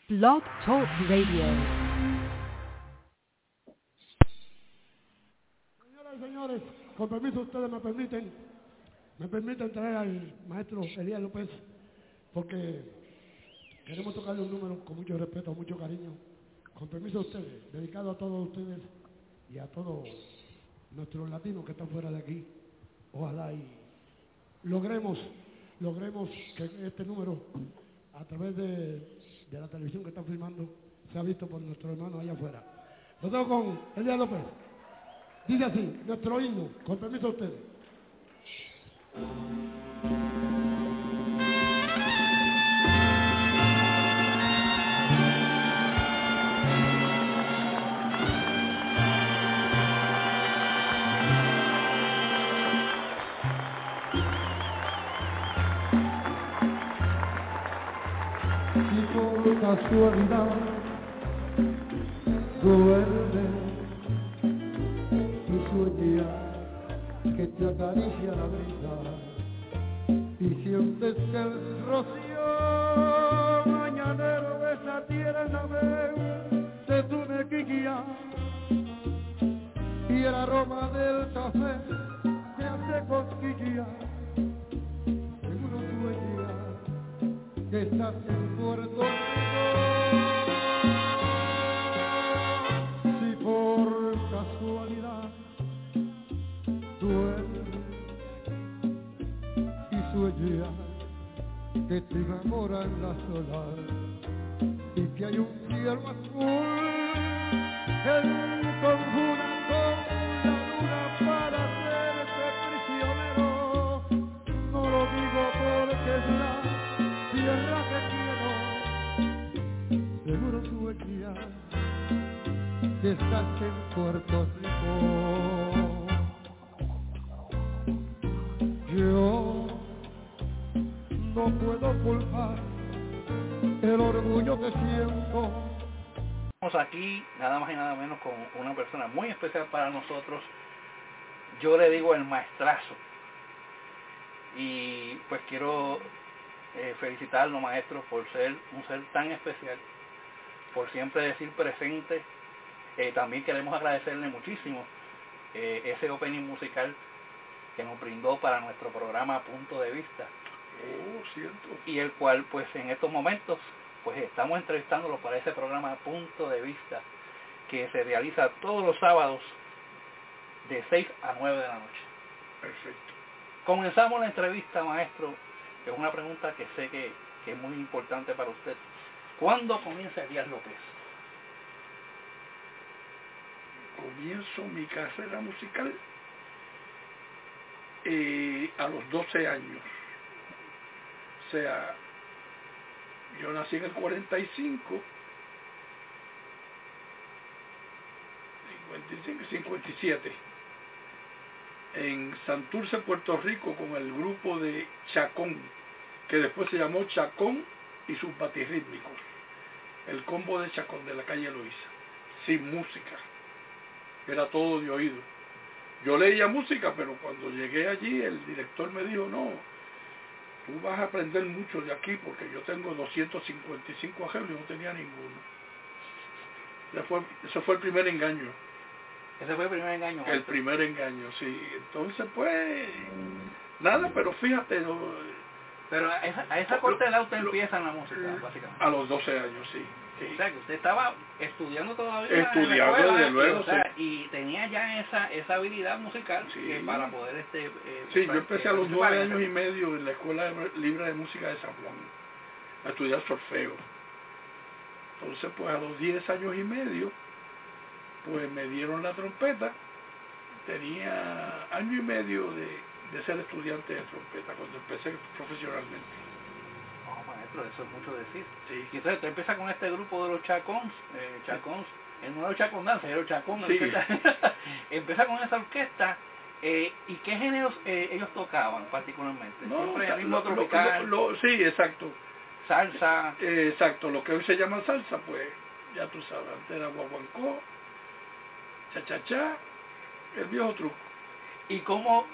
Blog Talk Radio. Señoras y señores, con permiso ustedes me permiten traer al maestro Elías López, porque queremos tocarle un número con mucho respeto, mucho cariño. Con permiso de ustedes, dedicado a todos ustedes y a todos nuestros latinos que están fuera de aquí. Ojalá y logremos que este número, a través de la televisión que están filmando, sea visto por nuestros hermanos allá afuera. Lo tengo con Elías López. Dice así, nuestro himno, con permiso de ustedes. Casualidad duerme y sueña que te acaricia la brisa y sientes que el rocío mañanero de esa tierra de tu mejilla y el aroma del café te hace cosquilla. Seguro sueña que estás en Puerto Rico. Si por casualidad duermes y sueñas que te enamora en la solar y que hay un cielo azul que conjura con la luna para hacerte prisionero, no lo digo porque es la tierra que quiero, seguro sueña que estás en Puerto Rico. Yo no puedo culpar el orgullo que siento. Estamos aquí nada más y nada menos con una persona muy especial para nosotros. Yo le digo el maestrazo. Y pues quiero felicitarlo, maestro, por ser un ser tan especial, por siempre decir presente. También queremos agradecerle muchísimo ese opening musical que nos brindó para nuestro programa Punto de Vista. Cierto. Y el cual pues en estos momentos pues estamos entrevistándolo para ese programa Punto de Vista, que se realiza todos los sábados de 6 a 9 de la noche. Perfecto. Comenzamos la entrevista, maestro, que es una pregunta que sé que es muy importante para usted. ¿Cuándo comienza Elías López? Comienzo mi carrera musical a los 12 años. O sea, yo nací en el 45, 57, en Santurce, Puerto Rico, con el grupo de Chacón, que después se llamó Chacón y sus batirrítmicos, el combo de Chacón de la calle Loíza, sin música, era todo de oído. Yo leía música, pero cuando llegué allí el director me dijo, no, tú vas a aprender mucho de aquí porque yo tengo 255 arreglos y no tenía ninguno. Ese fue el primer engaño. Ese fue el primer engaño. El primer engaño, sí. Entonces, pues, nada, pero fíjate. Pero a esa corta edad usted empieza en la música, básicamente. A los 12 años, sí. Sí. O sea, que usted estaba estudiando todavía Estudiando, en la escuela, desde luego, o sea, sí. y tenía ya esa habilidad musical, sí, para poder sí, yo empecé a los 9 años y medio en la Escuela Libre de Música de San Juan a estudiar solfeo. Entonces, pues a los 10 años y medio, pues me dieron la trompeta. Tenía año y medio de ser estudiante de trompeta cuando empecé profesionalmente. Maestro, eso es mucho decir. Sí. Y entonces usted empieza con este grupo de los Chacons, no era Chacón Danza, era Chacón. Sí. Empieza con esa orquesta. ¿Y qué géneros ellos tocaban particularmente? No, siempre el ritmo tropical. Sí, exacto. Salsa. Exacto, lo que hoy se llama salsa, pues ya tú sabes, antes era guaguancó, cha-cha-cha, el viejo truco. ¿Y cómo?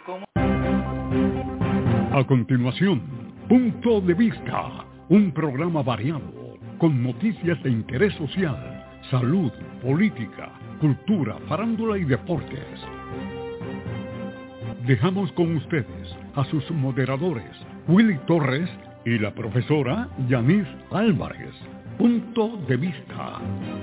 A continuación, Punto de Vista, un programa variado, con noticias de interés social, salud, política, cultura, farándula y deportes. Dejamos con ustedes a sus moderadores, Willy Torres y la profesora Yanis Álvarez. Punto de vista.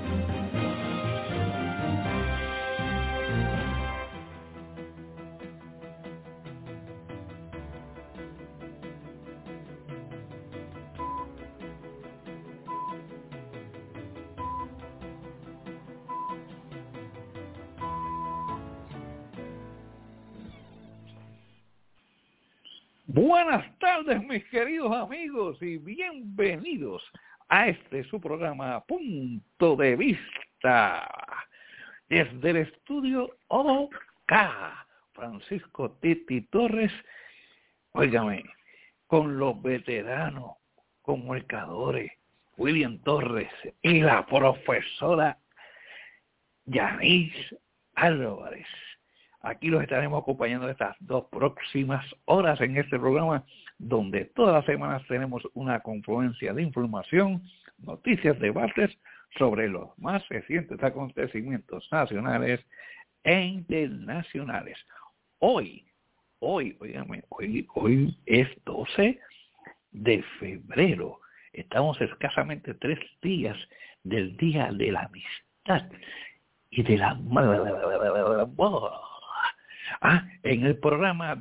Buenas tardes, mis queridos amigos, y bienvenidos a su programa Punto de Vista, desde el estudio OK, Francisco Titi Torres, óigame, con los veteranos comunicadores, William Torres y la profesora Yanis Álvarez. Aquí los estaremos acompañando estas 2 próximas horas en este programa, donde todas las semanas tenemos una confluencia de información, noticias, debates sobre los más recientes acontecimientos nacionales e internacionales. Hoy es 12 de febrero. Estamos escasamente 3 días del Día de la Amistad y de la en el programa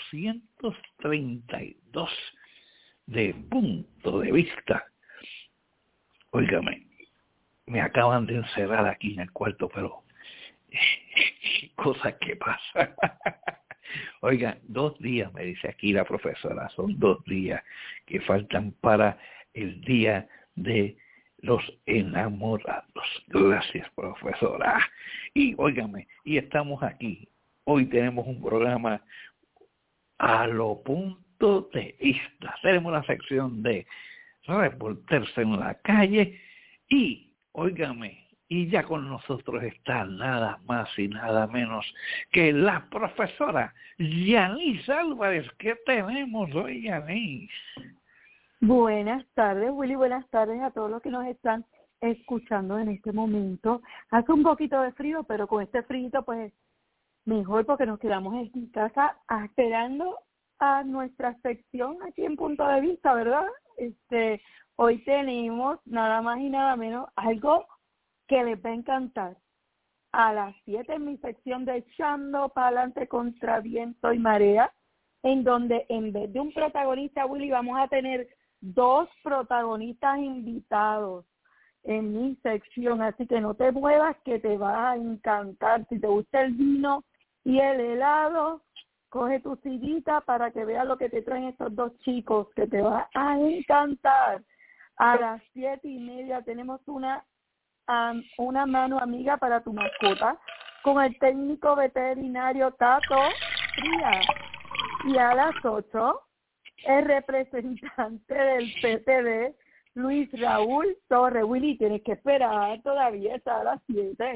232 de Punto de Vista. Óigame, me acaban de encerrar aquí en el cuarto, pero cosas que pasan. Oiga, 2 días, me dice aquí la profesora, son 2 días que faltan para el Día de los Enamorados. Gracias, profesora. Y óigame, y estamos aquí. Hoy tenemos un programa a lo punto de vista. Tenemos la sección de reporterse en la calle y, óigame, y ya con nosotros está nada más y nada menos que la profesora Yanis Álvarez. ¿Qué tenemos hoy, Yanis? Buenas tardes, Willy. Buenas tardes a todos los que nos están escuchando en este momento. Hace un poquito de frío, pero con este frío, pues, mejor porque nos quedamos en casa esperando a nuestra sección aquí en Punto de Vista, ¿verdad? Hoy tenemos nada más y nada menos algo que les va a encantar. A las 7 en mi sección de Echando para adelante contra viento y marea, en donde en vez de un protagonista, Willy, vamos a tener 2 protagonistas invitados en mi sección, así que no te muevas que te va a encantar. Si te gusta el vino y el helado, coge tu sillita para que veas lo que te traen estos 2 chicos, que te va a encantar. A las 7:30 tenemos una mano amiga para tu mascota con el técnico veterinario Tato Frías. Y a las 8, el representante del PTD, Luis Raúl Torres. Willy, tienes que esperar todavía, está a las 7.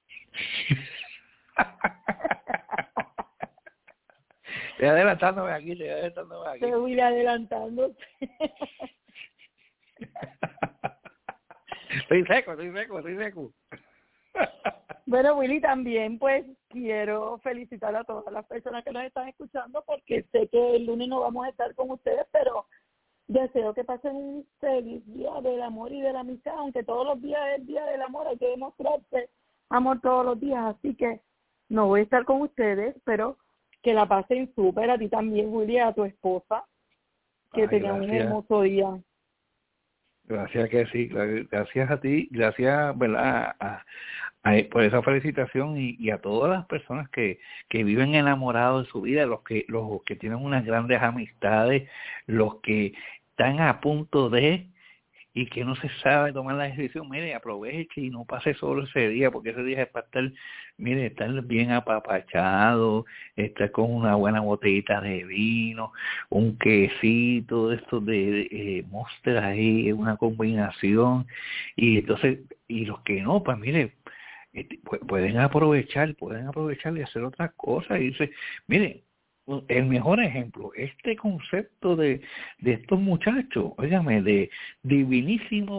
Estoy adelantándome aquí. Te voy adelantando. Estoy seco. Bueno, Willy, también pues quiero felicitar a todas las personas que nos están escuchando, porque sé que el lunes no vamos a estar con ustedes, pero deseo que pasen un feliz día del amor y de la amistad, aunque todos los días es el día del amor, hay que demostrarse amor todos los días, así que no voy a estar con ustedes, pero que la pasen súper, a ti también, Willy, a tu esposa, que tengan un hermoso día. Gracias que sí, gracias a ti, gracias, ¿verdad? Por esa felicitación y a todas las personas que viven enamorados de su vida, los que tienen unas grandes amistades, los que están a punto de y que no se sabe tomar la decisión. Mire, aproveche y no pase solo ese día, porque ese día es para estar bien apapachado, estar con una buena botellita de vino, un quesito de estos de Monster ahí, una combinación, y entonces, y los que no, pues mire, pueden aprovechar y hacer otras cosas, y dice, mire, el mejor ejemplo, este concepto de estos muchachos, óigame, de divinísimo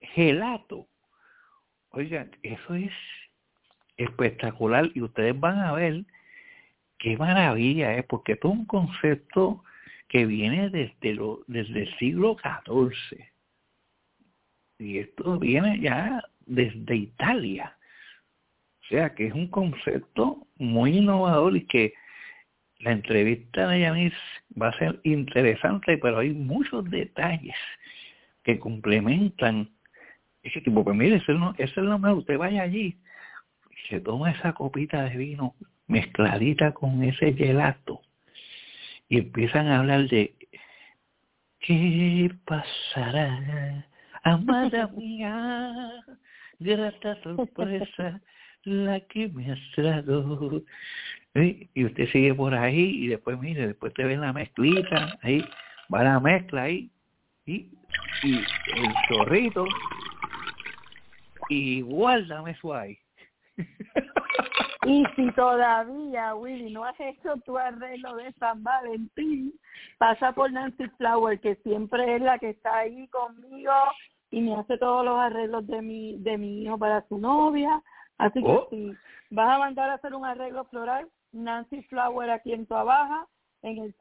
gelato. Oigan, eso es espectacular y ustedes van a ver qué maravilla es, porque esto es un concepto que viene desde el siglo XIV y esto viene ya desde Italia, o sea que es un concepto muy innovador y que la entrevista de Yanis va a ser interesante, pero hay muchos detalles que complementan ese tipo. Pues mire, eso es lo mejor, usted vaya allí y se toma esa copita de vino mezcladita con ese gelato y empiezan a hablar de ¿qué pasará, amada mía? Grata sorpresa la que me has dado. Y usted sigue por ahí y después, mire, después te ven la mezclita, ahí va la mezcla ahí y el chorrito y guárdame eso ahí. Y si todavía, Willy, no has hecho tu arreglo de San Valentín, pasa por Nancy Flower, que siempre es la que está ahí conmigo y me hace todos los arreglos de mi hijo para su novia. Así que si vas a mandar a hacer un arreglo floral, Nancy Flower aquí en Tua Baja, en el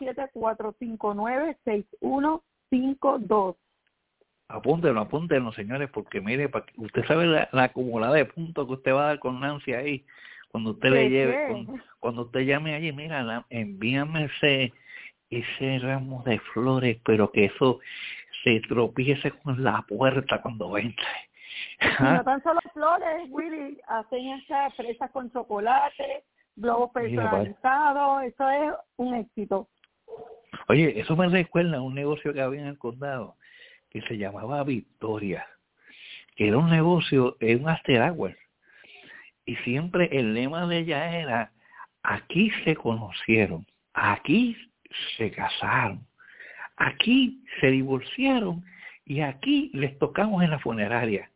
787-459-6152. Apúntenlo, señores, porque mire, usted sabe la acumulada de puntos que usted va a dar con Nancy ahí, cuando usted le lleve, cuando usted llame allí, mira, envíame ese ramo de flores, pero que eso se tropiece con la puerta cuando entre. Y no tan solo flores, Willy, hacen estas fresas con chocolate, globos personalizados, eso es un éxito. Oye, eso me recuerda a un negocio que había en el condado, que se llamaba Victoria, que era un negocio, un after hour, y siempre el lema de ella era, aquí se conocieron, aquí se casaron, aquí se divorciaron y aquí les tocamos en la funeraria.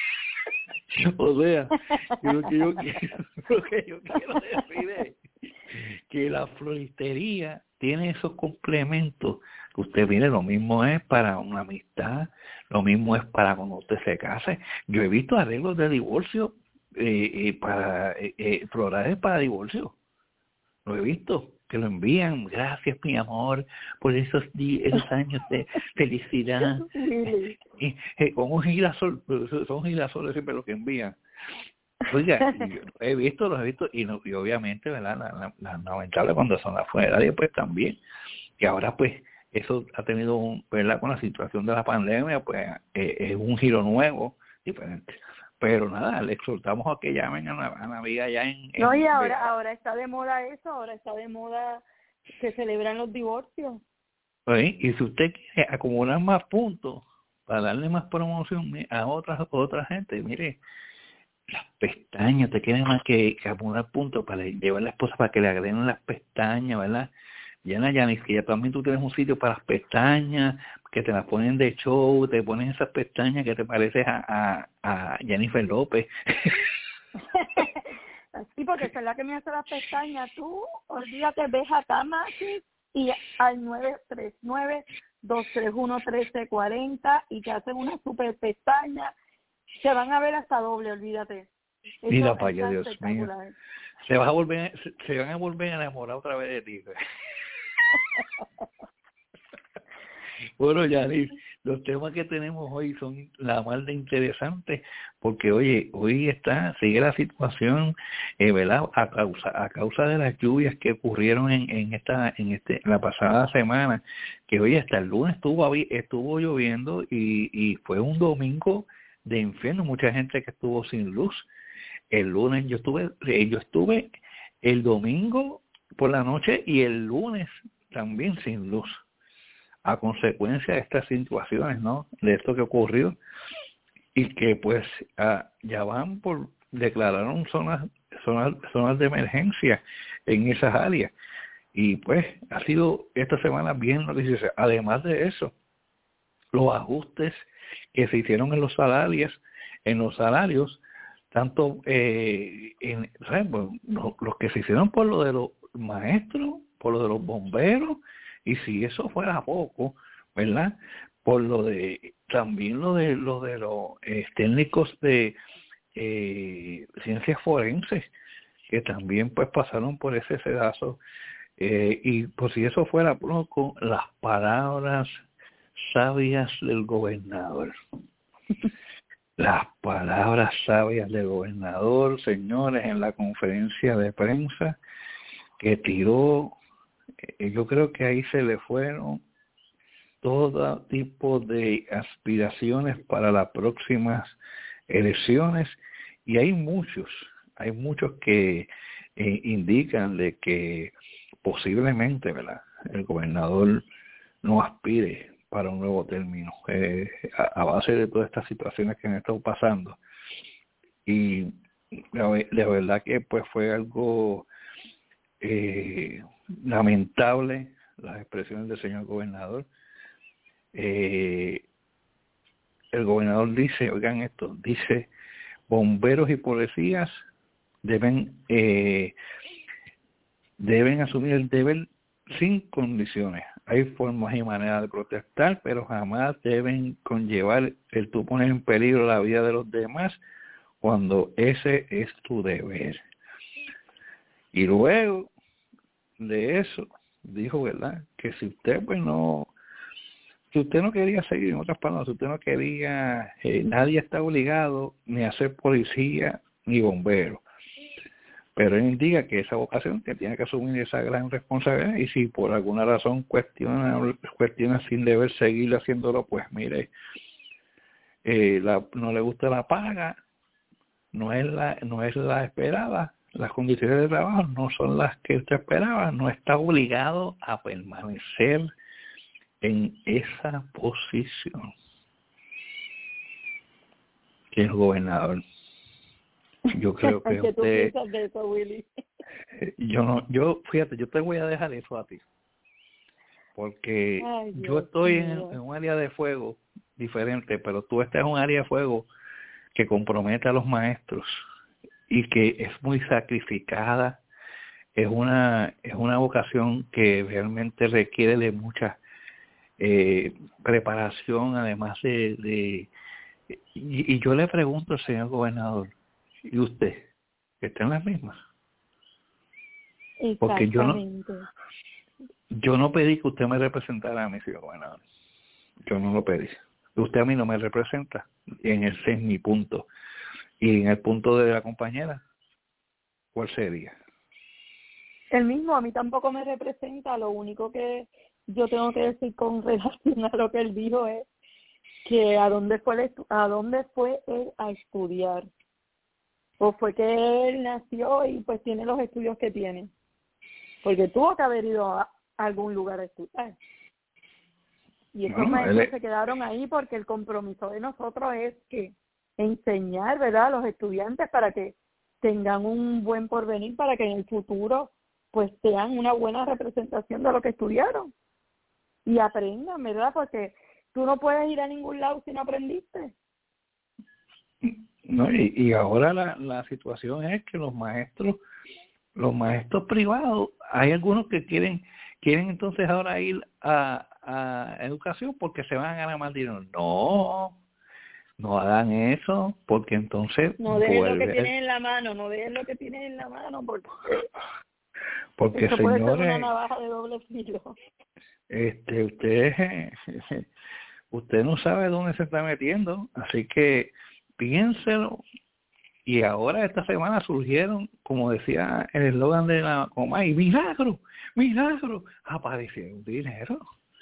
O sea, lo que yo quiero decir es que la floristería tiene esos complementos. Usted mire, lo mismo es para una amistad, lo mismo es para cuando usted se case. Yo he visto arreglos de divorcio para florales para divorcio. Lo he visto, que lo envían. Gracias, mi amor, por esos años de felicidad. Y con un girasol, son girasoles siempre lo que envían. Oiga, yo los he visto y obviamente, ¿verdad? La lamentable cuando son afuera, y pues también. Y ahora pues eso ha tenido, ¿verdad? Con la situación de la pandemia, pues es un giro nuevo, diferente. Pero nada, le exhortamos a que llamen a la amiga allá en... No, y ahora está de moda eso, ahora está de moda que celebran los divorcios. ¿Sí? Y si usted quiere acumular más puntos para darle más promoción a otra gente, mire, las pestañas, te quieren más que acumular puntos para llevar a la esposa para que le agreguen las pestañas, ¿verdad? Yanis, que ya también tú tienes un sitio para las pestañas, que te las ponen de show, te ponen esas pestañas que te pareces a Jennifer López. Sí, porque esa es la que me hace las pestañas. Tú, olvídate, ves a Tamasi y al 939-231-1340 y te hacen una super pestaña. Se van a ver hasta doble, olvídate. Mira para allá, Dios mío. Se van a volver a enamorar otra vez de ti. Bueno, Yanis, los temas que tenemos hoy son la más de interesantes, porque oye, sigue la situación, ¿verdad? A causa de las lluvias que ocurrieron en la pasada semana, que hoy hasta el lunes estuvo lloviendo y fue un domingo de infierno, mucha gente que estuvo sin luz. El lunes yo estuve el domingo por la noche y el lunes también sin luz, a consecuencia de estas situaciones, ¿no? De esto que ocurrió y que pues ya declararon zonas de emergencia en esas áreas y pues ha sido esta semana bien noticiosa. Además de eso, los ajustes que se hicieron en los salarios, tanto los que se hicieron por lo de los maestros, por lo de los bomberos, y si eso fuera poco, ¿verdad? Por lo de también lo de los técnicos de ciencias forenses, que también pues pasaron por ese sedazo, y por si eso fuera poco, las palabras sabias del gobernador. Las palabras sabias del gobernador, señores, en la conferencia de prensa que tiró, yo creo que ahí se le fueron todo tipo de aspiraciones para las próximas elecciones, y hay muchos que indican de que posiblemente, ¿verdad?, el gobernador no aspire para un nuevo término, a base de todas estas situaciones que han estado pasando. Y la verdad que pues fue algo lamentable las expresiones del señor gobernador. El gobernador dice, oigan esto, dice, bomberos y policías deben asumir el deber sin condiciones. Hay formas y maneras de protestar, pero jamás deben conllevar el tú poner en peligro la vida de los demás cuando ese es tu deber. Y luego de eso dijo, ¿verdad?, que si usted no quería seguir, en otras palabras, si usted no quería, nadie está obligado ni a ser policía ni bombero. Pero él indica que esa vocación que tiene que asumir esa gran responsabilidad, y si por alguna razón cuestiona sin deber seguir haciéndolo, pues mire, no le gusta la paga, no es la esperada, las condiciones de trabajo no son las que usted esperaba, no está obligado a permanecer en esa posición. Que el gobernador, yo creo que ¿Qué tú usted, piensas de eso, Willy? fíjate, yo te voy a dejar eso a ti, porque yo estoy en un área de fuego diferente, pero tú estás en un área de fuego que compromete a los maestros y que es muy sacrificada, es una vocación que realmente requiere de mucha preparación, además y yo le pregunto al señor gobernador, ¿y usted está en las mismas? Porque yo no pedí que usted me representara a mí, señor gobernador. Yo no lo pedí. Usted a mí no me representa, ese es mi punto. Y en el punto de la compañera, ¿cuál sería? El mismo, a mí tampoco me representa. Lo único que yo tengo que decir con relación a lo que él dijo es que a dónde fue él a estudiar, o fue que él nació y pues tiene los estudios que tiene, porque tuvo que haber ido a algún lugar a estudiar, y esos maestros se quedaron ahí porque el compromiso de nosotros es que enseñar, ¿verdad?, a los estudiantes para que tengan un buen porvenir, para que en el futuro pues sean una buena representación de lo que estudiaron y aprendan, ¿verdad?, porque tú no puedes ir a ningún lado si no aprendiste. No, y ahora la situación es que los maestros privados, hay algunos que quieren entonces ahora ir a educación porque se van a ganar más dinero. No hagan eso, porque entonces no dejen lo que tienen en la mano, porque eso señores, puede ser una navaja de doble filo. Usted no sabe dónde se está metiendo, así que piénselo. Y ahora esta semana surgieron, como decía el eslogan de la Comay, milagro, apareció dinero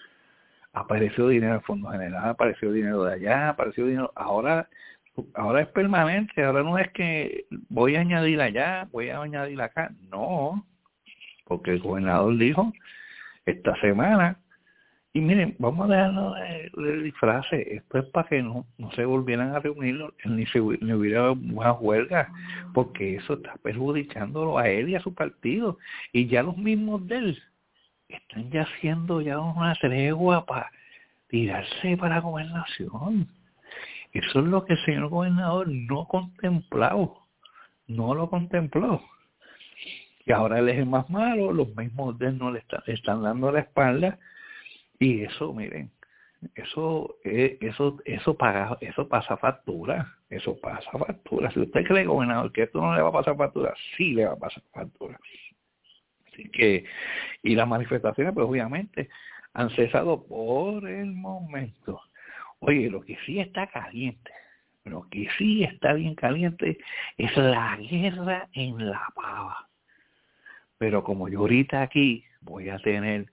en Fondo General, apareció dinero de allá, apareció dinero, ahora es permanente, ahora no es que voy a añadir allá, voy a añadir acá, no, porque el gobernador dijo esta semana. Y miren, vamos a dejarlo de disfraces. Esto es para que no se volvieran a reunir ni hubiera una huelga, porque eso está perjudicándolo a él y a su partido. Y ya los mismos de él están ya haciendo ya una tregua para tirarse para la gobernación. Eso es lo que el señor gobernador no lo contempló. Y ahora él es el más malo, los mismos de él no le están dando la espalda. Y eso, miren, eso pasa factura. Eso pasa factura. Si usted cree, gobernador, que esto no le va a pasar factura, sí le va a pasar factura. Así que, y las manifestaciones, pues obviamente, han cesado por el momento. Oye, lo que sí está caliente, lo que sí está bien caliente es la guerra en La Pava. Pero como yo ahorita aquí voy a tener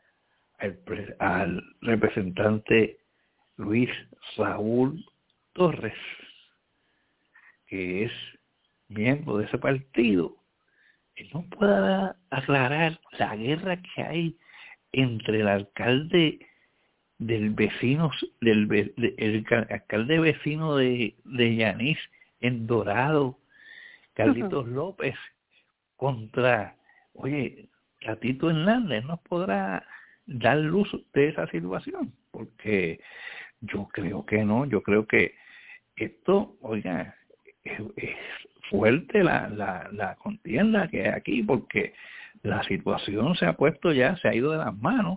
al representante Luis Raúl Torres, que es miembro de ese partido, él no puede aclarar la guerra que hay entre el alcalde el alcalde vecino de Yanis en Dorado, Carlitos López, contra, oye, Tatito Hernández. ¿No podrá dar luz de esa situación? Porque yo creo que no, yo creo que esto, oiga, es fuerte la contienda que hay aquí, porque la situación se ha ido de las manos,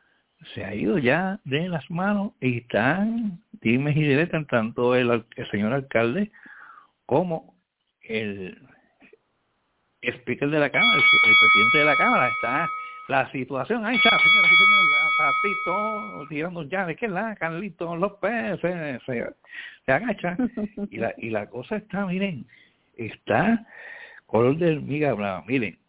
y están dimes y diretas tanto el señor alcalde como el speaker de la Cámara, el presidente de la Cámara. Está la situación, ahí está, señoras y señores, Tatito tirando ya de que Carlitos López se agacha y la cosa está, miren, está color de hormiga brava. Miren,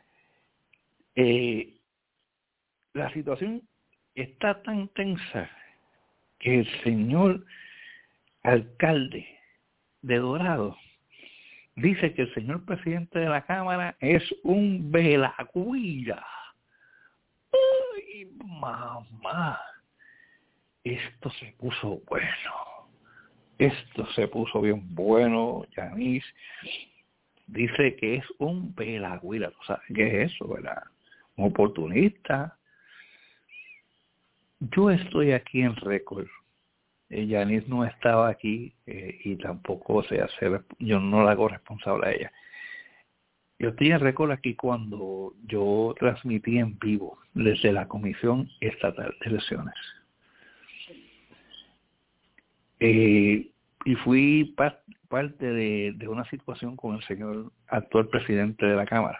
la situación está tan tensa que el señor alcalde de Dorado dice que el señor presidente de la Cámara es un velagüira. ¡Ay, mamá! Esto se puso bueno. Esto se puso bien bueno, Yanis. Dice que es un velagüira. ¿Tú sabes qué es eso, verdad? Un oportunista. Yo estoy aquí en récord. Yanis no estaba aquí y tampoco yo no la hago responsable a ella. Yo estoy en récord aquí cuando yo transmití en vivo desde la Comisión Estatal de Elecciones. Y fui parte de una situación con el señor actual presidente de la Cámara.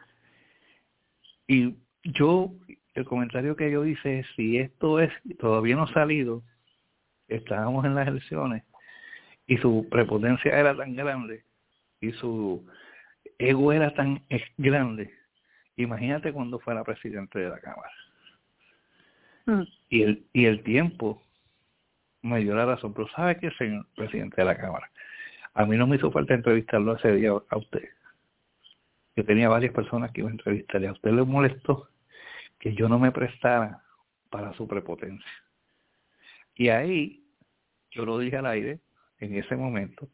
Y el comentario que yo hice es, si esto todavía no ha salido, estábamos en las elecciones y su prepotencia era tan grande y su ego era tan grande, imagínate cuando fuera presidente de la Cámara. Y el tiempo me dio la razón. Pero ¿sabe qué, señor presidente de la Cámara? A mí no me hizo falta entrevistarlo ese día a usted. Yo tenía varias personas que iba a entrevistar y a usted le molestó que yo no me prestara para su prepotencia. Y ahí yo lo dije al aire en ese momento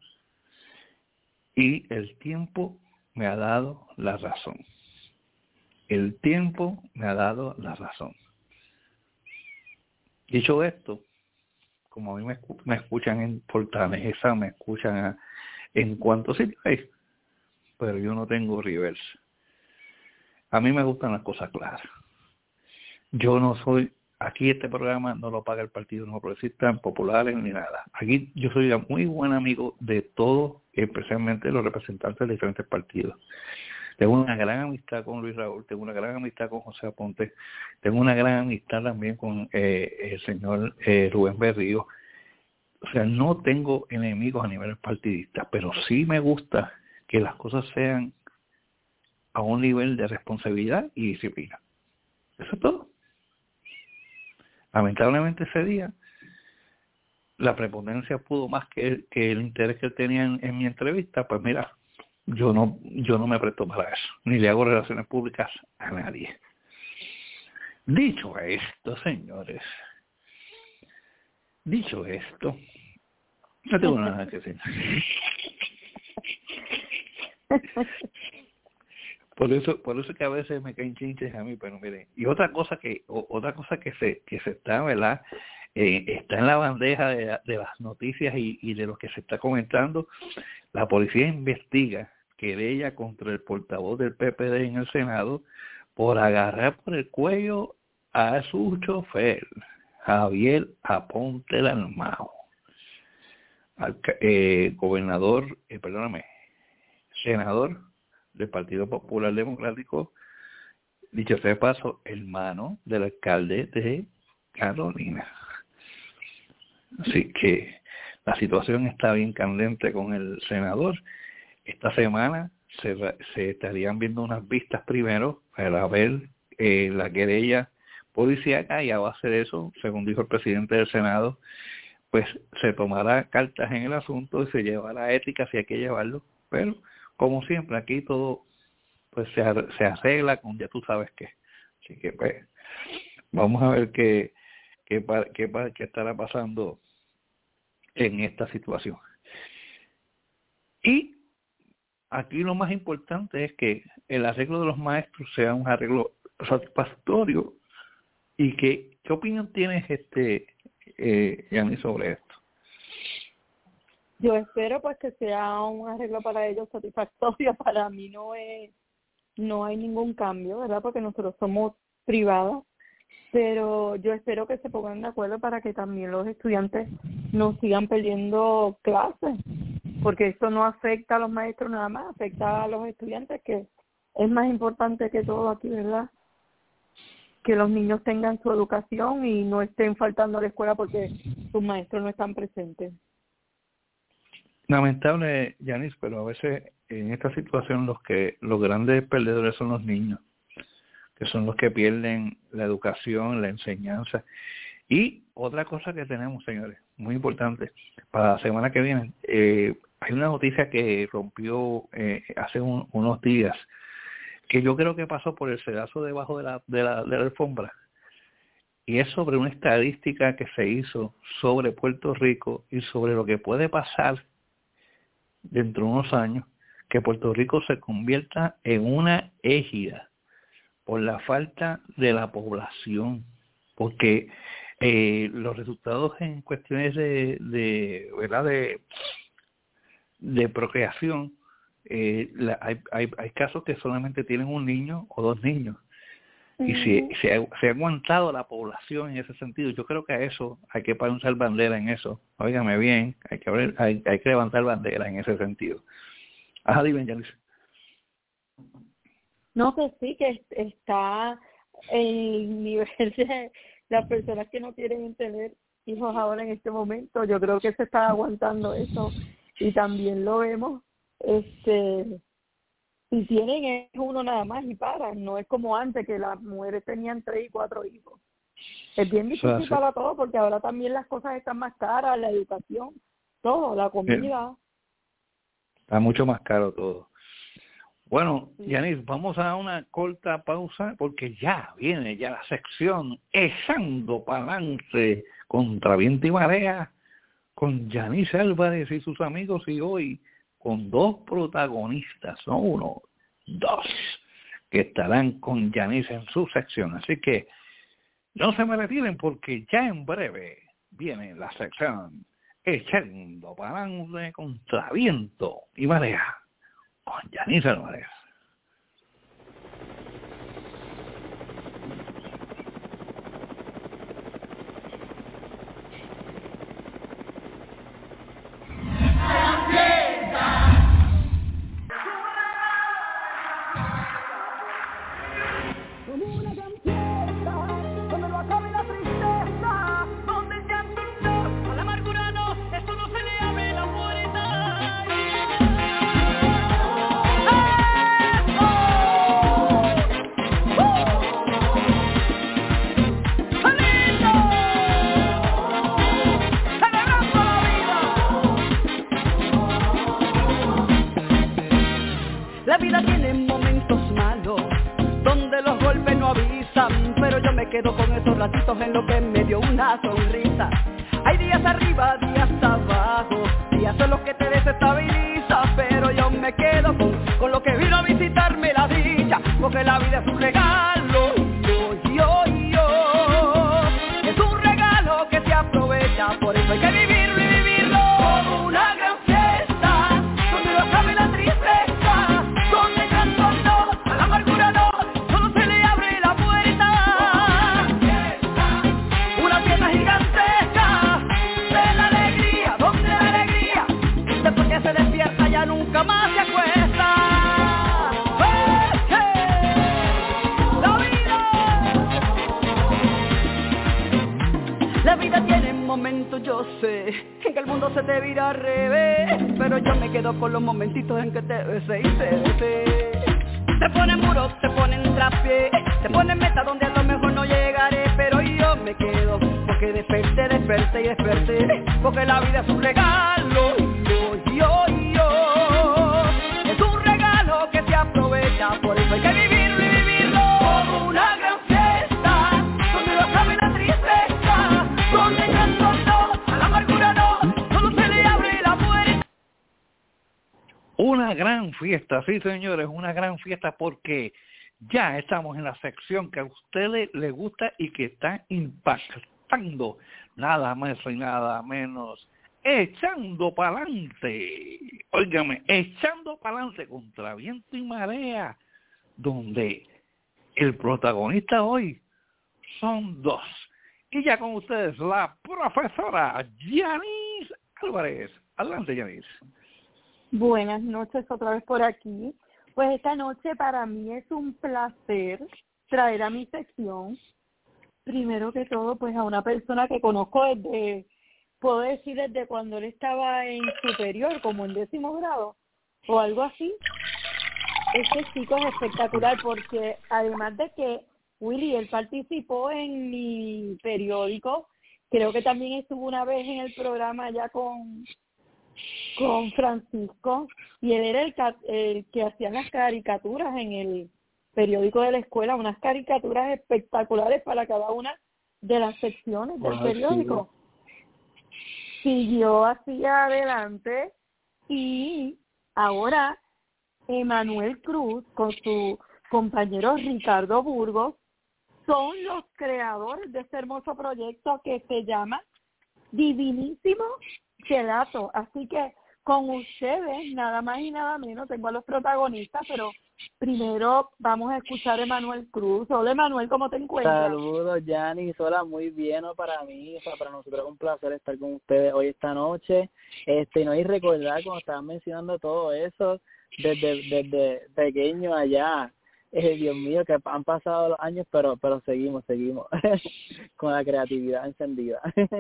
y el tiempo me ha dado la razón. El tiempo me ha dado la razón. Dicho esto, como a mí me escuchan en Fortaleza, me escuchan en cuantos sitios hay, pero yo no tengo reversa. A mí me gustan las cosas claras. Yo no soy, aquí este programa no lo paga el Partido No Progresista, populares ni nada. Aquí yo soy un muy buen amigo de todos, especialmente los representantes de diferentes partidos. Tengo una gran amistad con Luis Raúl, tengo una gran amistad con José Aponte, tengo una gran amistad también con el señor Rubén Berrío. O sea, no tengo enemigos a nivel partidista, pero sí me gusta que las cosas sean a un nivel de responsabilidad y disciplina. Eso es todo. Lamentablemente ese día la prepotencia pudo más que el interés que él tenía en mi entrevista. Pues mira, yo no me presto para eso, ni le hago relaciones públicas a nadie. Dicho esto, señores, no tengo nada que decir. Por eso que a veces me caen chinches a mí, pero miren, y otra cosa que se está, ¿verdad? Está en la bandeja de las noticias y de lo que se está comentando. La policía investiga querella contra el portavoz del PPD en el Senado por agarrar por el cuello a su chofer. Javier Aponte Dalmau, senador del Partido Popular Democrático, dicho sea de paso, hermano del alcalde de Carolina. Así que la situación está bien candente con el senador. Esta semana se estarían viendo unas vistas primero para ver la querella policíaca, y a base de eso, según dijo el presidente del Senado, pues se tomará cartas en el asunto y se llevará ética si hay que llevarlo. Pero, como siempre, aquí todo pues se arregla con ya tú sabes qué. Así que pues vamos a ver qué estará pasando en esta situación. Y aquí lo más importante es que el arreglo de los maestros sea un arreglo satisfactorio. ¿Y qué opinión tienes, Yanis, sobre esto? Yo espero pues que sea un arreglo para ellos satisfactorio. Para mí no hay ningún cambio, ¿verdad? Porque nosotros somos privadas, pero yo espero que se pongan de acuerdo para que también los estudiantes no sigan perdiendo clases, porque esto no afecta a los maestros nada más, afecta a los estudiantes, que es más importante que todo aquí, ¿verdad? Que los niños tengan su educación y no estén faltando a la escuela porque sus maestros no están presentes. Lamentable, Yanis, pero a veces en esta situación los grandes perdedores son los niños, que son los que pierden la educación, la enseñanza. Y otra cosa que tenemos, señores, muy importante, para la semana que viene, hay una noticia que rompió hace unos días, que yo creo que pasó por el sedazo debajo de la alfombra, y es sobre una estadística que se hizo sobre Puerto Rico y sobre lo que puede pasar dentro de unos años, que Puerto Rico se convierta en una égida por la falta de la población, porque los resultados en cuestiones de procreación, hay casos que solamente tienen un niño o dos niños, y se ha aguantado la población en ese sentido. Yo creo que a eso hay que poner bandera en eso. Óigame bien, hay que levantar bandera en ese sentido. Dime, Yanis. No, que sí, que está el nivel de las personas que no quieren tener hijos ahora en este momento. Yo creo que se está aguantando eso, y también lo vemos. Si tienen es uno nada más y paran, no es como antes que las mujeres tenían 3 y 4 hijos. Es bien difícil para todos, porque ahora también las cosas están más caras, la educación, todo, la comida. Está mucho más caro todo. Bueno, Yanis, vamos a una corta pausa porque ya viene la sección Echando Pa'lante contra Viento y Marea con Yanis Álvarez y sus amigos, y hoy con 2 protagonistas, no 1, 2, que estarán con Yanis en su sección. Así que no se me retiren, porque ya en breve viene la sección Echando Pa'lante contra Viento y Marea con Yanis Álvarez. La vida tiene momentos malos, donde los golpes no avisan, pero yo me quedo con esos ratitos en lo que me dio una sonrisa. Hay días arriba, días abajo, días son los que te desestabilizan, pero yo me quedo con lo que vino a visitarme la dicha, porque la vida es un regalo, es un regalo que se aprovecha, por eso hay que vivirlo y vivirlo como una gran fiesta, donde no acabe la tristeza, donde llanto no, a la amargura no, solo se le abre la puerta, una fiesta ella nunca más se acuesta. La vida tiene momentos, yo sé, en que el mundo se te vira al revés, pero yo me quedo con los momentitos en que te besé y te besé. Te ponen muros, te ponen traspié, te ponen meta donde a lo mejor no llegaré, pero yo me quedo, porque desperté, porque la vida es un regalo, yo, es un regalo que se aprovecha, por eso hay que vivirlo como una gran fiesta, donde no cabe la tristeza, donde llanto no, a la amargura no, solo se le abre la puerta. Una gran fiesta, sí señores, una gran fiesta porque ya estamos en la sección que a usted le gusta y que está impactando, nada más y nada menos, echando pa'lante, óigame, echando pa'lante contra viento y marea, donde el protagonista hoy son dos. Y ya con ustedes la profesora Yanis Álvarez. Adelante, Yanis. Buenas noches otra vez por aquí. Pues esta noche para mí es un placer traer a mi sección, primero que todo, pues a una persona que conozco puedo decir desde cuando él estaba en superior, como en 10º grado, o algo así. Este chico es espectacular porque además de que Willy, él participó en mi periódico, creo que también estuvo una vez en el programa allá con Francisco, y él era el que hacía las caricaturas en el periódico de la escuela, unas caricaturas espectaculares para cada una de las secciones del periódico. Siguió hacia adelante y ahora Emanuel Cruz con su compañero Ricardo Burgos son los creadores de este hermoso proyecto que se llama Divinísimo Gelato. Así que con ustedes, nada más y nada menos, tengo a los protagonistas, pero primero vamos a escuchar a Emanuel Cruz. Hola, Emanuel, ¿cómo te encuentras? Saludos, Yanis. Hola, muy bien, ¿no? Para mí, para nosotros es un placer estar con ustedes hoy esta noche. No, y recordar, cuando estaban mencionando todo eso, desde pequeño allá, Dios mío, que han pasado los años, pero seguimos con la creatividad encendida.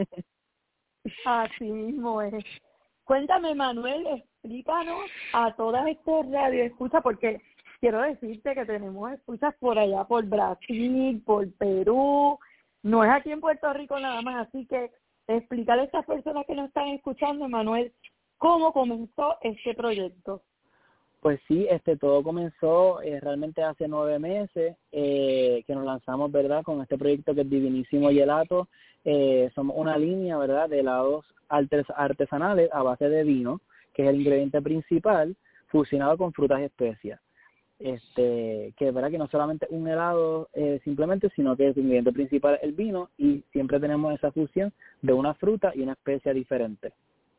Así mismo es. Cuéntame, Manuel, explícanos a todas estas radioescuchas, porque quiero decirte que tenemos escuchas por allá, por Brasil, por Perú, no es aquí en Puerto Rico nada más, así que explícale a estas personas que nos están escuchando, Manuel, cómo comenzó este proyecto. Pues sí, todo comenzó realmente hace 9 meses que nos lanzamos, ¿verdad?, con este proyecto que es Divinísimo Gelato. Somos una línea, ¿verdad?, de helados artesanales a base de vino, que es el ingrediente principal, fusionado con frutas y especias. Que es verdad que no solamente un helado simplemente, sino que el ingrediente principal es el vino y siempre tenemos esa fusión de una fruta y una especia diferente.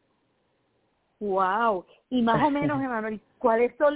Wow, y más o menos, Emanuel, ¿cuáles son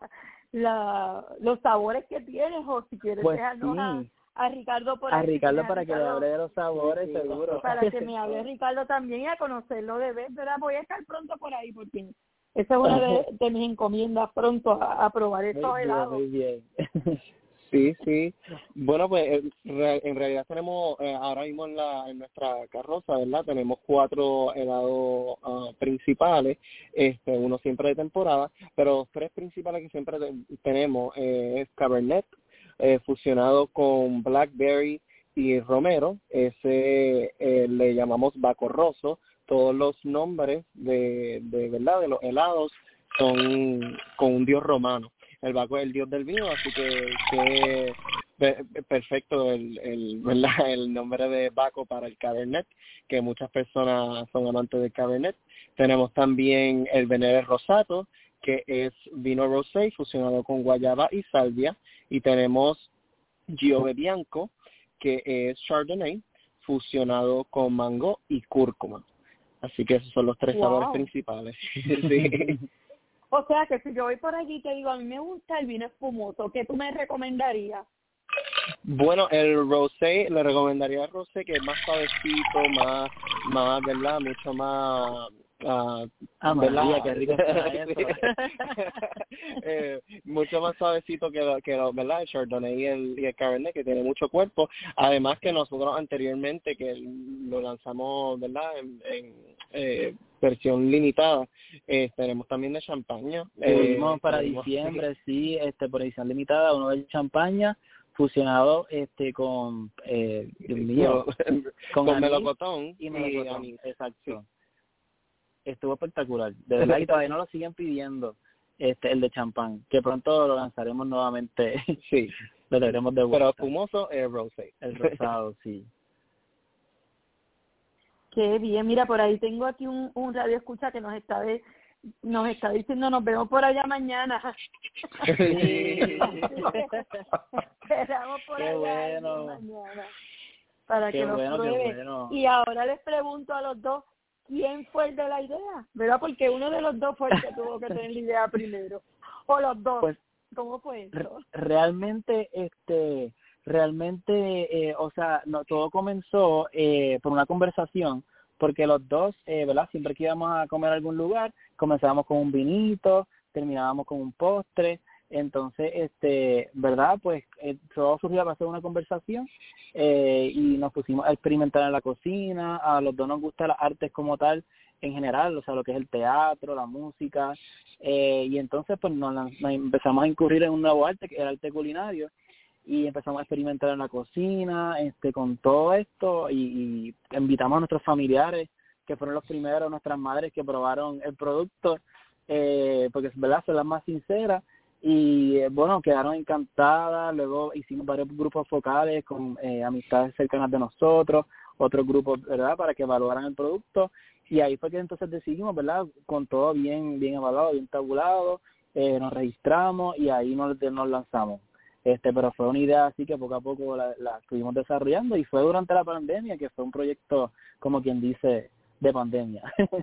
los sabores que tienes? O si quieres pues dejarnos sí. a Ricardo por a aquí. Ricardo para que le hable de los sabores, sí, seguro. Para que me hable Ricardo también y a conocerlo de vez, ¿verdad? Voy a estar pronto por ahí porque esa es una de mis encomiendas, pronto a probar estos helados. Muy bien. Sí. Bueno, pues en realidad tenemos ahora mismo en nuestra carroza, ¿verdad? Tenemos 4 helados principales, uno siempre de temporada, pero los 3 principales que siempre tenemos es Cabernet, fusionado con Blackberry y Romero. Ese le llamamos Baco Rosso. Todos los nombres de verdad de los helados son con un dios romano. El Baco es el dios del vino, así que perfecto el nombre de Baco para el Cabernet, que muchas personas son amantes del Cabernet. Tenemos también el Venere Rosato, que es vino rosé fusionado con guayaba y salvia, y tenemos Giove Bianco, que es Chardonnay fusionado con mango y cúrcuma. Así que esos son los 3 sabores principales. Sí. O sea que si yo voy por allí y te digo, a mí me gusta el vino espumoso, ¿qué tú me recomendarías? Bueno, el rosé, le recomendaría el rosé, que es más suavecito, más, ¿verdad? Mucho más María, qué rico está eso. Mucho más suavecito que lo, ¿verdad? El Chardonnay y el Cabernet, que tiene mucho cuerpo. Además que nosotros anteriormente, que lo lanzamos, ¿verdad? En versión limitada, tenemos también de champaña. Tuvimos para diciembre, sí, por edición limitada, uno de champaña fusionado con Dios mío, con melocotón y anís, exacto. Sí. Estuvo espectacular, de verdad, y todavía no lo siguen pidiendo, el de champán, que pronto lo lanzaremos nuevamente. Sí, lo traeremos de vuelta. Pero espumoso, rosé. El rosado, sí. Qué bien, mira, por ahí tengo aquí un radio escucha que nos está diciendo, nos vemos por allá mañana. Sí. Esperamos por Qué allá bueno. mañana para Qué que nos bueno, pruebe. qué bueno. Y ahora les pregunto a los dos, ¿quién fue el de la idea? ¿Verdad? Porque uno de los dos fue el que tuvo que tener la idea primero. O los dos. Pues, ¿cómo fue eso? Realmente, o sea, no, todo comenzó por una conversación, porque los dos, ¿verdad? Siempre que íbamos a comer a algún lugar, comenzábamos con un vinito, terminábamos con un postre. Entonces, ¿verdad? Pues todo surgió a base de una conversación y nos pusimos a experimentar en la cocina. A los dos nos gusta las artes como tal en general, o sea, lo que es el teatro, la música, y entonces pues nos empezamos a incurrir en un nuevo arte, que era el arte culinario, y empezamos a experimentar en la cocina, con todo esto, y invitamos a nuestros familiares, que fueron los primeros, nuestras madres que probaron el producto, porque, ¿verdad?, son las más sinceras. Y bueno, quedaron encantadas. Luego hicimos varios grupos focales con amistades cercanas de nosotros, otros grupos, ¿verdad?, para que evaluaran el producto, y ahí fue que entonces decidimos, ¿verdad?, con todo bien evaluado, bien tabulado, nos registramos y ahí nos lanzamos. Pero fue una idea así que poco a poco la estuvimos desarrollando, y fue durante la pandemia, que fue un proyecto, como quien dice, de pandemia.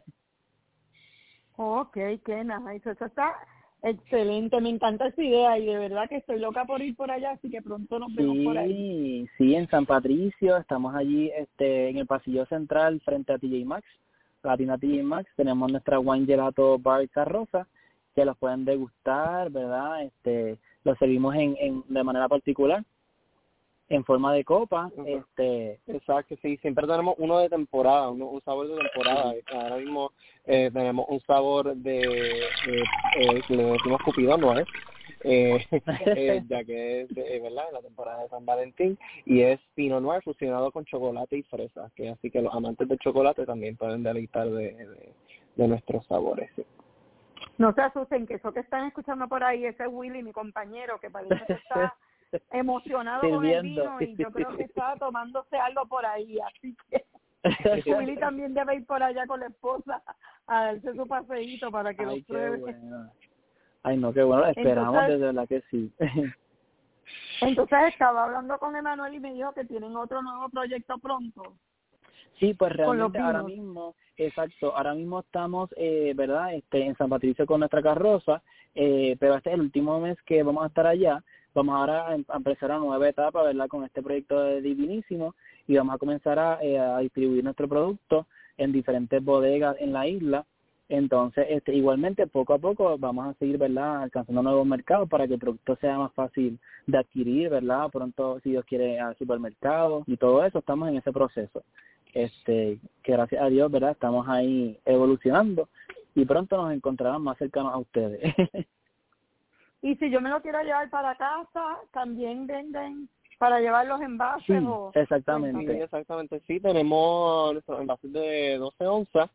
Ok, qué nice. Eso está excelente, me encanta esa idea y de verdad que estoy loca por ir por allá, así que pronto nos vemos por ahí. Sí, en San Patricio, estamos allí en el pasillo central frente a TJ Maxx, la tienda TJ Maxx. Tenemos nuestra Wine Gelato Bar Carroza, que los pueden degustar, ¿verdad? Los servimos de manera particular, en forma de copa. Exacto, sí, siempre tenemos uno de temporada, un sabor de temporada. Ahora mismo tenemos un sabor de le decimos Cupidón, ¿no es? Ya que es ¿verdad?, la temporada de San Valentín, y es Pinot Noir fusionado con chocolate y fresa, que así que los amantes del chocolate también pueden deleitar de nuestros sabores. Sí. No se asusten, que eso que están escuchando por ahí, ese es Willy, mi compañero, que parece que está emocionado con el vino, y yo creo que estaba tomándose algo por ahí, así que Willy también debe ir por allá con la esposa a darse su paseíto para que lo pruebe. Bueno. Ay, no, qué bueno, esperamos. Entonces, de verdad que sí. Entonces estaba hablando con Emanuel y me dijo que tienen otro nuevo proyecto pronto. Sí, pues realmente ahora mismo estamos, ¿verdad?, en San Patricio con nuestra carroza, pero este es el último mes que vamos a estar allá. Vamos ahora a empezar una nueva etapa, ¿verdad?, con este proyecto de Divinísimo, y vamos a comenzar a distribuir nuestro producto en diferentes bodegas en la isla. Entonces, igualmente, poco a poco vamos a seguir, ¿verdad?, alcanzando nuevos mercados para que el producto sea más fácil de adquirir, ¿verdad? Pronto, si Dios quiere, al supermercado y todo eso, estamos en ese proceso. Que gracias a Dios, ¿verdad?, estamos ahí evolucionando, y pronto nos encontrarán más cercanos a ustedes. Y si yo me lo quiero llevar para casa, ¿también venden para llevar los envases? Sí, o exactamente. Sí, tenemos nuestros envases de 12 onzas.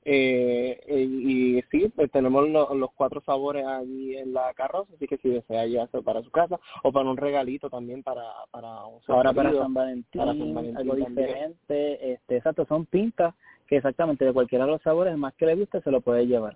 Y sí, pues tenemos los 4 sabores allí en la carroza, así que si desea llevarse para su casa o para un regalito también para un ahora para San Valentín, algo diferente. Exacto, son pintas que exactamente de cualquiera de los sabores, el más que le guste, se lo puede llevar.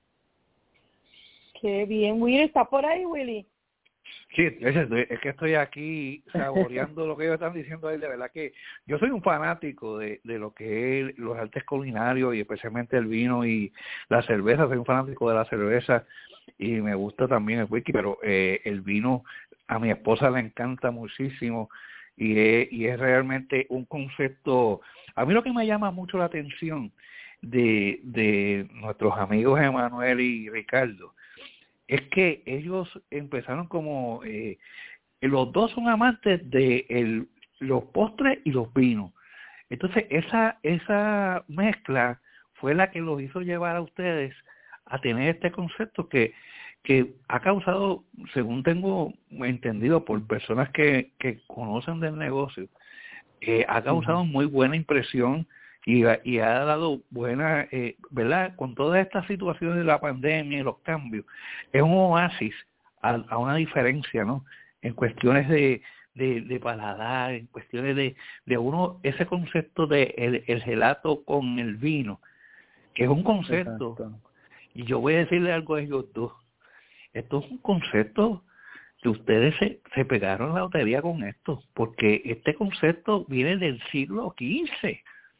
Qué bien. Willy, ¿está por ahí, Willy? Sí, es que estoy aquí saboreando lo que ellos están diciendo ahí. De verdad que yo soy un fanático de lo que es los artes culinarios, y especialmente el vino y la cerveza. Soy un fanático de la cerveza y me gusta también el whisky, pero el vino a mi esposa le encanta muchísimo, y es realmente un concepto. A mí lo que me llama mucho la atención de nuestros amigos Emanuel y Ricardo es que ellos empezaron como los dos son amantes de los postres y los vinos. Entonces esa mezcla fue la que los hizo llevar a ustedes a tener este concepto que ha causado, según tengo entendido por personas que conocen del negocio, ha causado muy buena impresión y ha dado buena, ¿verdad? Con todas estas situaciones de la pandemia y los cambios, es un oasis a una diferencia, ¿no? En cuestiones de paladar, en cuestiones de uno, ese concepto de el gelato con el vino, que es un concepto. Exacto. Y yo voy a decirle algo a ellos dos. Esto es un concepto que ustedes se pegaron la lotería con esto, porque este concepto viene del siglo XV.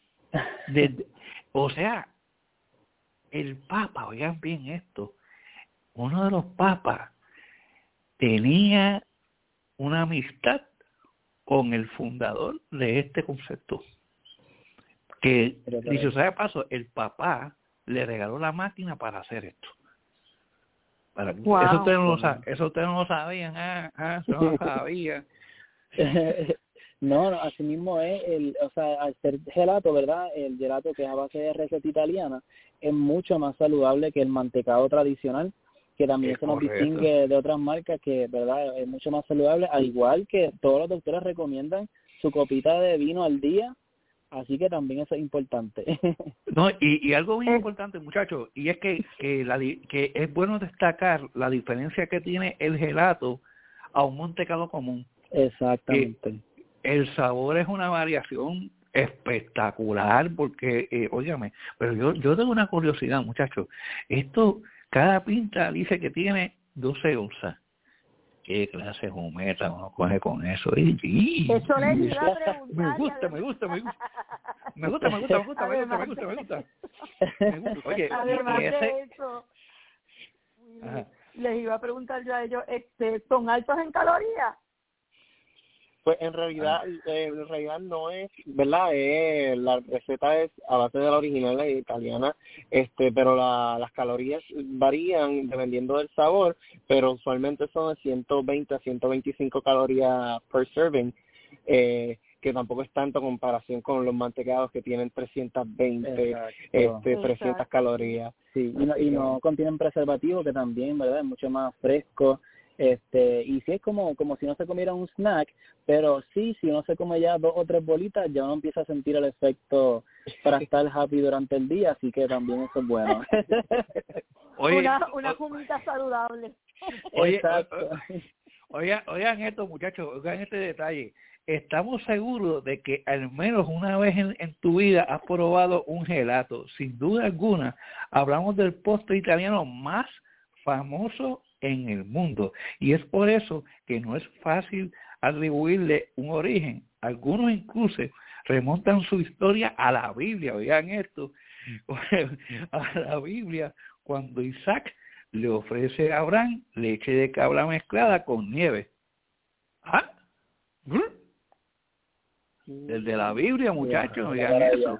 O sea, el Papa, oigan bien esto, uno de los papas tenía una amistad con el fundador de este concepto. Que, dicho sea de paso, el papá le regaló la máquina para hacer esto. Wow. Eso ustedes no lo sabían, eso no lo sabían. No, así mismo es, o sea, al ser gelato, ¿verdad? El gelato que es a base de receta italiana es mucho más saludable que el mantecado tradicional, que también se nos distingue de otras marcas, que, ¿verdad? Es mucho más saludable, al igual que todos los doctores recomiendan su copita de vino al día, así que también eso es importante. No, y algo muy importante, muchachos, y es que es bueno destacar la diferencia que tiene el gelato a un mantecado común. Exactamente. El sabor es una variación espectacular porque, óigame, pero yo tengo una curiosidad, muchachos. Esto, cada pinta dice que tiene 12 onzas. ¿Qué clase de jumeta uno coge con eso? Eso le iba a preguntar. Me gusta. Oye, además de eso, les iba a preguntar yo a ellos, ¿son altos en calorías? Pues en realidad no es, ¿verdad? La receta es a base de la original italiana, pero las calorías varían dependiendo del sabor, pero usualmente son de 120 a 125 calorías per serving, que tampoco es tanto en comparación con los mantecados que tienen 320, 300 calorías. Sí, y no contienen preservativo, que también, ¿verdad? Es mucho más fresco. Y sí es como si no se comiera un snack, pero sí, si uno se come ya 2 o 3 bolitas, ya uno empieza a sentir el efecto para estar happy durante el día, así que también eso es bueno. Oye, una jumita saludable. Oigan esto, muchachos, oigan este detalle. Estamos seguros de que al menos una vez en tu vida has probado un gelato. Sin duda alguna, hablamos del postre italiano más famoso en el mundo, y es por eso que no es fácil atribuirle un origen. Algunos incluso remontan su historia a la Biblia. Oigan esto, a la Biblia, cuando Isaac le ofrece a Abraham leche de cabra mezclada con nieve. Desde la Biblia, muchachos, oigan eso.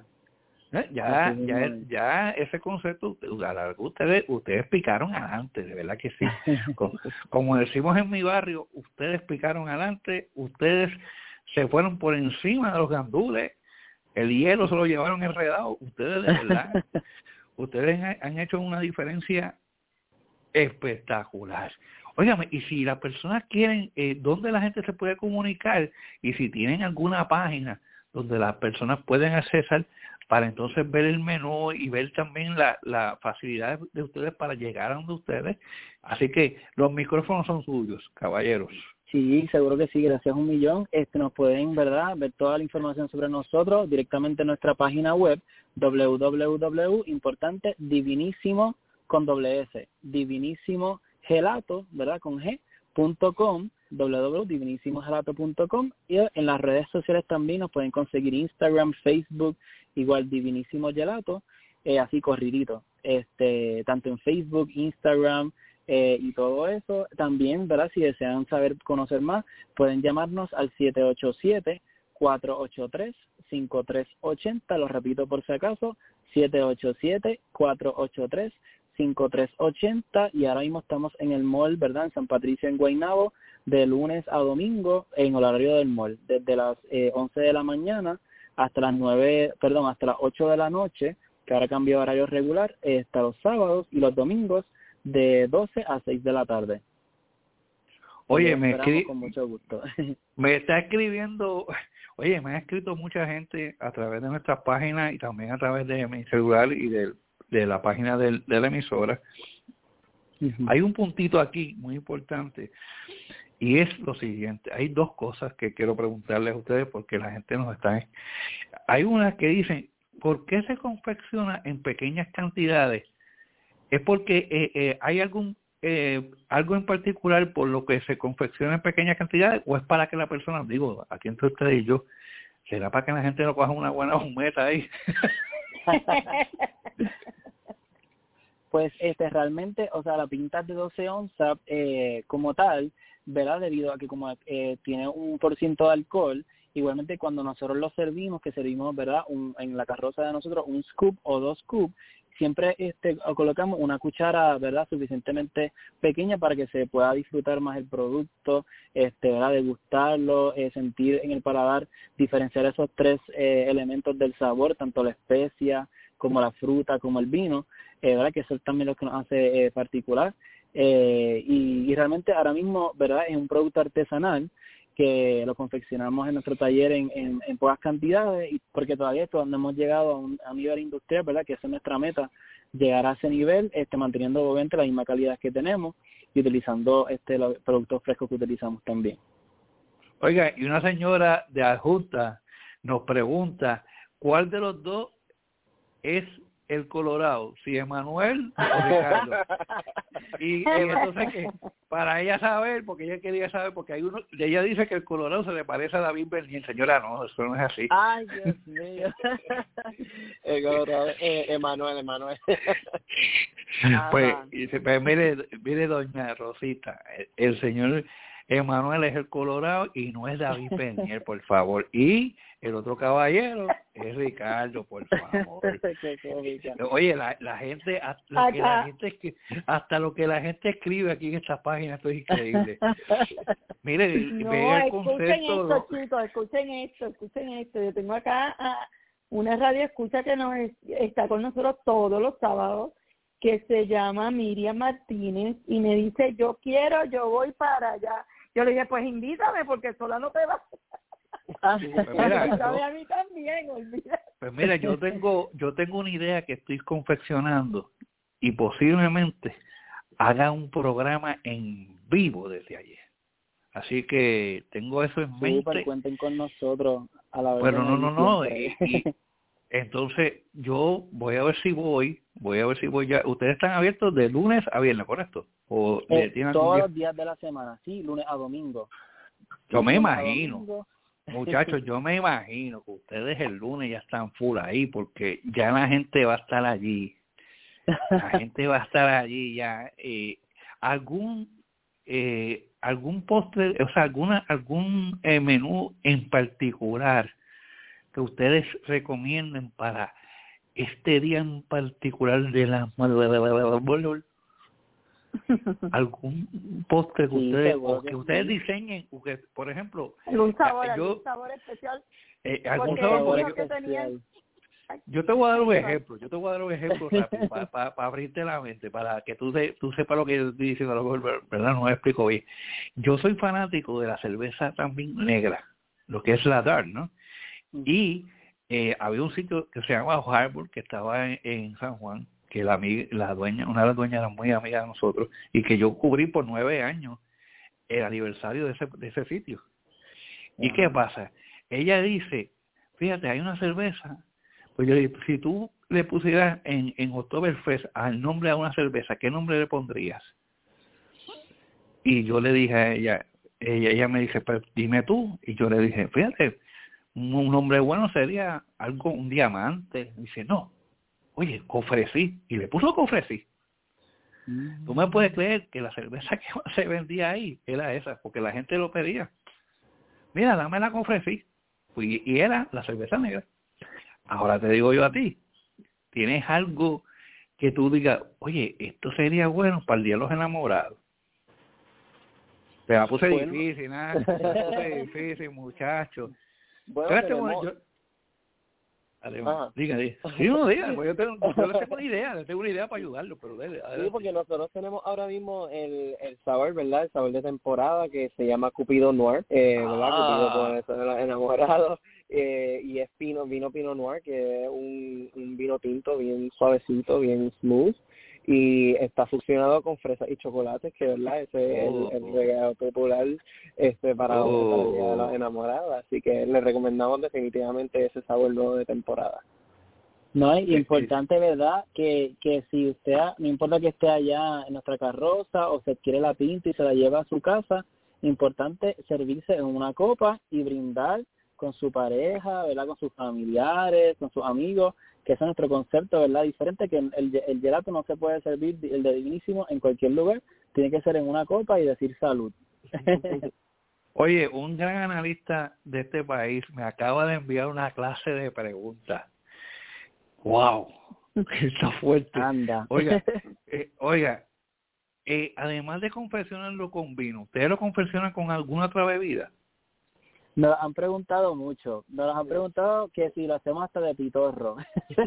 Ya ese concepto, ustedes picaron adelante, de verdad que sí. Como decimos en mi barrio, ustedes picaron adelante, ustedes se fueron por encima de los gandules, el hielo se lo llevaron enredado, ustedes de verdad, ustedes han hecho una diferencia espectacular. Óigame, y si las personas quieren, ¿dónde la gente se puede comunicar? Y si tienen alguna página donde las personas pueden accesar para entonces ver el menú y ver también la facilidad de ustedes para llegar a donde ustedes. Así que los micrófonos son suyos, caballeros. Sí, seguro que sí, gracias un millón. Nos pueden, ¿verdad?, ver toda la información sobre nosotros directamente en nuestra página web, importante, divinísimo, con doble S, divinísimo gelato, ¿verdad?, con G.com, www.divinissimogelato.com, y en las redes sociales también nos pueden conseguir Instagram, Facebook, igual Divinísimo Gelato, así corridito, tanto en Facebook, Instagram y todo eso. También, ¿verdad?, si desean conocer más, pueden llamarnos al 787-483-5380, lo repito por si acaso, 787-483-5380 y ahora mismo estamos en el mall, ¿verdad? En San Patricio, en Guaynabo, de lunes a domingo en horario del mall, desde las 11 de la mañana hasta las 8 de la noche, que ahora cambió horario regular, hasta los sábados y los domingos de 12 a 6 de la tarde. Oye, con mucho gusto. Me está escribiendo, oye, me ha escrito mucha gente a través de nuestras páginas y también a través de mi celular y de la página de la emisora. Uh-huh. Hay un puntito aquí muy importante y es lo siguiente. Hay dos cosas que quiero preguntarles a ustedes porque la gente nos está... Hay una que dicen, ¿por qué se confecciona en pequeñas cantidades? ¿Es porque hay algo en particular por lo que se confecciona en pequeñas cantidades o es para que la persona, digo, aquí entre ustedes y yo, será para que la gente no coja una buena humeta ahí? Pues realmente, o sea, la pinta de 12 onzas como tal, ¿verdad? Debido a que como tiene un % de alcohol, igualmente cuando nosotros lo servimos, que servimos, ¿verdad? En la carroza de nosotros un scoop o 2 scoops, siempre colocamos una cuchara, ¿verdad? Suficientemente pequeña para que se pueda disfrutar más el producto, ¿verdad? Degustarlo, sentir en el paladar, diferenciar esos 3 elementos del sabor, tanto la especia como la fruta, como el vino, ¿verdad? Que eso es también lo que nos hace particular. Y realmente ahora mismo, ¿verdad? Es un producto artesanal que lo confeccionamos en nuestro taller en pocas cantidades, y porque todavía no hemos llegado a un nivel industrial, ¿verdad? Que esa es nuestra meta, llegar a ese nivel, manteniendo obviamente la misma calidad que tenemos y utilizando los productos frescos que utilizamos también. Oiga, y una señora de Adjunta nos pregunta, ¿cuál de los dos es el Colorado? ¿Si Emanuel o Ricardo? Y entonces que para ella saber, porque ella quería saber, porque hay uno, ella dice que el Colorado se le parece a David Bernier. Señora, no, eso no es así. Ay, Dios mío. El Colorado, Emanuel. Pues mire doña Rosita, el señor Emanuel es el Colorado y no es David Bernier, por favor. Y el otro caballero es Ricardo, por favor. Oye, la gente, hasta lo que la gente escribe aquí en estas páginas, esto es increíble. Mire, no, vea el escuchen concepto. esto, chicos, escuchen esto. Yo tengo acá una radio escucha que está con nosotros todos los sábados, que se llama Miriam Martínez, y me dice, yo voy para allá. Yo le dije, pues invítame, porque sola no te vas. Pues mira, a mí también, olvídate. Pues mira, yo tengo una idea que estoy confeccionando y posiblemente haga un programa en vivo desde ayer. Así que tengo eso en mente. Super, cuenten con nosotros a la vez. Bueno, no. Y entonces yo voy a ver si voy ya. Ustedes están abiertos de lunes a viernes, ¿correcto? ¿O todos los días de la semana, sí, lunes a domingo. Yo me imagino. Muchachos, yo me imagino que ustedes el lunes ya están full ahí, porque ya la gente va a estar allí. La gente va a estar allí ya. ¿Algún postre, o sea, algún menú en particular que ustedes recomienden para este día en particular de la algún postre que ustedes diseñen, que, por ejemplo, algún sabor especial, algún sabor que tenían. Yo te voy a dar un ejemplo rápido para abrirte la mente, para que tú sepas lo que yo estoy diciendo, ¿verdad? No me explico bien. Yo soy fanático de la cerveza también negra, lo que es la Dark, ¿no? Y había un sitio que se llama Harbor, que estaba en San Juan, que una de las dueñas era muy amiga de nosotros, y que yo cubrí por 9 años el aniversario de ese sitio. ¿Y qué pasa? Ella dice, fíjate, hay una cerveza, pues yo digo, si tú le pusieras en Oktoberfest al nombre a una cerveza, ¿qué nombre le pondrías? Y yo le dije a ella me dice, pues dime tú, y yo le dije, fíjate, un nombre bueno sería un diamante. Y dice, no, oye, Cofresí, y le puso Cofresí. Tú me puedes creer que la cerveza que se vendía ahí era esa, porque la gente lo pedía. Mira, dame la Cofresí. Y era la cerveza negra. Ahora te digo yo a ti, ¿tienes algo que tú digas, oye, esto sería bueno para el Día de los Enamorados? Te la puse difícil, nada, te la puse difícil, muchacho. Bueno, diga. Sí, no, diga, pues yo le tengo una idea para ayudarlo, pero dale. Sí, porque nosotros tenemos ahora mismo el sabor, ¿verdad? El sabor de temporada que se llama Cupido Noir, ¿verdad? Cupido por eso de los enamorados, y es vino Pinot Noir, que es un vino tinto bien suavecito, bien smooth, y está fusionado con fresas y chocolates, que verdad ese es el regalo popular para el Día de los Enamorados, así que le recomendamos definitivamente ese sabor nuevo de temporada. No, es importante, ¿verdad? Que si usted, no importa que esté allá en nuestra carroza o se adquiere la pinta y se la lleva a su casa, importante servirse en una copa y brindar con su pareja, ¿verdad? Con sus familiares, con sus amigos, que ese es nuestro concepto, ¿verdad? Diferente, que el gelato no se puede servir, el de Divinísimo, en cualquier lugar, tiene que ser en una copa y decir salud. Oye, un gran analista de este país me acaba de enviar una clase de preguntas. ¡Wow! Está fuerte. Anda. Oiga, además de confeccionarlo con vino, ¿ustedes lo confeccionan con alguna otra bebida? Nos lo han preguntado mucho. Nos lo han preguntado que si lo hacemos hasta de pitorro.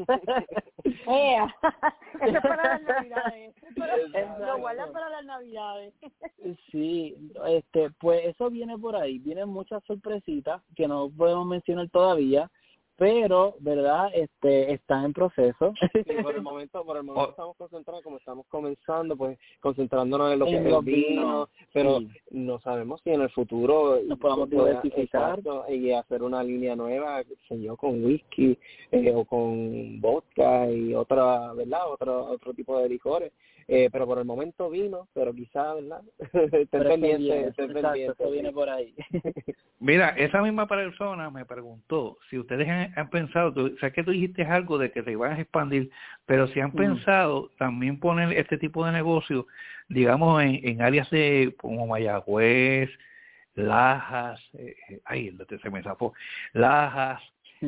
Eso es para las Navidades. Lo guardan para las Navidades. Sí, pues eso viene por ahí. Vienen muchas sorpresitas que no podemos mencionar todavía, pero, ¿verdad? Están en proceso. Sí, por el momento estamos concentrados, como estamos comenzando, pues concentrándonos en lo que es el vino, pero no sabemos si en el futuro nos podamos diversificar y hacer una línea nueva, qué sé yo, con whisky o con vodka y otra, ¿verdad? Otro tipo de licores. Pero por el momento vino, pero quizá, ¿verdad? Estén pendientes. Eso viene por ahí. Mira, esa misma persona me preguntó si ustedes han pensado, sé que tú dijiste algo de que te iban a expandir, pero si han pensado también poner este tipo de negocio, digamos, en áreas de como Mayagüez, Lajas, se me zafó, Lajas,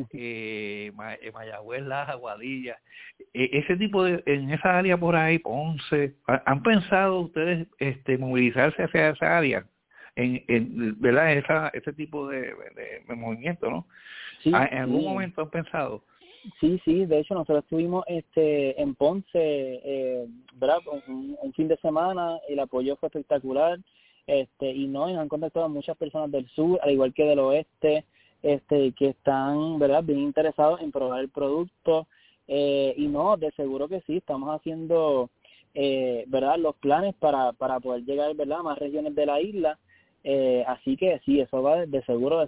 Mayagüez, Lajas, Guadilla, ese tipo de, en esa área por ahí, Ponce, ¿han pensado ustedes movilizarse hacia esa área? En ¿verdad? Ese tipo de movimiento, ¿no? Sí, ¿En algún momento han pensado? Sí, de hecho nosotros estuvimos en Ponce, ¿verdad? Un fin de semana, el apoyo fue espectacular, y nos han contactado muchas personas del sur, al igual que del oeste, que están, ¿verdad?, bien interesados en probar el producto, y no, de seguro que sí, estamos haciendo, ¿verdad?, los planes para poder llegar, ¿verdad?, a más regiones de la isla, así que sí, eso va de seguro.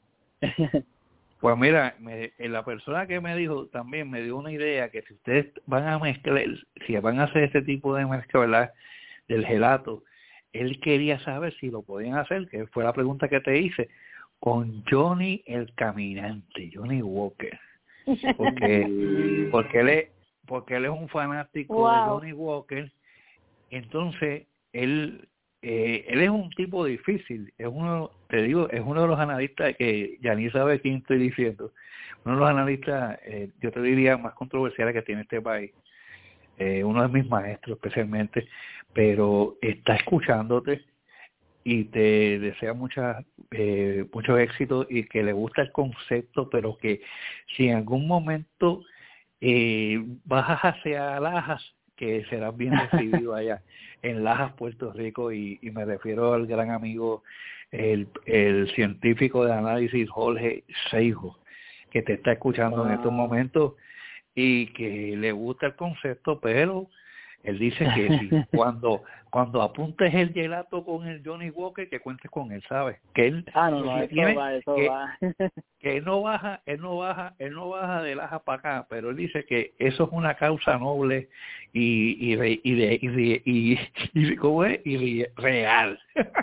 Pues mira, la persona que me dijo también me dio una idea que si ustedes van a mezclar, si van a hacer este tipo de mezcla, ¿verdad?, del gelato, él quería saber si lo podían hacer, que fue la pregunta que te hice, con Johnny el Caminante, Johnny Walker, porque él es un fanático de Johnny Walker. Entonces él es un tipo difícil, es uno de los analistas que ya ni sabe quién estoy diciendo, uno de los analistas, yo te diría, más controversiales que tiene este país, uno de mis maestros especialmente, pero está escuchándote y te desea mucho éxito y que le gusta el concepto, pero que si en algún momento bajas hacia Lajas, que serás bien recibido allá en Lajas, Puerto Rico, y me refiero al gran amigo, el científico de análisis Jorge Seijo, que te está escuchando en estos momentos y que le gusta el concepto, pero él dice que si cuando apuntes el gelato con el Johnny Walker, que cuentes con él, ¿sabes? Que él va. Que él no baja de Lajas para acá, pero él dice que eso es una causa noble y ¿cómo es? Y real.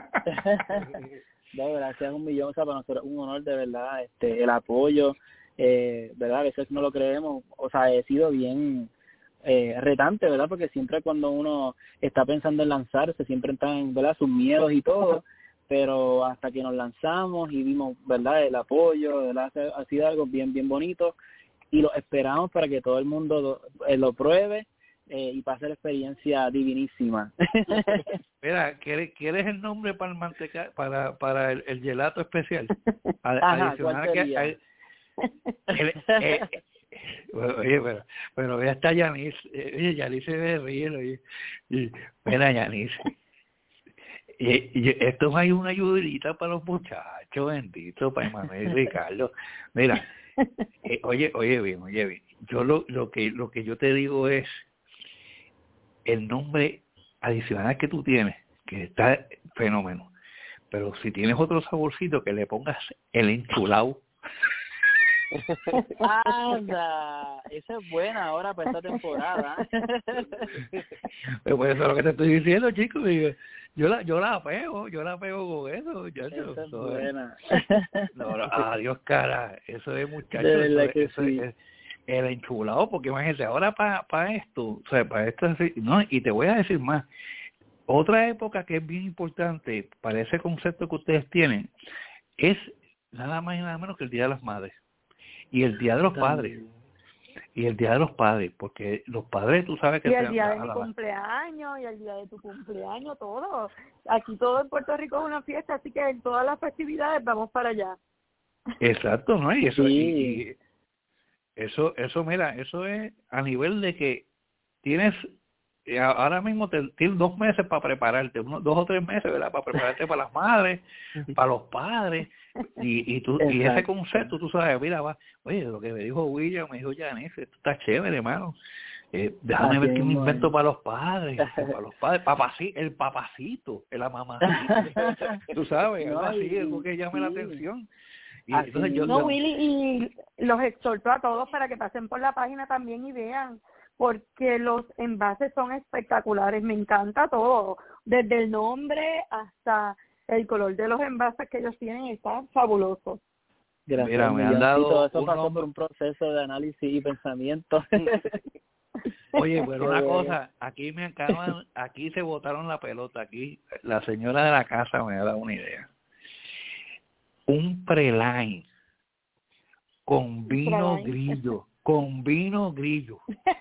No, gracias un millón, o sea, para nosotros es un honor de verdad, el apoyo, verdad, a veces no lo creemos, o sea, he sido bien retante, ¿verdad? Porque siempre cuando uno está pensando en lanzarse, siempre están, ¿verdad?, sus miedos y todo, pero hasta que nos lanzamos y vimos, ¿verdad?, el apoyo, ¿verdad?, ha sido algo bien bonito, y lo esperamos para que todo el mundo lo pruebe y pase la experiencia divinísima. Mira, ¿quieres el nombre para el para el gelato especial? Ajá, ¿cuál sería? Oye, pero ya está Yanis. Yanis se ve ríe. Mira, Yanis. Y esto hay una ayudita para los muchachos, bendito, para Emanuel y Ricardo. Mira, oye bien. Yo lo que yo te digo es el nombre adicional que tú tienes, que está fenómeno. Pero si tienes otro saborcito, que le pongas el enchulado. Anda, esa es buena ahora para esta temporada. Pues eso es lo que te estoy diciendo, chicos. Yo la pego con eso. Esa es buena. No, adiós, cara. Eso es, muchachos. Eso sí. es el enchulado, porque imagínate, ahora para esto, o sea, para esto, no, y te voy a decir más. Otra época que es bien importante para ese concepto que ustedes tienen es nada más y nada menos que el Día de las Madres y el Día de los Padres. Y el Día de los Padres, porque los padres, tú sabes que... Y el día de mi cumpleaños, y el día de tu cumpleaños, todo. Aquí todo en Puerto Rico es una fiesta, así que en todas las festividades vamos para allá. Exacto, ¿no? Y eso, sí. y eso, mira, eso es a nivel de que tienes... Ahora mismo tienes 2 meses para prepararte, 2 o 3 meses, ¿verdad? Para prepararte para las madres, para los padres, y ese concepto, tú sabes, mira, oye, lo que me dijo William, me dijo Janice, esto está chévere, hermano. Déjame ver qué me invento para los padres, el papacito, la mamacita, tú sabes, algo así, algo que llame la atención. Y entonces Willy, y los exhorto a todos para que pasen por la página también y vean, porque los envases son espectaculares, me encanta todo, desde el nombre hasta el color de los envases que ellos tienen, está fabuloso. Gracias. Mira, me han dado todo eso pasó por un proceso de análisis y pensamiento. Oye, pero una cosa, aquí se botaron la pelota, aquí la señora de la casa me ha dado una idea. Un preline con vino grillo. Con vinagrillos.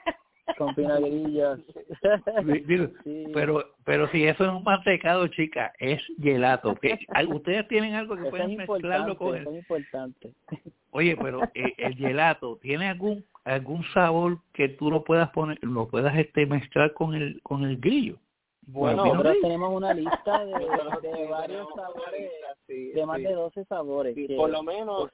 Sí. Pero si eso es un mantecado, chica, es gelato. Ustedes tienen algo que pueden mezclarlo con eso es importante. Oye, pero el gelato tiene algún sabor que tú lo puedas mezclar con el grillo. Bueno, nosotros tenemos una lista de varios sabores, de más de 12 sabores. Sí, por lo menos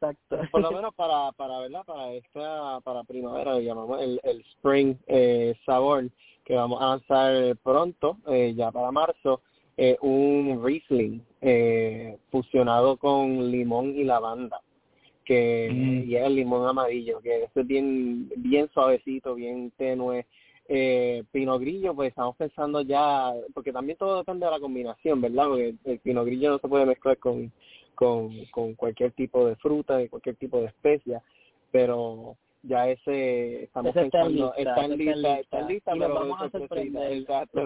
para primavera le llamamos el spring sabor, que vamos a lanzar pronto, ya para marzo, un Riesling fusionado con limón y lavanda, que y es el limón amarillo, que es bien suavecito, bien tenue. Pinot Grillo, pues estamos pensando ya, porque también todo depende de la combinación, ¿verdad? Porque el Pinot Grillo no se puede mezclar con cualquier tipo de fruta, de cualquier tipo de especia, pero ya estamos pensando, está en lista, y pero vamos a sorprender. Exacto.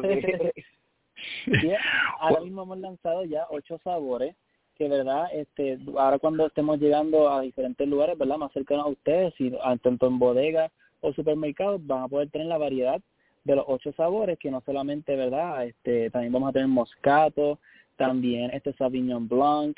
Ahora mismo hemos lanzado ya 8 sabores, que verdad, ahora cuando estemos llegando a diferentes lugares, ¿verdad? Más cercanos a ustedes, tanto en bodegas o supermercados, van a poder tener la variedad de los 8 sabores, que no solamente, ¿verdad? También vamos a tener moscato, también Sauvignon Blanc,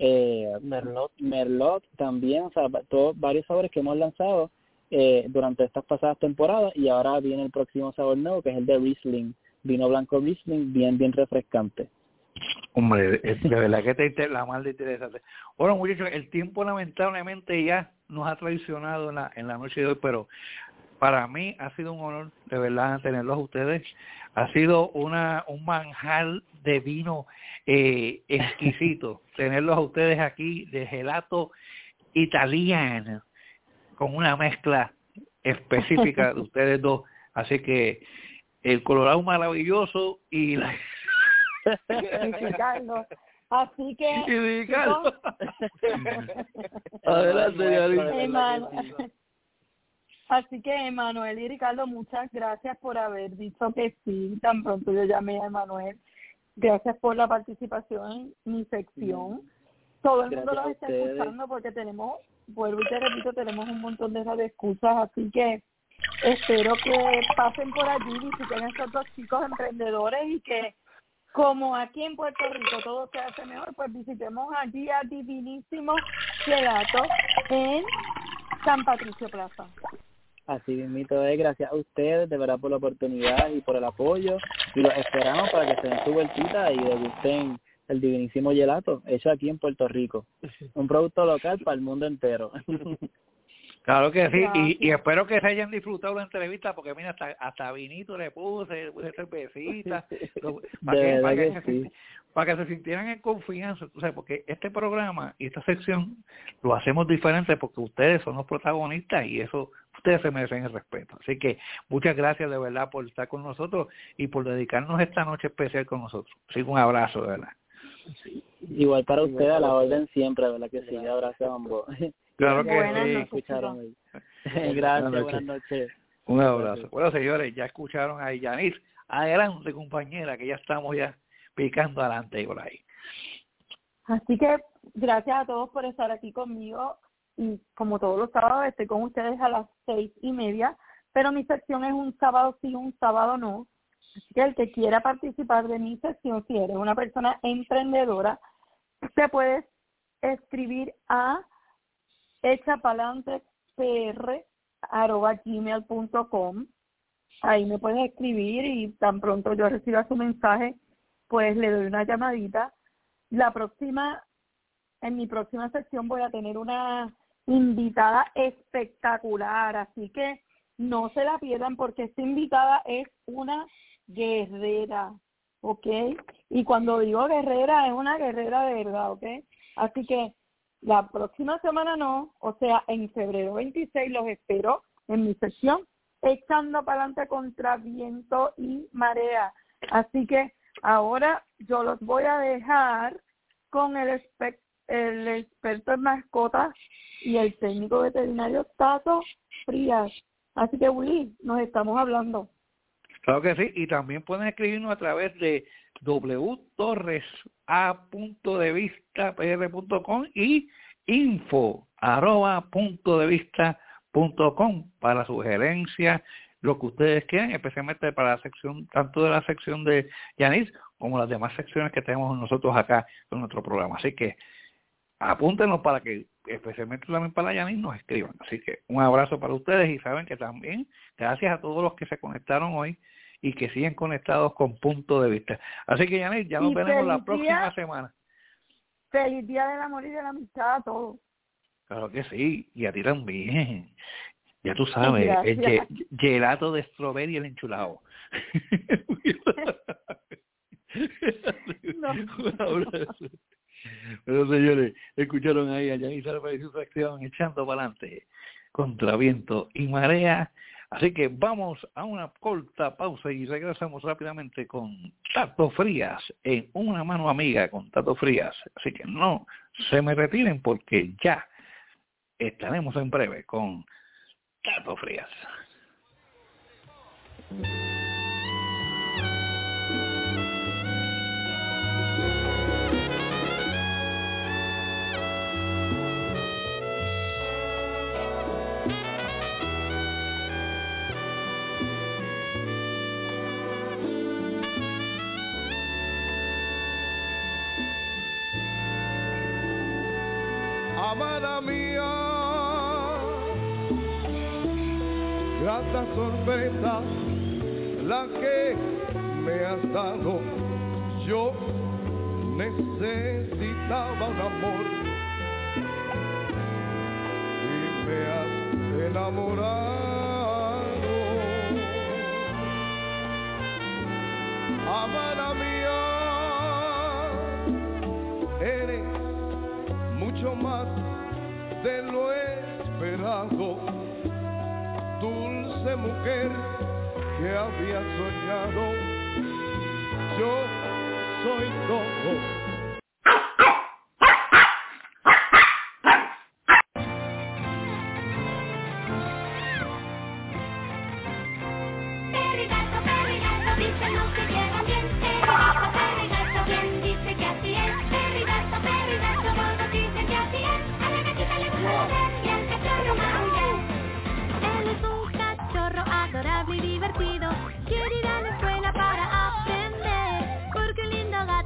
Merlot también, o sea, varios sabores que hemos lanzado durante estas pasadas temporadas, y ahora viene el próximo sabor nuevo, que es el de Riesling, vino blanco Riesling, bien refrescante. Hombre, de verdad que la más de interesante. Bueno, muchachos, el tiempo lamentablemente ya nos ha traicionado en la noche de hoy, pero para mí ha sido un honor de verdad tenerlos a ustedes. Ha sido un manjar de vino exquisito tenerlos a ustedes aquí, de gelato italiano, con una mezcla específica de ustedes dos. Así que el Colorado maravilloso y la... Ricardo. Así que Ricardo. Adelante, así que Emanuel y Ricardo, muchas gracias por haber dicho que sí, tan pronto yo llamé a Emanuel. Gracias por la participación en mi sección. Todo el mundo los está escuchando porque tenemos vuelvo y te repito, tenemos un montón de excusas, así que espero que pasen por allí, visiten a estos dos chicos emprendedores y que, como aquí en Puerto Rico todo se hace mejor, pues visitemos allí a Divinísimo Gelato en San Patricio Plaza. Así mismito es, gracias a ustedes de verdad por la oportunidad y por el apoyo, y los esperamos para que se den su vueltita y degusten el Divinísimo Gelato, hecho aquí en Puerto Rico, un producto local para el mundo entero. Claro que sí, y espero que se hayan disfrutado la entrevista, porque mira, hasta vinito le puse cervecita, para que se sintieran en confianza, o sea, porque este programa y esta sección lo hacemos diferente porque ustedes son los protagonistas y eso, ustedes se merecen el respeto. Así que muchas gracias de verdad por estar con nosotros y por dedicarnos esta noche especial con nosotros. Así que un abrazo, de verdad. Igual para ustedes, a la orden siempre, ¿verdad que sí? Un abrazo a ambos. Claro que buenas sí. Noches, escucharon hoy. Gracias, buenas noches. Un abrazo. Bueno, señores, ya escucharon a Yanis. Adelante, compañera, que ya estamos ya picando adelante por ahí. Así que gracias a todos por estar aquí conmigo y como todos los sábados estoy con ustedes a las 6:30, pero mi sección es un sábado sí, un sábado no. Así que el que quiera participar de mi sección, si eres una persona emprendedora, te puedes escribir a echapalantepr@gmail.com. Ahí me puedes escribir y tan pronto yo reciba su mensaje, pues le doy una llamadita. En mi próxima sección voy a tener una invitada espectacular, así que no se la pierdan porque esta invitada es una guerrera, ¿ok? Y cuando digo guerrera, es una guerrera de verdad, ¿ok? Así que la próxima semana no, o sea, en febrero 26 los espero en mi sección Echando para adelante contra viento y marea. Así que ahora yo los voy a dejar con el experto en mascotas y el técnico veterinario Tato Frías. Así que, Willy, nos estamos hablando. Claro que sí, y también pueden escribirnos a través de wtorres.a.devistapr.com y info@puntodevista.com para sugerencias, lo que ustedes quieran, especialmente para la sección, tanto de la sección de Yanis como las demás secciones que tenemos nosotros acá en nuestro programa. Así que apúntenos para que, especialmente también para Yanis, nos escriban. Así que un abrazo para ustedes y saben que también gracias a todos los que se conectaron hoy y que siguen conectados con Punto de Vista. Así que Yanis, ya nos veremos la próxima semana. Feliz Día del Amor y de la Amistad a todos. Claro que sí, y a ti también. Ya tú sabes, el gelato de strawberry y el enchulado. No. Un abrazo. Pero señores, escucharon ahí a Yanis Álvarez y su sección Echando para adelante contra viento y marea. Así que vamos a una corta pausa y regresamos rápidamente con Tato Frías en Una Mano Amiga con Tato Frías. Así que no se me retiren porque ya estaremos en breve con Tato Frías. Amada mía, grata sorpresa la que me has dado. Yo necesitaba un amor y me has enamorado. Amada mía, eres mucho más de lo esperado, dulce mujer que había soñado. Yo soy todo. Perrigato, dicen los que llegan bien. Perrigato, quien dice que así es. Perrigato, todos dicen que así es. A la gatita le gusta beber.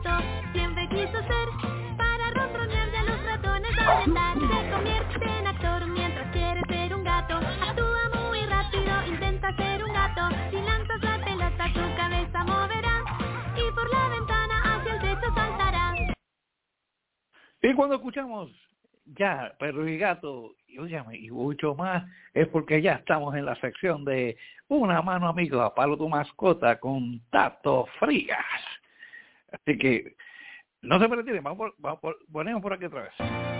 gato, siempre quiso ser. Para ronronear y a los ratones ahuyentar. Se convierte en actor mientras quiere ser un gato. Actúa muy rápido, intenta ser un gato. Si lanzas la pelota tu cabeza moverá. Y por la ventana hacia el techo saltará. Y cuando escuchamos ya Perro y Gato y mucho más, es porque ya estamos en la sección de Una Mano Amiga para tu mascota con Tato Frías. Así que no se retiren, ponemos por aquí otra vez.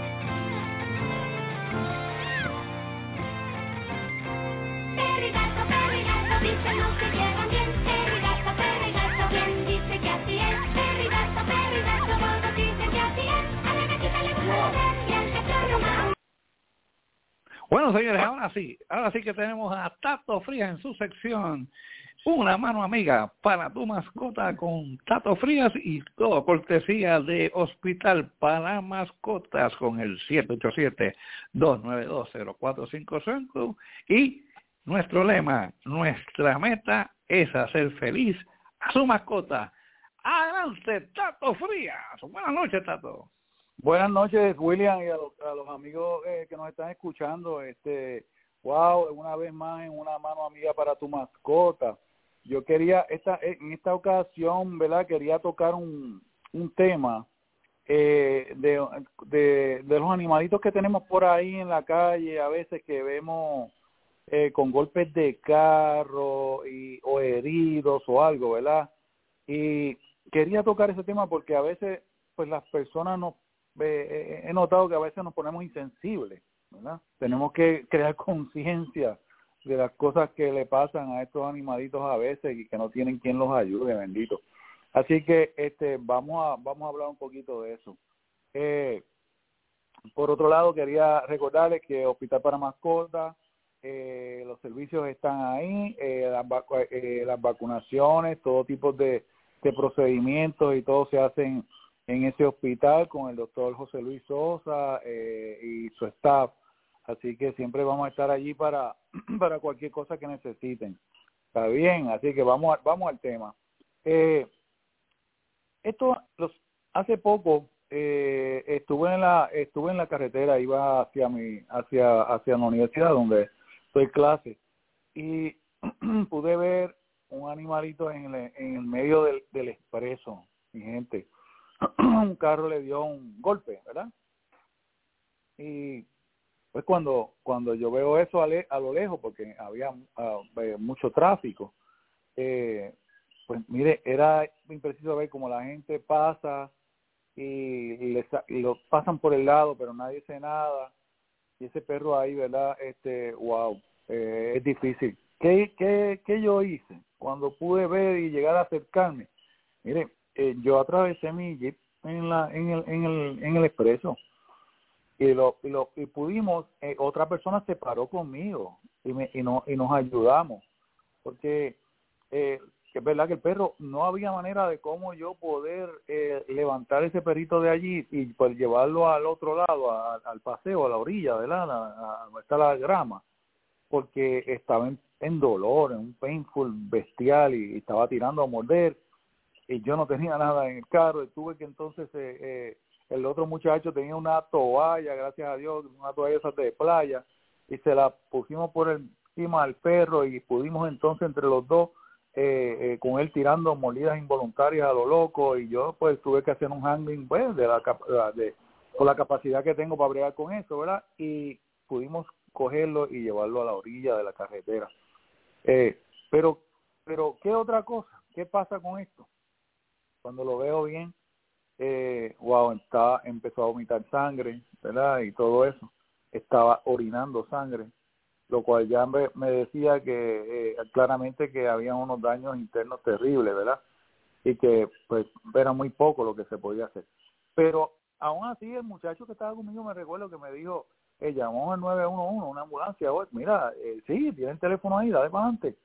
Perro y gato, dicen los que llevan bien. Perro y gato, ¿quién dice que así es? Perro y gato, todos dicen que así es. A la gatita le gusta la y al gato no más. Bueno, señores, ahora sí que tenemos a Tato Frías en su sección Una Mano Amiga para tu mascota con Tato Frías y todo cortesía de Hospital para Mascotas con el 787-292-0455 y nuestro lema, nuestra meta es hacer feliz a su mascota. Adelante, Tato Frías. Buenas noches, Tato. Buenas noches, William, y a los amigos que nos están escuchando. Wow, una vez más en Una Mano Amiga para tu mascota. Yo quería, en esta ocasión, ¿verdad? Quería tocar un tema de los animalitos que tenemos por ahí en la calle, a veces que vemos con golpes de carro o heridos o algo, ¿verdad? Y quería tocar ese tema porque a veces, pues las personas he notado que a veces nos ponemos insensibles, ¿verdad? Tenemos que crear conciencia de las cosas que le pasan a estos animalitos a veces y que no tienen quien los ayude, bendito. Así que vamos a hablar un poquito de eso. Por otro lado, quería recordarles que Hospital para Mascotas, los servicios están ahí, las vacunaciones, todo tipo de procedimientos y todo se hacen en ese hospital con el doctor José Luis Sosa y su staff. Así que siempre vamos a estar allí para cualquier cosa que necesiten. Está bien, así que vamos al tema. Hace poco estuve en la carretera, iba hacia la universidad donde doy clases y pude ver un animalito en el medio del expreso, mi gente. Un carro le dio un golpe, ¿verdad? Y pues cuando yo veo eso a lo lejos, porque había mucho tráfico, pues mire, era impreciso ver cómo la gente pasa y lo pasan por el lado, pero nadie dice nada. Y ese perro ahí, ¿verdad? Wow, es difícil. ¿Qué yo hice? Cuando pude ver y llegar a acercarme, mire, yo atravesé mi jeep en el expreso y pudimos, otra persona se paró conmigo y nos ayudamos porque es verdad que el perro no había manera de cómo yo poder levantar ese perrito de allí y pues llevarlo al otro lado, al paseo, a la orilla, ¿verdad? Donde está la grama, porque estaba en dolor, en un painful bestial y estaba tirando a morder. Y yo no tenía nada en el carro, y tuve que entonces, el otro muchacho tenía una toalla, gracias a Dios, una toalla de playa, y se la pusimos por encima al perro, y pudimos entonces entre los dos, con él tirando mordidas involuntarias a lo loco, y yo pues tuve que hacer un handling, pues, por la capacidad que tengo para bregar con eso, ¿verdad? Y pudimos cogerlo y llevarlo a la orilla de la carretera. Pero, ¿qué otra cosa? ¿Qué pasa con esto? Cuando lo veo bien, empezó a vomitar sangre, ¿verdad? Y todo eso. Estaba orinando sangre, lo cual ya me decía que claramente que había unos daños internos terribles, ¿verdad? Y que pues era muy poco lo que se podía hacer. Pero aún así el muchacho que estaba conmigo me recuerdo que me dijo, llamó al 911, una ambulancia, mira, sí, tiene el teléfono ahí, dale para adelante.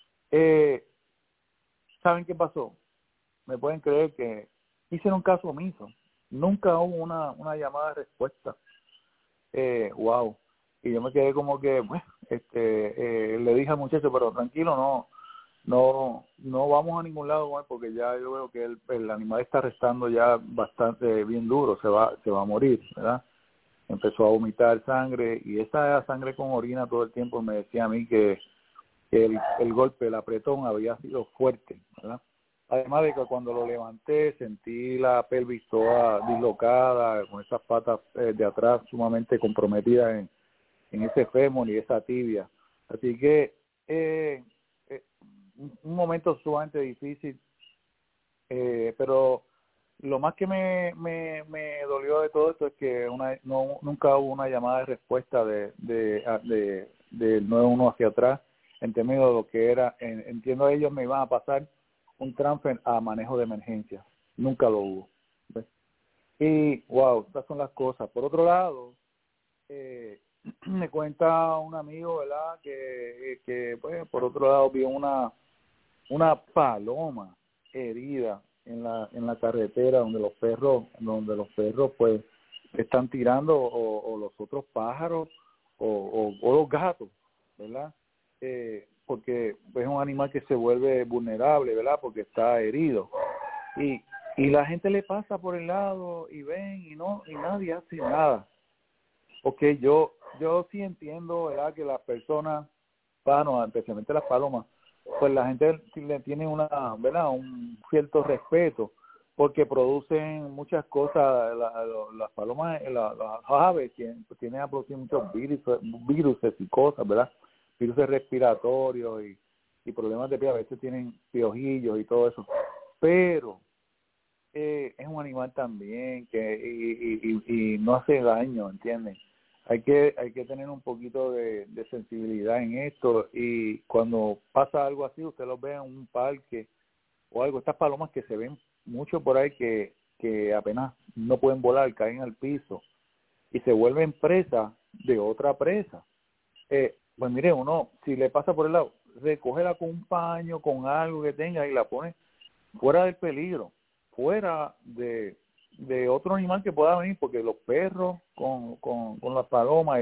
¿Saben qué pasó? Me pueden creer que hicieron caso omiso. Nunca hubo una llamada de respuesta. Wow. Y yo me quedé como que, bueno, le dije al muchacho, pero tranquilo, no vamos a ningún lado con él porque ya yo veo que el animal está restando ya bastante bien duro, se va a morir, ¿verdad? Empezó a vomitar sangre y esa sangre con orina todo el tiempo me decía a mí que el golpe, el apretón había sido fuerte, ¿verdad? Además de que cuando lo levanté sentí la pelvis toda dislocada, con esas patas de atrás sumamente comprometidas en ese fémur y esa tibia. Así que un momento sumamente difícil, pero lo más que me dolió de todo esto es que nunca hubo una llamada de respuesta del 911 hacia atrás en términos de lo que era, entiendo ellos me iban a pasar un transfer a manejo de emergencia, nunca lo hubo, ¿ves? Y wow, estas son las cosas. Por otro lado, me cuenta un amigo, ¿verdad? Que pues por otro lado vio una paloma herida en la carretera donde los perros pues están tirando o los otros pájaros o los gatos, ¿verdad? Porque es un animal que se vuelve vulnerable, ¿verdad? Porque está herido y la gente le pasa por el lado y ven y nadie hace nada. Okay, yo sí entiendo, ¿verdad? Que las personas, especialmente las palomas, pues la gente le tiene ¿verdad? Un cierto respeto porque producen muchas cosas. Las palomas, las aves tienen a producir muchos virus y cosas, ¿verdad? Virus respiratorios y problemas de piel, a veces tienen piojillos y todo eso, pero es un animal también y no hace daño, ¿entienden? Hay que tener un poquito de sensibilidad en esto, y cuando pasa algo así, usted los ve en un parque o algo, estas palomas que se ven mucho por ahí que apenas no pueden volar, caen al piso y se vuelven presa de otra presa. Pues mire, uno, si le pasa por el lado, recógela con un paño, con algo que tenga y la pone fuera del peligro, fuera de otro animal que pueda venir, porque los perros con las palomas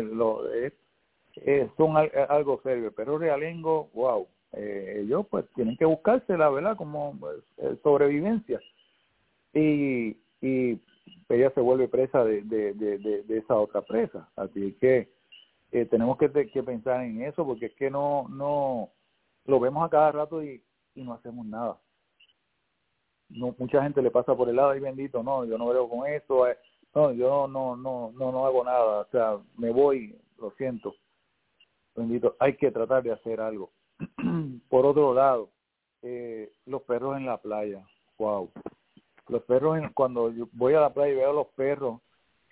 son algo serio. El perro realengo, wow, ellos pues tienen que buscársela, ¿verdad? Como sobrevivencia, y ella se vuelve presa de esa otra presa. Así que tenemos que pensar en eso, porque es que no lo vemos a cada rato y no hacemos nada. No, mucha gente le pasa por el lado y bendito, no, yo no veo con eso, no, yo no hago nada, o sea, me voy, lo siento, bendito, hay que tratar de hacer algo. Por otro lado, los perros en la playa, wow, los perros cuando yo voy a la playa y veo a los perros,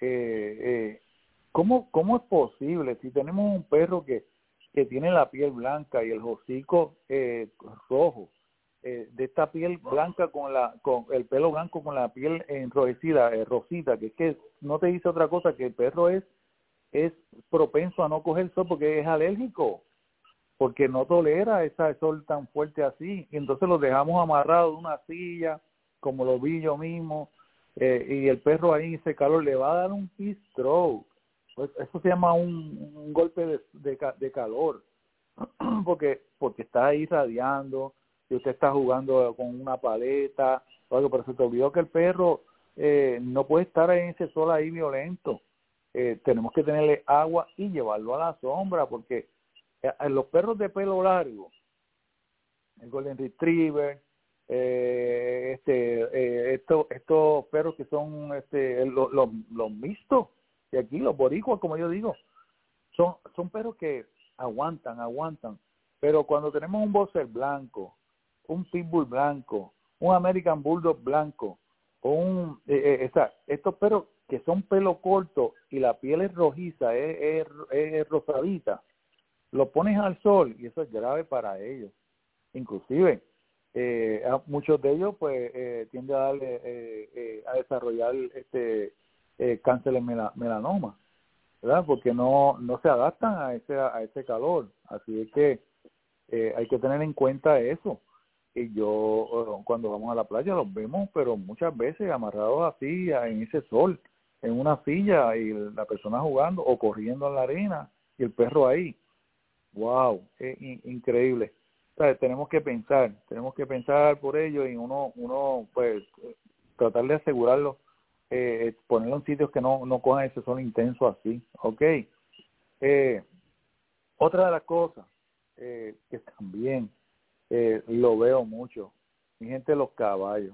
¿cómo es posible si tenemos un perro que tiene la piel blanca y el hocico rojo? De esta piel blanca con el pelo blanco con la piel enrojecida, rosita, que es que no te dice otra cosa que el perro es propenso a no coger sol porque es alérgico, porque no tolera ese sol tan fuerte así, y entonces los dejamos amarrados de una silla, como lo vi yo mismo, y el perro ahí ese calor le va a dar un heat stroke. Pues eso se llama un golpe de calor, porque está ahí radiando. Si usted está jugando con una paleta o algo, pero se te olvidó que el perro no puede estar en ese sol ahí violento. Tenemos que tenerle agua y llevarlo a la sombra, porque los perros de pelo largo, el Golden Retriever, estos perros que son los mixtos, y aquí los boricuas, como yo digo, son perros que aguantan, pero cuando tenemos un boxer blanco, un pitbull blanco, un American Bulldog blanco, o estos perros que son pelo corto y la piel es rojiza, es rosadita, lo pones al sol y eso es grave para ellos. Inclusive, muchos de ellos pues tienden a desarrollar cáncer en melanoma, ¿verdad? Porque no se adaptan a ese calor. Así es que hay que tener en cuenta eso. Y yo, cuando vamos a la playa, los vemos, pero muchas veces amarrados así en ese sol, en una silla, y la persona jugando o corriendo en la arena y el perro ahí. Wow, es increíble. ¿sabes? Tenemos que pensar por ello y uno pues tratar de asegurarlo, ponerlo en sitios que no cojan ese sol intenso así, ¿ok? Otra de las cosas que también lo veo mucho, mi gente, los caballos.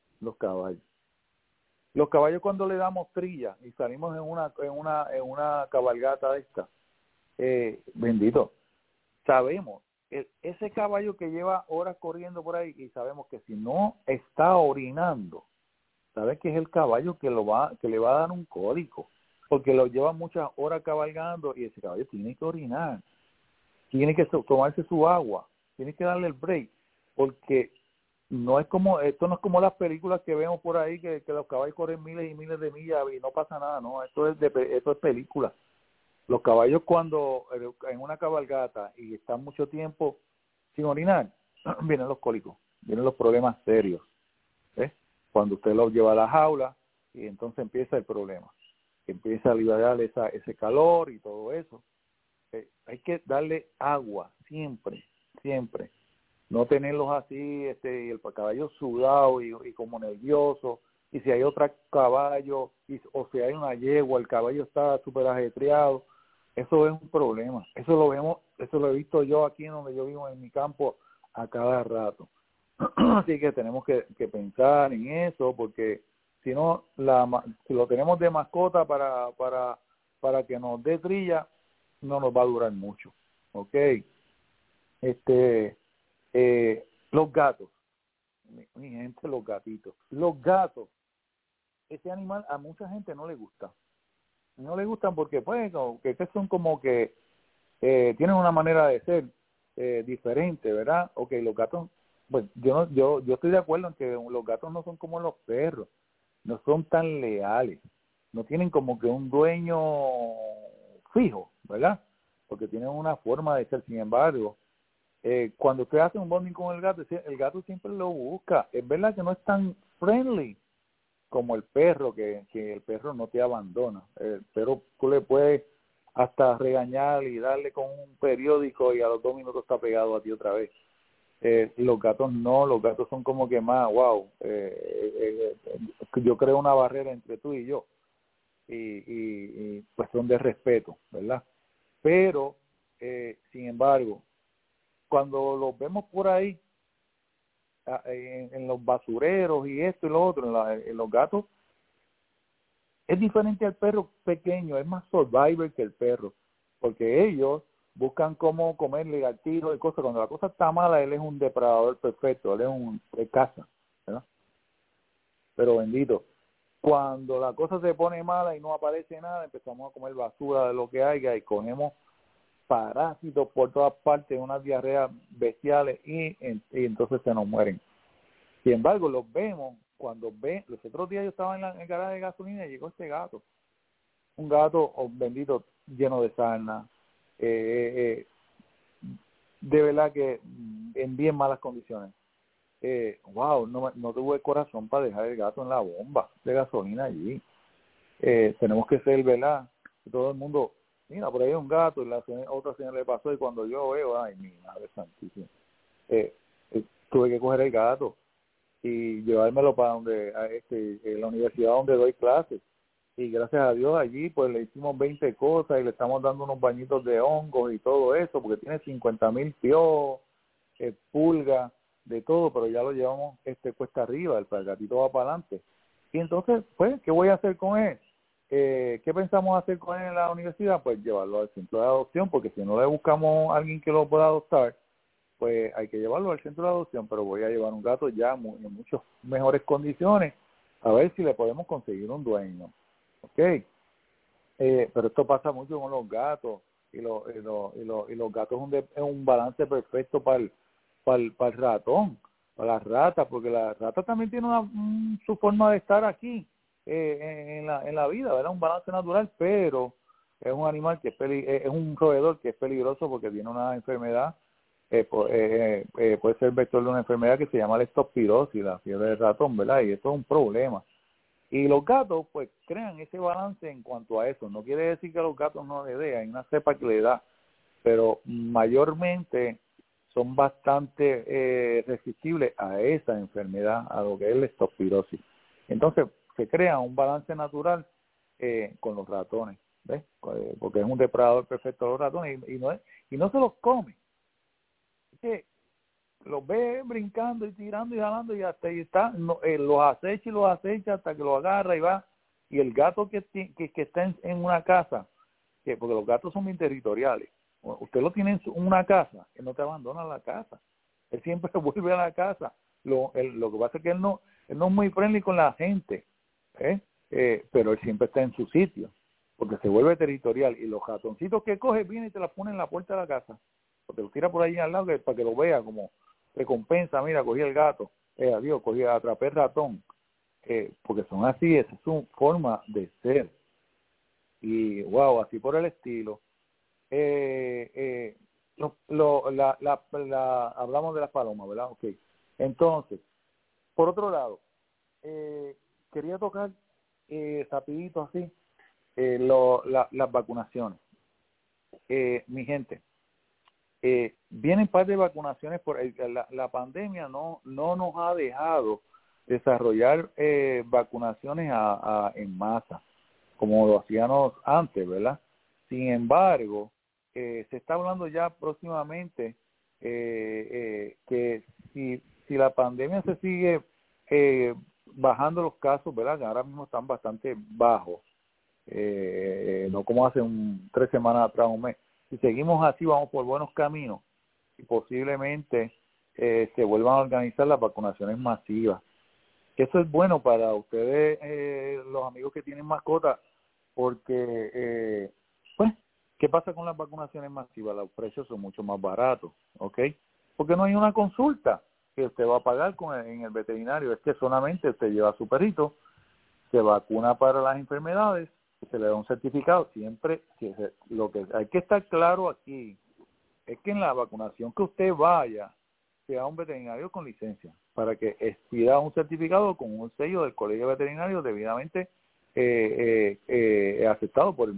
Los caballos cuando le damos trilla y salimos en una cabalgata de esta, bendito, sabemos, ese caballo que lleva horas corriendo por ahí y sabemos que si no está orinando, sabes que es el caballo que le va a dar un cólico, porque lo lleva muchas horas cabalgando y ese caballo tiene que orinar, tiene que tomarse su agua, tiene que darle el break, porque esto no es como las películas que vemos por ahí que los caballos corren miles y miles de millas y no pasa nada, no, esto es película. Los caballos cuando en una cabalgata y están mucho tiempo sin orinar, vienen los cólicos, vienen los problemas serios, ¿ves? Cuando usted los lleva a la jaula y entonces empieza el problema, empieza a liberar ese calor y todo eso. Hay que darle agua siempre, no tenerlos así, el caballo sudado y como nervioso, y si hay otro caballo o si hay una yegua, el caballo está súper ajetreado, eso es un problema. Eso lo he visto yo aquí en donde yo vivo en mi campo a cada rato. Así que tenemos que pensar en eso, porque si no, si lo tenemos de mascota para que nos dé trilla, no nos va a durar mucho. ¿Ok? Los gatos. Mi gente, los gatitos. Los gatos. Ese animal a mucha gente no le gusta. No le gustan porque pues que son como que tienen una manera de ser diferente, ¿verdad? Ok, los gatos, pues yo estoy de acuerdo en que los gatos no son como los perros, no son tan leales, no tienen como que un dueño fijo, ¿verdad? Porque tienen una forma de ser. Sin embargo, cuando usted hace un bonding con el gato siempre lo busca. Es verdad que no es tan friendly como el perro, que el perro no te abandona. El perro tú le puedes hasta regañar y darle con un periódico y a los 2 minutos está pegado a ti otra vez. Los gatos no, los gatos son como que más, wow, yo creo una barrera entre tú y yo, y pues son de respeto, ¿verdad? Pero, sin embargo, cuando los vemos por ahí, en los basureros y esto y lo otro, en los gatos, es diferente al perro pequeño, es más survivor que el perro, porque ellos buscan cómo comerle al tiro y cosas. Cuando la cosa está mala, él es un depredador perfecto, él es un de caza, ¿verdad? Pero bendito, cuando la cosa se pone mala y no aparece nada, empezamos a comer basura de lo que haya y comemos parásitos por todas partes, unas diarreas bestiales y entonces se nos mueren. Sin embargo, los vemos los otros días yo estaba en el garaje de gasolina y llegó este gato, un gato bendito lleno de sarna, de verdad que en bien malas condiciones. Wow, no tuve el corazón para dejar el gato en la bomba de gasolina allí. Tenemos que ser, ¿verdad? Todo el mundo, mira, por ahí hay un gato, y la otra señora le pasó, y cuando yo veo, ay, mi madre santísima, tuve que coger el gato y llevármelo para la universidad donde doy clases, y gracias a Dios allí pues le hicimos 20 cosas y le estamos dando unos bañitos de hongos y todo eso, porque tiene 50,000 piojos, pulgas, de todo, pero ya lo llevamos cuesta arriba, el gatito va para adelante. Y entonces, pues, ¿qué voy a hacer con él? ¿Qué pensamos hacer con él en la universidad? Pues llevarlo al centro de adopción, porque si no le buscamos a alguien que lo pueda adoptar, pues hay que llevarlo al centro de adopción, pero voy a llevar un gato ya en muchas mejores condiciones, a ver si le podemos conseguir un dueño. ¿Ok? Pero esto pasa mucho con los gatos, y los gatos es un balance perfecto para el ratón, para la rata, porque la rata también tiene su forma de estar aquí en la vida, ¿verdad? Un balance natural, pero es un animal que es un roedor que es peligroso porque tiene una enfermedad, puede ser vector de una enfermedad que se llama leptospirosis, la fiebre del ratón, ¿verdad? Y eso es un problema. Y los gatos, pues, crean ese balance en cuanto a eso. No quiere decir que a los gatos no le dé, hay una cepa que le da, pero mayormente son bastante resistibles a esa enfermedad, a lo que es la leptospirosis. Entonces se crea un balance natural con los ratones, ¿ves? Porque es un depredador perfecto de los ratones y no se los come. Es que los ve brincando y tirando y jalando y hasta ahí está, los acecha hasta que los agarra y va. Y el gato que está en una casa, porque los gatos son bien territoriales, usted lo tiene en una casa, él no te abandona la casa, él siempre vuelve a la casa. Lo que pasa es que él no es muy friendly con la gente, pero él siempre está en su sitio, porque se vuelve territorial. Y los ratoncitos que coge, viene y te las pone en la puerta de la casa, o te los tira por ahí al lado para que lo vea como recompensa. Mira, cogí el gato, adiós, atrapé el ratón, porque son así, esa es su forma de ser. Y wow, así por el estilo. Hablamos de las palomas, ¿verdad? Okay. Entonces, por otro lado, quería tocar rapidito así las vacunaciones. Mi gente, vienen par de vacunaciones por la pandemia no nos ha dejado desarrollar vacunaciones en masa como lo hacíamos antes, ¿verdad? Sin embargo, se está hablando ya próximamente que si la pandemia se sigue bajando los casos, ¿verdad? Ahora mismo están bastante bajos, no como hace 3 semanas atrás, un mes. Si seguimos así, vamos por buenos caminos y posiblemente se vuelvan a organizar las vacunaciones masivas. Eso es bueno para ustedes, los amigos que tienen mascotas, porque, pues, ¿qué pasa con las vacunaciones masivas? Los precios son mucho más baratos, ¿ok? Porque no hay una consulta que usted va a pagar en el veterinario, es que solamente usted lleva a su perrito, se vacuna para las enfermedades, y se le da un certificado. Siempre, lo que hay que estar claro aquí es que en la vacunación que usted vaya, sea un veterinario con licencia, para que expida un certificado con un sello del colegio veterinario debidamente aceptado por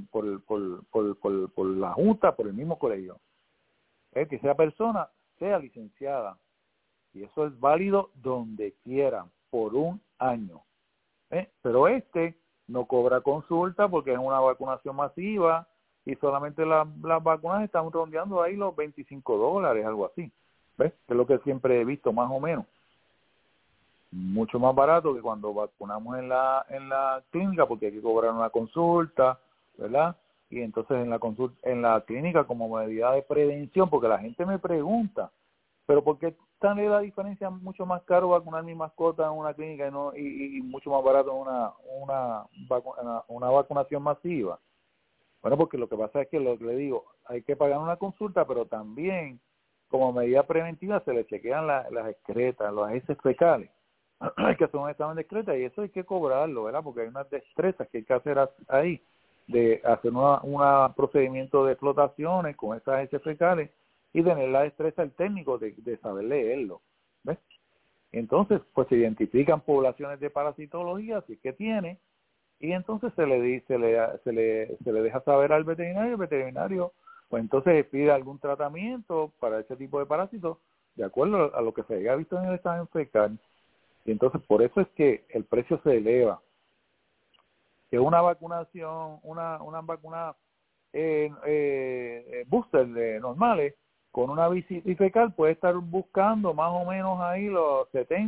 la junta, por el mismo colegio. Que esa persona sea licenciada, y eso es válido donde quiera, por 1 año. Pero no cobra consulta porque es una vacunación masiva y solamente las vacunas están rondeando ahí los $25, algo así. ¿Ves? Que es lo que siempre he visto, más o menos. Mucho más barato que cuando vacunamos en la clínica, porque hay que cobrar una consulta, ¿verdad? Y entonces en la clínica, como medida de prevención, porque la gente me pregunta, pero ¿por qué tan es la diferencia? Mucho más caro vacunar mi mascota en una clínica y mucho más barato en una vacunación masiva. Bueno, porque lo que pasa es que lo que le digo, hay que pagar una consulta, pero también como medida preventiva se le chequean las excretas, las heces fecales. Hay que hacer un examen de excreta y eso hay que cobrarlo, ¿verdad? Porque hay unas destrezas que hay que hacer ahí, de hacer un procedimiento de flotaciones con esas heces fecales y tener la destreza el técnico de saber leerlo, ¿ves? Entonces, pues se identifican poblaciones de parasitología, si es que tiene, y entonces se le deja saber al veterinario, el veterinario pues entonces pide algún tratamiento para ese tipo de parásitos de acuerdo a lo que se haya visto en el examen fecal. Y entonces por eso es que el precio se eleva. Que una vacunación, una vacuna booster normales con una fecal puede estar buscando más o menos ahí los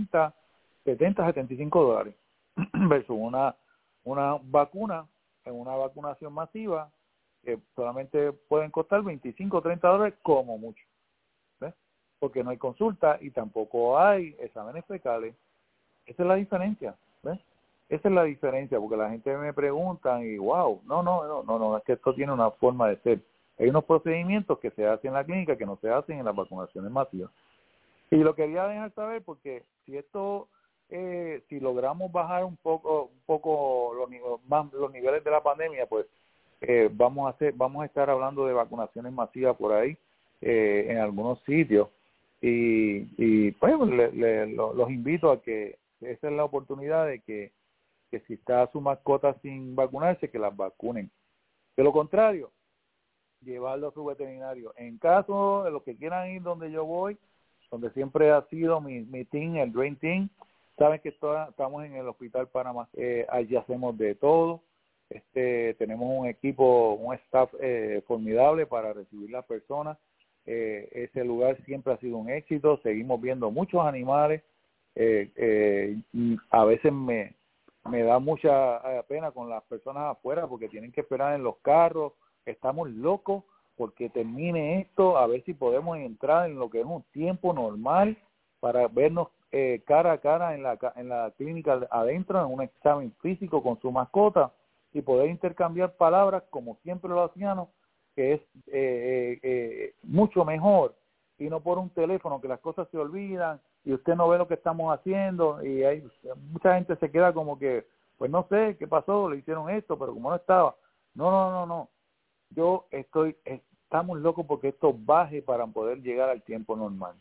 $75 versus una vacuna en una vacunación masiva que solamente pueden costar $25 o $30 como mucho, ¿ves? Porque no hay consulta y tampoco hay exámenes fecales. Esa es la diferencia, ¿ves? Esa es la diferencia, porque la gente me pregunta y wow, no, es que esto tiene una forma de ser. Hay unos procedimientos que se hacen en la clínica que no se hacen en las vacunaciones masivas. Y lo quería dejar saber porque si logramos bajar un poco los niveles de la pandemia, pues vamos a estar hablando de vacunaciones masivas por ahí en algunos sitios y pues los invito a que esa es la oportunidad de que si está su mascota sin vacunarse, que las vacunen. De lo contrario, llevarlo a su veterinario. En caso de los que quieran ir donde yo voy, donde siempre ha sido mi team, el Dream Team, saben que estamos en el Hospital Panamá, allí hacemos de todo. Tenemos un equipo, un staff formidable para recibir las personas. Ese lugar siempre ha sido un éxito. Seguimos viendo muchos animales. A veces me da mucha pena con las personas afuera porque tienen que esperar en los carros. Estamos locos porque termine esto, a ver si podemos entrar en lo que es un tiempo normal para vernos cara a cara en la clínica adentro, en un examen físico con su mascota y poder intercambiar palabras como siempre lo hacíamos, que es mucho mejor, y no por un teléfono que las cosas se olvidan y usted no ve lo que estamos haciendo y hay mucha gente se queda como que, pues no sé qué pasó, le hicieron esto, pero como no estaba. No. Estamos locos porque esto baje para poder llegar al tiempo normal.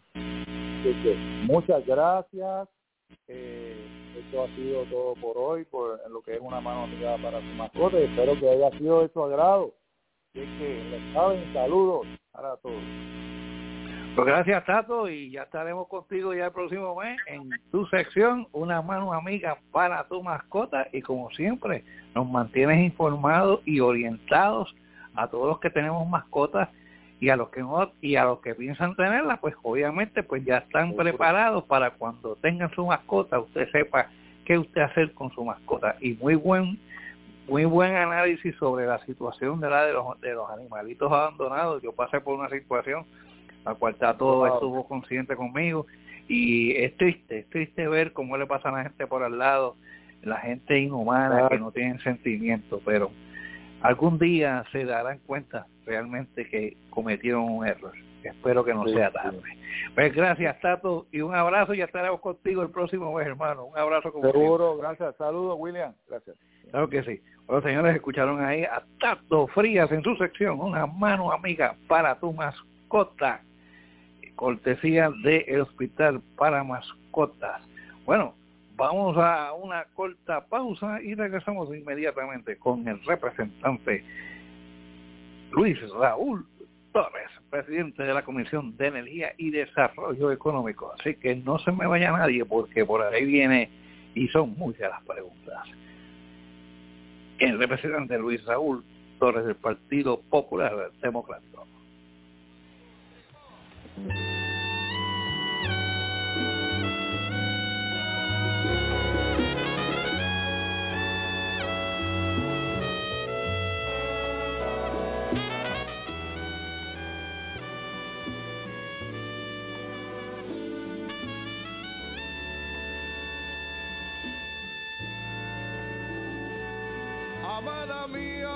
Muchas gracias. Esto ha sido todo por hoy, por lo que es una mano amiga para su mascota. Espero que haya sido de su agrado. Así que les saben, saludos para todos. Pues gracias, Tato, y ya estaremos contigo ya el próximo mes en tu sección, una mano amiga para tu mascota, y como siempre nos mantienes informados y orientados a todos los que tenemos mascotas y a los que no, y a los que piensan tenerlas, pues obviamente pues ya están preparados para cuando tengan su mascota, usted sepa qué usted hacer con su mascota. Y muy buen análisis sobre la situación de los animalitos abandonados. Yo pasé por una situación la cual Tato estuvo consciente conmigo, y es triste ver cómo le pasa a la gente por al lado, la gente inhumana que no tienen sentimiento, pero algún día se darán cuenta realmente que cometieron un error. Espero que no sea tarde. Pues gracias, Tato, y un abrazo, y ya estaremos contigo el próximo mes, hermano. Un abrazo. Seguro, gracias. Saludos, William. Gracias. Claro que sí. Bueno, señores, escucharon ahí a Tato Frías en su sección, una mano amiga para tu mascota, cortesía del Hospital para Mascotas. Bueno, vamos a una corta pausa y regresamos inmediatamente con el representante Luis Raúl Torres, presidente de la Comisión de Energía y Desarrollo Económico. Así que no se me vaya nadie, porque por ahí viene y son muchas las preguntas. El representante Luis Raúl Torres del Partido Popular Democrático. Amada mía,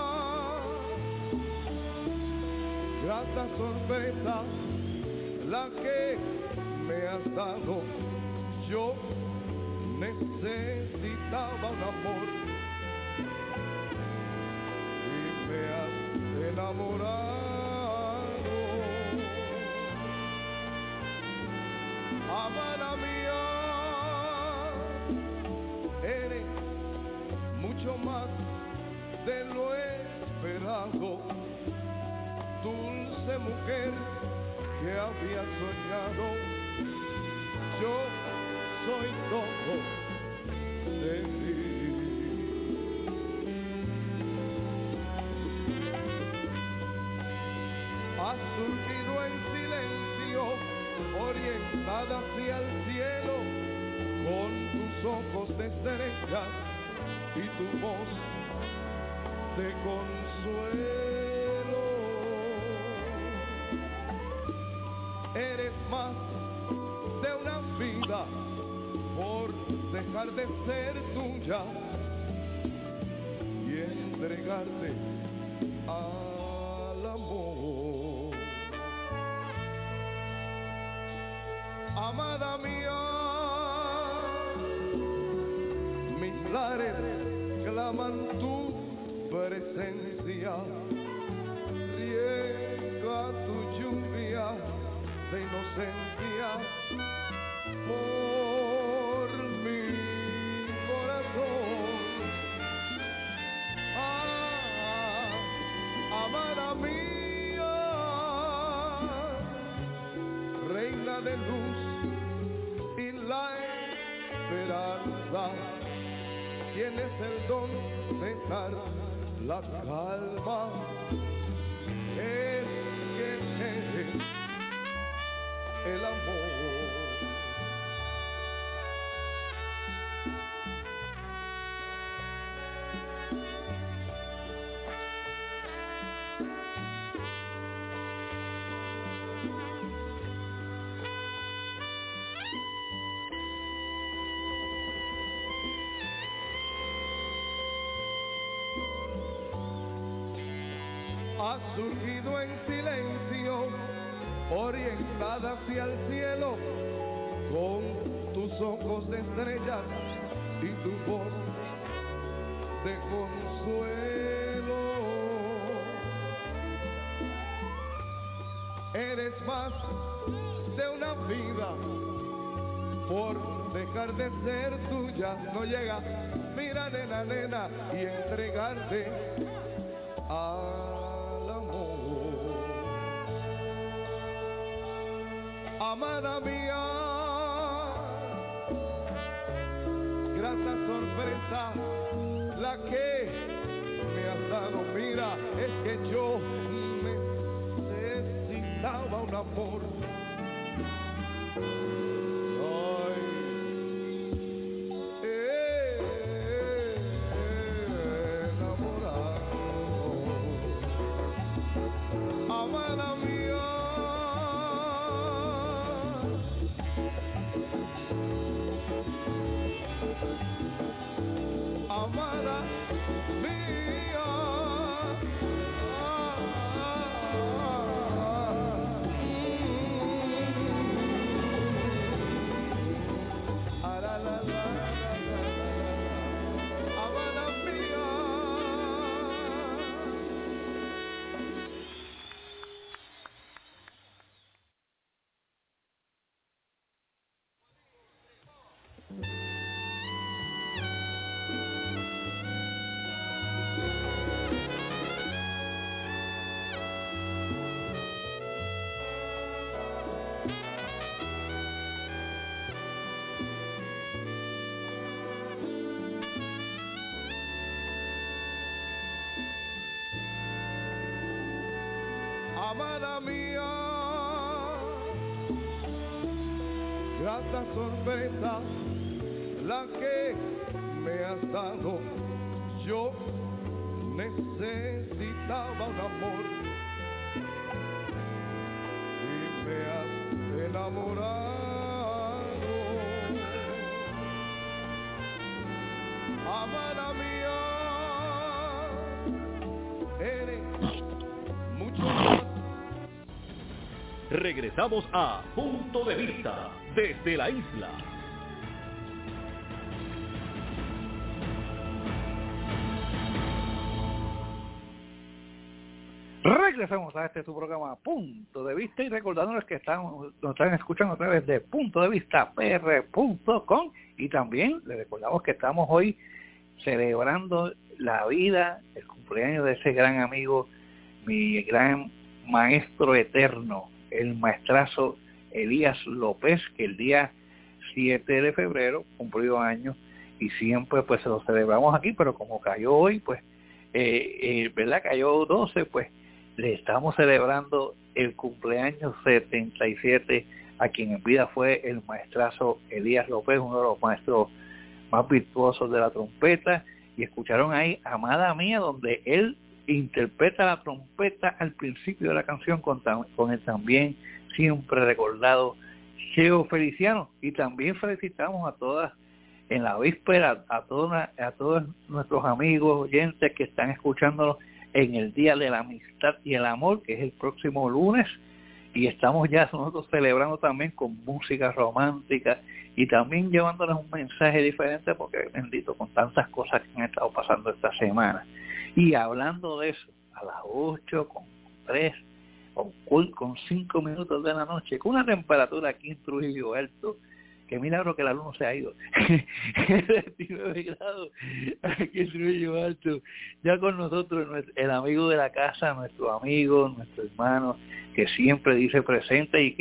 grata sorpresa la que me has dado. Yo necesitaba un amor y me has enamorado. Amada mía, eres mucho más de lo esperado, dulce mujer que había soñado. Yo soy todo de ti. Has surgido en silencio, orientada hacia el cielo, con tus ojos de estrella y tu voz de consuelo. Eres más de una vida por dejar de ser tuya y entregarte al amor. Amada mía, mis lares claman tu presencia, riega tu lluvia de inocencia por mi corazón. Amada mía, llena de luz y la esperanza. Tienes el don de dar la calma. Es que eres el amor. Has surgido en silencio, orientada hacia el cielo, con tus ojos de estrellas y tu voz de consuelo. Eres más de una vida, por dejar de ser tuya no llega. Mira, nena, nena, y entregarte al amor. Amada mía, grata sorpresa la que me has dado. Mira, es que yo necesitaba un amor. Amada mía, grata sorpresa la que me has dado. Yo necesitaba un amor y me has enamorado. Amada mía, eres mucho más. Regresamos a Punto de Vista desde la isla. Regresamos a su programa Punto de Vista y recordándoles que nos están escuchando a través de puntodevistapr.com y también les recordamos que estamos hoy celebrando la vida, el cumpleaños de ese gran amigo, mi gran maestro eterno, el maestrazo Elías López, que el día 7 de febrero cumplió años y siempre pues se lo celebramos aquí, pero como cayó hoy, pues, ¿verdad? Cayó 12, pues le estamos celebrando el cumpleaños 77 a quien en vida fue el maestrazo Elías López, uno de los maestros más virtuosos de la trompeta, y escucharon ahí Amada Mía, donde él interpreta la trompeta al principio de la canción con el también siempre recordado Cheo Feliciano. Y también felicitamos a todas en la víspera, a todos nuestros amigos oyentes que están escuchándonos en el Día de la Amistad y el Amor, que es el próximo lunes, y estamos ya nosotros celebrando también con música romántica y también llevándoles un mensaje diferente, porque bendito, con tantas cosas que han estado pasando esta semana. Y hablando de eso, a las 8, con 3, con 5 minutos de la noche, con una temperatura aquí en Trujillo Alto, que milagro que la luz no se ha ido, 29 grados aquí en Trujillo Alto, ya con nosotros el amigo de la casa, nuestro amigo, nuestro hermano, que siempre dice presente y que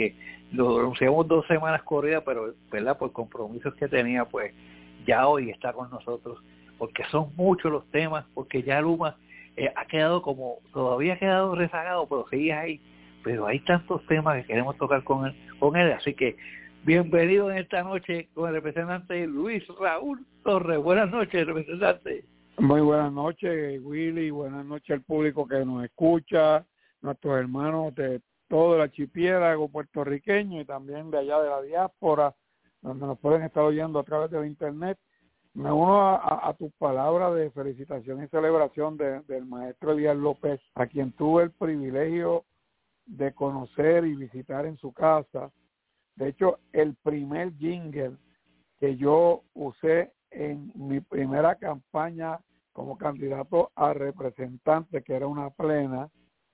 lo anunciamos 2 semanas corridas, pero verdad, por compromisos que tenía, pues ya hoy está con nosotros, porque son muchos los temas, porque ya Luma ha quedado todavía ha quedado rezagado, pero sigue ahí, pero hay tantos temas que queremos tocar con él, así que bienvenido en esta noche con el representante Luis Raúl Torres. Buenas noches, representante. Muy buenas noches, Willy, buenas noches al público que nos escucha, nuestros hermanos de todo el archipiélago puertorriqueño y también de allá de la diáspora, donde nos pueden estar oyendo a través del internet. Me uno a tus palabras de felicitación y celebración del maestro Elías López, a quien tuve el privilegio de conocer y visitar en su casa. De hecho, el primer jingle que yo usé en mi primera campaña como candidato a representante, que era una plena,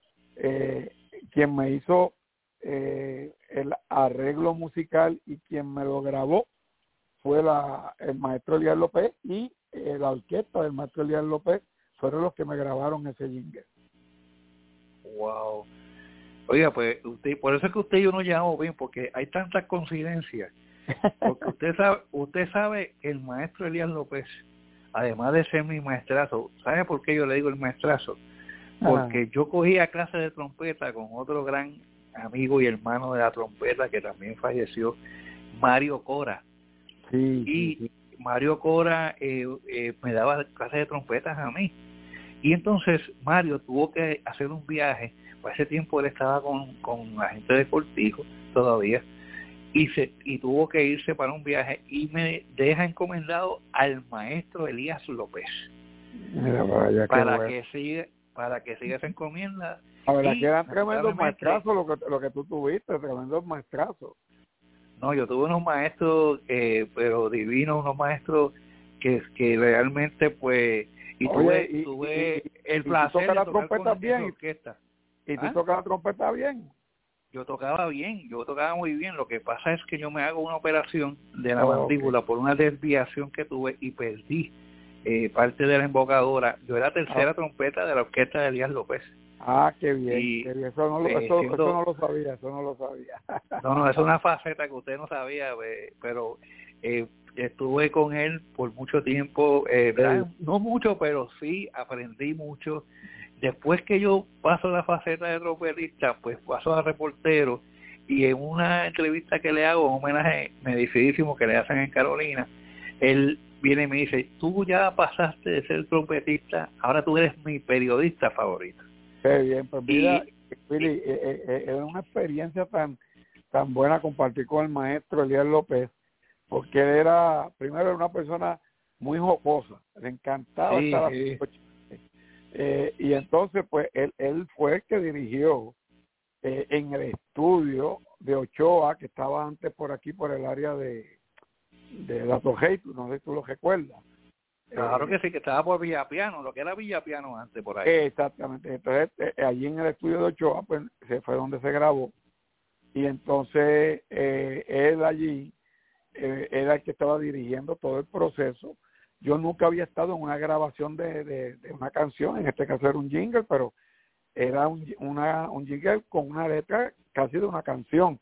quien me hizo el arreglo musical y quien me lo grabó fue el maestro Elías López, y la orquesta del maestro Elías López fueron los que me grabaron ese jingle. Wow. Oiga, pues por eso es que usted y yo nos llevamos bien, porque hay tantas coincidencias. Porque usted sabe que el maestro Elías López, además de ser mi maestrazo, ¿sabe por qué yo le digo el maestrazo? Porque yo cogía clases de trompeta con otro gran amigo y hermano de la trompeta que también falleció, Mario Cora. Sí. Mario Cora me daba clases de trompetas a mí. Y entonces Mario tuvo que hacer un viaje. Por ese tiempo él estaba con la gente de Cortijo todavía, y tuvo que irse para un viaje y me deja encomendado al maestro Elías López. Mira, vaya, para que siga esa encomienda. La verdad que eran tremendos maestrazos lo que tú tuviste, tremendos maestrazos. No, yo tuve unos maestros, pero divinos, unos maestros que realmente, pues, tuve el placer de tocar trompeta bien. Orquesta. ¿Y tú tocas la trompeta bien? Yo tocaba muy bien. Lo que pasa es que yo me hago una operación de la mandíbula por una desviación que tuve y perdí parte de la embocadura. Yo era tercera trompeta de la orquesta de Elías López. Qué bien, qué bien. Eso no lo sabía. No, es una faceta que usted no sabía, pero estuve con él por mucho tiempo, no mucho, pero sí aprendí mucho. Después que yo paso la faceta de trompetista, pues paso a reportero, y en una entrevista que le hago, un homenaje merecidísimo que le hacen en Carolina, él viene y me dice: tú ya pasaste de ser trompetista, ahora tú eres mi periodista favorito. Qué bien, pues mira, Willy, es una experiencia tan buena compartir con el maestro Elías López, porque él era, primero, era una persona muy jocosa, le encantaba estar así. Y entonces, pues, él fue el que dirigió en el estudio de Ochoa, que estaba antes por aquí, por el área de la Tojeitu, no sé si tú lo recuerdas. Claro que sí, que estaba por Villapiano, lo que era Villapiano antes por ahí. Exactamente. Entonces, allí en el estudio de Ochoa, pues, se fue donde se grabó. Y entonces, él allí era el que estaba dirigiendo todo el proceso. Yo nunca había estado en una grabación de una canción, en este caso era un jingle, pero era un jingle con una letra casi de una canción,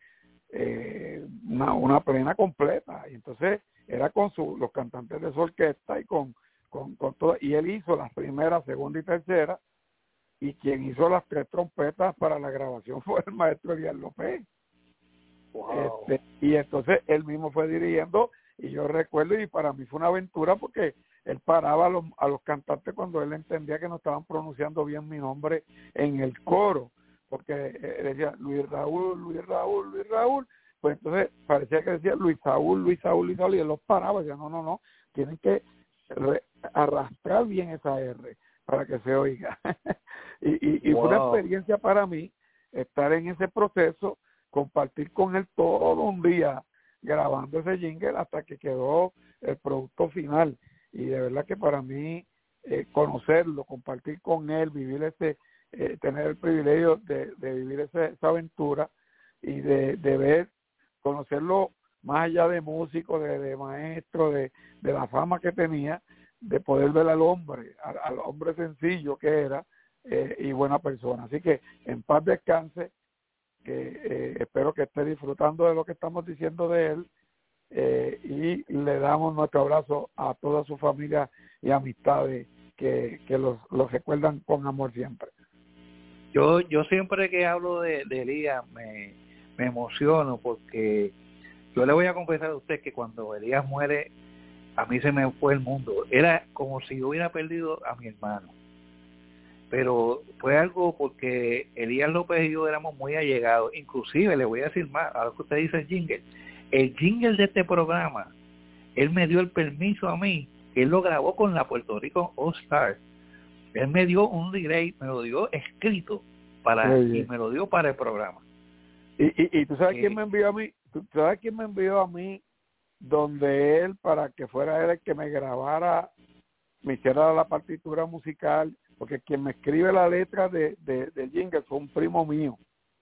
una plena completa. Y entonces era con los cantantes de su orquesta y con todo, y él hizo las primeras, segunda y tercera, y quien hizo las 3 trompetas para la grabación fue el maestro Elías López. Wow. Y entonces él mismo fue dirigiendo, y yo recuerdo, y para mí fue una aventura porque él paraba a los cantantes cuando él entendía que no estaban pronunciando bien mi nombre en el coro, porque decía Luis Raúl, pues entonces parecía que decía Luis Saúl, y él los paraba y decía, no, tienen que arrastrar bien esa R para que se oiga. y wow. Fue una experiencia para mí estar en ese proceso, compartir con él todo un día grabando ese jingle hasta que quedó el producto final. Y de verdad que para mí conocerlo, compartir con él, vivir tener el privilegio de vivir esa aventura y de ver, conocerlo más allá de músico, de maestro, de la fama que tenía, de poder ver al hombre sencillo que era y buena persona. Así que en paz descanse que espero que esté disfrutando de lo que estamos diciendo de él, y le damos nuestro abrazo a toda su familia y amistades que los recuerdan con amor siempre. Yo siempre que hablo de Elías me emociono, porque yo le voy a confesar a usted que cuando Elías muere, a mí se me fue el mundo. Era como si yo hubiera perdido a mi hermano. Pero fue algo porque Elías López y yo éramos muy allegados. Inclusive, le voy a decir más, a lo que usted dice el jingle de este programa, él me dio el permiso a mí, él lo grabó con la Puerto Rico All Star. Él me dio un delay, me lo dio escrito y me lo dio para el programa. Y tú sabes quién me envió a mí, donde él, para que fuera él el que me grabara, me hiciera la partitura musical, porque quien me escribe la letra de jingle fue un primo mío.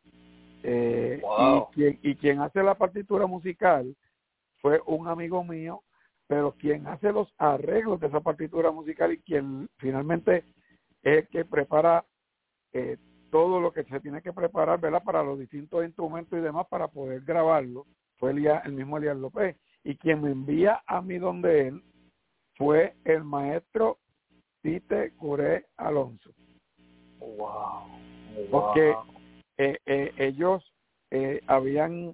Wow. y quien hace la partitura musical fue un amigo mío, pero quien hace los arreglos de esa partitura musical y quien finalmente es el que prepara todo lo que se tiene que preparar, ¿verdad?, para los distintos instrumentos y demás para poder grabarlo, fue el mismo Elías López. Y quien me envía a mí donde él fue el maestro Tite Curé Alonso. Wow. Porque ellos habían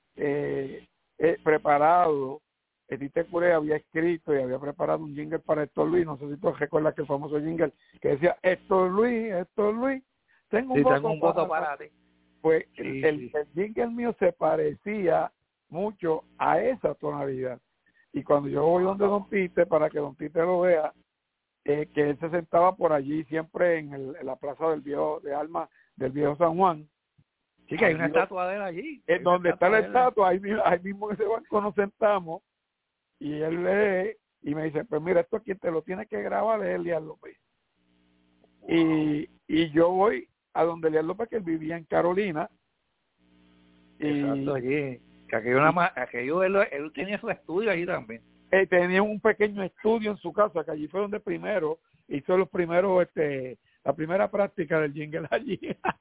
preparado, Tite Curé había escrito y había preparado un jingle para Héctor Luis, no sé si tú recuerdas que el famoso jingle que decía Héctor Luis, tengo un voto para ti. Pues el jingle mío se parecía mucho a esa tonalidad. Y cuando yo voy donde Don Tite, para que Don Tite lo vea, que él se sentaba por allí siempre en la plaza del viejo de Alma, del viejo San Juan. Sí, que hay una estatua de él allí. Donde está la estatua, ahí mismo en ese banco nos sentamos, y él lee y me dice, pues mira, esto quien te lo tiene que grabar es Elías López. Wow. Y yo voy a donde Elías López, que él vivía en Carolina. Exacto, allí. Que aquello él tenía su estudio allí también. Tenía un pequeño estudio en su casa, que allí fue donde primero hizo la primera práctica del jingle allí.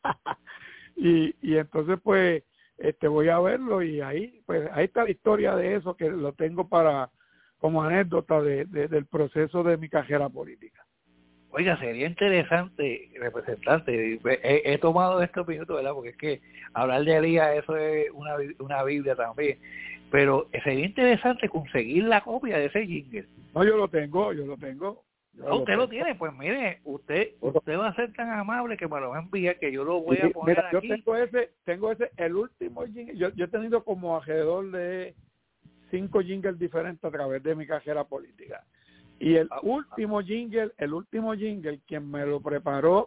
y entonces pues voy a verlo, y ahí está la historia de eso, que lo tengo como anécdota del proceso de mi carrera política. Oiga, sería interesante, representante, he tomado estos minutos, ¿verdad?, porque es que hablar de Elías, eso es una Biblia también, pero sería interesante conseguir la copia de ese jingle. No, yo lo tengo. ¿Usted lo tiene? Pues mire, usted va a ser tan amable que me lo va a enviar, que yo lo voy a poner aquí. Yo tengo ese, el último jingle. Yo he tenido como alrededor de 5 jingles diferentes a través de mi carrera política. Y el último jingle, quien me lo preparó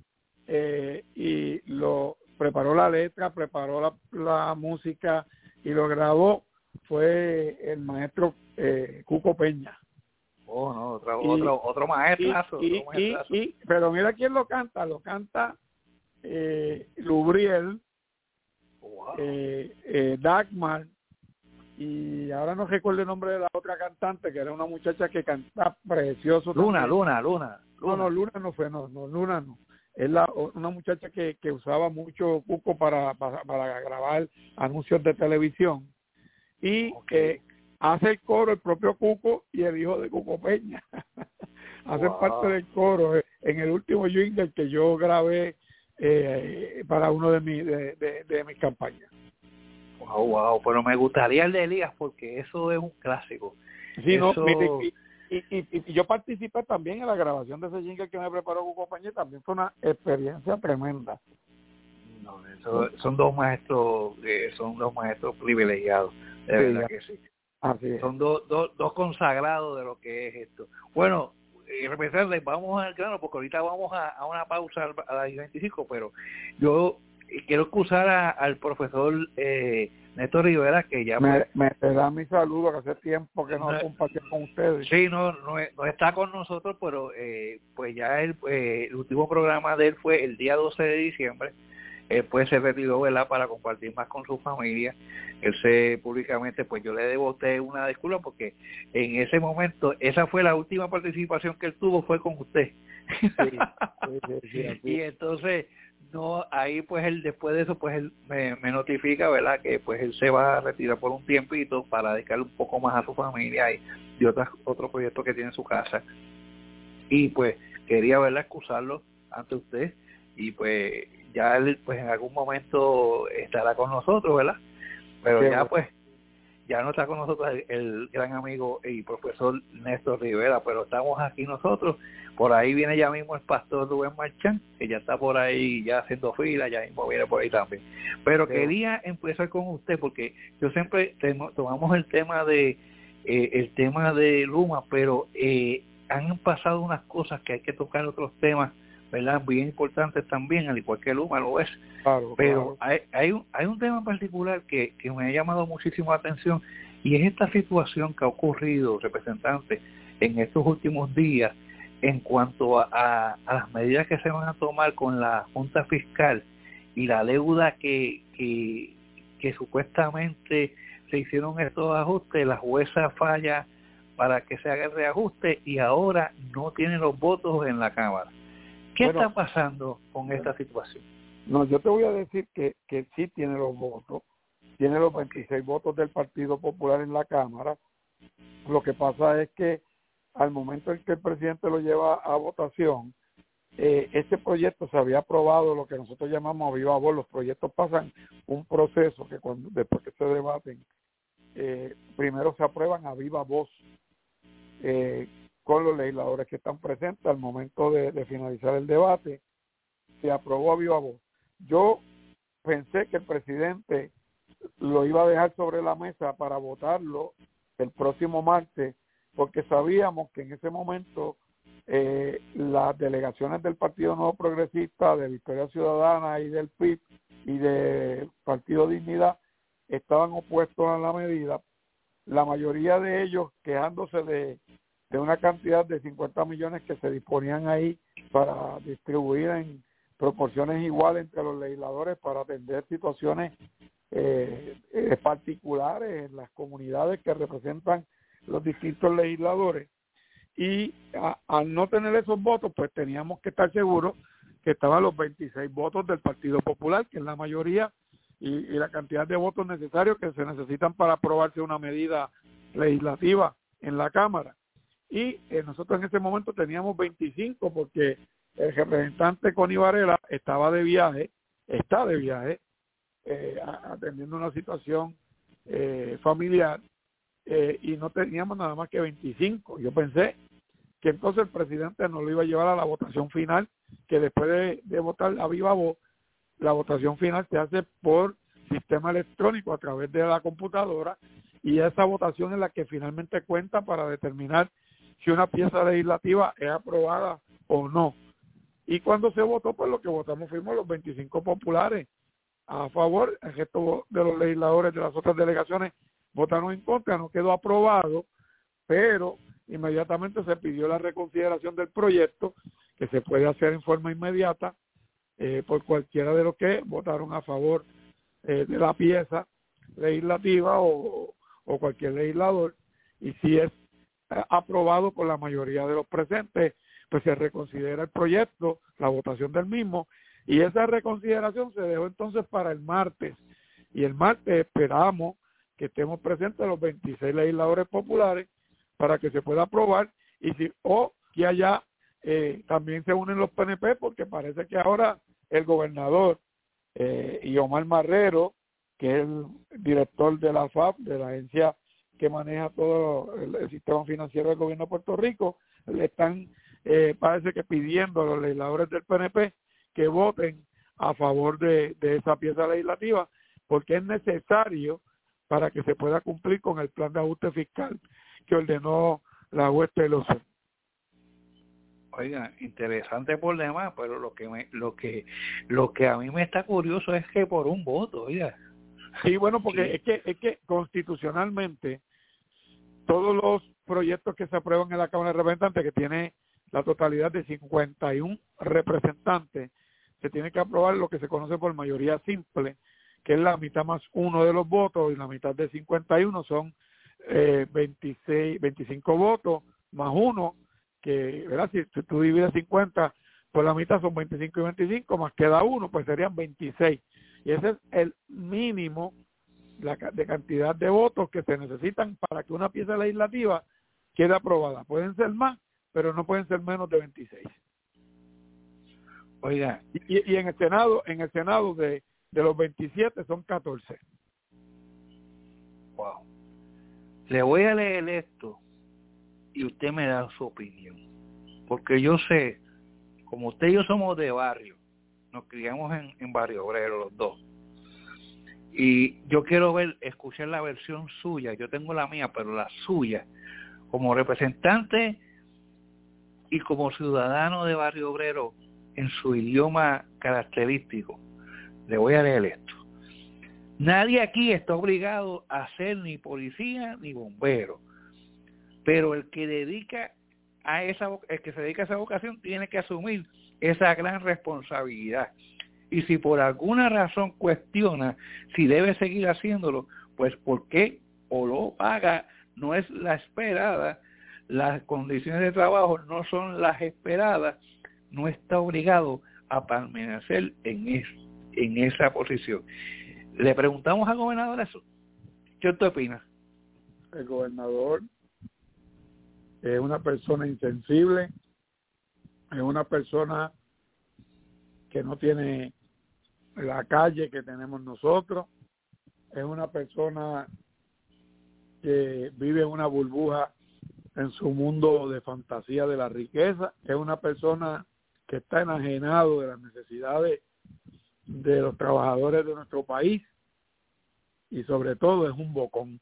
y lo preparó la letra, preparó la música y lo grabó, fue el maestro Cuco Peña. Oh, no, otro maestrazo. Pero mira quién lo canta Lubriel, wow. Dagmar, y ahora no recuerdo el nombre de la otra cantante, que era una muchacha que canta precioso. Luna. No, Luna no fue, Luna no. Es una muchacha que usaba mucho Cuco para grabar anuncios de televisión. Y hace el coro el propio Cuco y el hijo de Cuco Peña. Hacen parte del coro en el último jingle que yo grabé para uno de mis campañas. Wow, pero me gustaría el de Elías, porque eso es un clásico. Sí, eso... y yo participé también en la grabación de ese jingle que me preparó Cuco Peña, también fue una experiencia tremenda. No, son dos maestros privilegiados, de verdad que sí. Así es. Son dos consagrados de lo que es esto. Bueno, representantes, vamos al grano, porque ahorita vamos a una pausa a las 25, pero yo quiero excusar al profesor Néstor Rivera, que ya me da mi saludo, que hace tiempo que no compartí con ustedes. Sí, no está con nosotros, pero pues ya el último programa de él fue el día 12 de diciembre. Pues se retiró, ¿verdad?, para compartir más con su familia. Él públicamente, pues yo le debo a usted una disculpa, porque en ese momento, esa fue la última participación que él tuvo, fue con usted, Y entonces no, ahí pues él después de eso pues él me notifica, ¿verdad?, que pues él se va a retirar por un tiempito para dedicarle un poco más a su familia y otros proyectos que tiene en su casa. Y pues quería, ¿verdad?, excusarlo ante usted, y pues ya él pues en algún momento estará con nosotros, ¿verdad? Pero ya pues ya no está con nosotros el gran amigo y profesor Néstor Rivera, pero estamos aquí nosotros. Por ahí viene ya mismo el pastor Rubén Marchán, que ya está por ahí ya haciendo fila, ya mismo viene por ahí también. Pero quería empezar con usted porque yo siempre tomamos el tema de Luma, pero han pasado unas cosas que hay que tocar, otros temas, ¿verdad?, bien importantes también, al igual que Luma lo es. Pero hay un tema en particular que me ha llamado muchísimo la atención, y es esta situación que ha ocurrido, representante, en estos últimos días en cuanto a las medidas que se van a tomar con la Junta Fiscal y la deuda que supuestamente se hicieron estos ajustes. La jueza falla para que se haga el reajuste y ahora no tiene los votos en la Cámara. ¿Qué está pasando con esta situación? No, yo te voy a decir que sí tiene los votos, tiene los 26 votos del Partido Popular en la Cámara. Lo que pasa es que al momento en que el presidente lo lleva a votación, este proyecto se había aprobado, lo que nosotros llamamos a viva voz. Los proyectos pasan un proceso que después que se debaten, primero se aprueban a viva voz con los legisladores que están presentes. Al momento de finalizar el debate, se aprobó a viva voz. Yo pensé que el presidente lo iba a dejar sobre la mesa para votarlo el próximo martes, porque sabíamos que en ese momento las delegaciones del Partido Nuevo Progresista, de Victoria Ciudadana y del PIB y del Partido Dignidad estaban opuestos a la medida, la mayoría de ellos quejándose de una cantidad de 50 millones que se disponían ahí para distribuir en proporciones iguales entre los legisladores para atender situaciones particulares en las comunidades que representan los distintos legisladores. Y al no tener esos votos, pues teníamos que estar seguros que estaban los 26 votos del Partido Popular, que es la mayoría, y la cantidad de votos necesarios que se necesitan para aprobarse una medida legislativa en la Cámara. Y nosotros en ese momento teníamos 25 porque el representante Connie Varela está de viaje, atendiendo una situación familiar, y no teníamos nada más que 25. Yo pensé que entonces el presidente nos lo iba a llevar a la votación final, que después de votar a viva voz, la votación final se hace por sistema electrónico a través de la computadora, y esa votación es la que finalmente cuenta para determinar si una pieza legislativa es aprobada o no. Y cuando se votó, pues lo que votamos fuimos los 25 populares a favor. El resto de los legisladores de las otras delegaciones votaron en contra, no quedó aprobado, pero inmediatamente se pidió la reconsideración del proyecto, que se puede hacer en forma inmediata por cualquiera de los que votaron a favor de la pieza legislativa o cualquier legislador, y si es aprobado por la mayoría de los presentes, pues se reconsidera el proyecto, la votación del mismo, y esa reconsideración se dejó entonces para el martes, y el martes esperamos que estemos presentes los 26 legisladores populares para que se pueda aprobar, y que allá también se unen los PNP, porque parece que ahora el gobernador y Omar Marrero, que es el director de la FAP, de la agencia que maneja todo el sistema financiero del gobierno de Puerto Rico, le están parece que pidiendo a los legisladores del PNP que voten a favor de esa pieza legislativa, porque es necesario para que se pueda cumplir con el plan de ajuste fiscal que ordenó la juez Pelosi. Oiga, interesante por demás, pero lo que a mí me está curioso es que por un voto, oiga. Sí, bueno, porque sí. Es que constitucionalmente todos los proyectos que se aprueban en la Cámara de Representantes, que tiene la totalidad de 51 representantes, se tiene que aprobar lo que se conoce por mayoría simple, que es la mitad más uno de los votos, y la mitad de 51 son 25 votos más uno, ¿verdad? Si tú divides 50 por la mitad son 25 y 25, más queda uno, pues serían 26. Y ese es el mínimo de cantidad de votos que se necesitan para que una pieza legislativa quede aprobada. Pueden ser más, pero no pueden ser menos de 26. Oiga. Y en el Senado de los 27 son 14. Wow. Le voy a leer esto y usted me da su opinión. Porque yo sé, como usted y yo somos de barrio, nos criamos en Barrio Obrero los dos. Y yo quiero escuchar la versión suya. Yo tengo la mía, pero la suya, como representante y como ciudadano de Barrio Obrero, en su idioma característico. Le voy a leer esto. Nadie aquí está obligado a ser ni policía ni bombero, pero el que se dedica a esa vocación tiene que asumir esa gran responsabilidad. Y si por alguna razón cuestiona si debe seguir haciéndolo, pues ¿por qué? O lo haga, no es la esperada, las condiciones de trabajo no son las esperadas, no está obligado a permanecer en esa posición. Le preguntamos al gobernador eso. ¿Qué usted opina? El gobernador es una persona insensible, es una persona que no tiene la calle que tenemos nosotros, es una persona que vive en una burbuja en su mundo de fantasía de la riqueza, es una persona que está enajenado de las necesidades de los trabajadores de nuestro país y sobre todo es un bocón.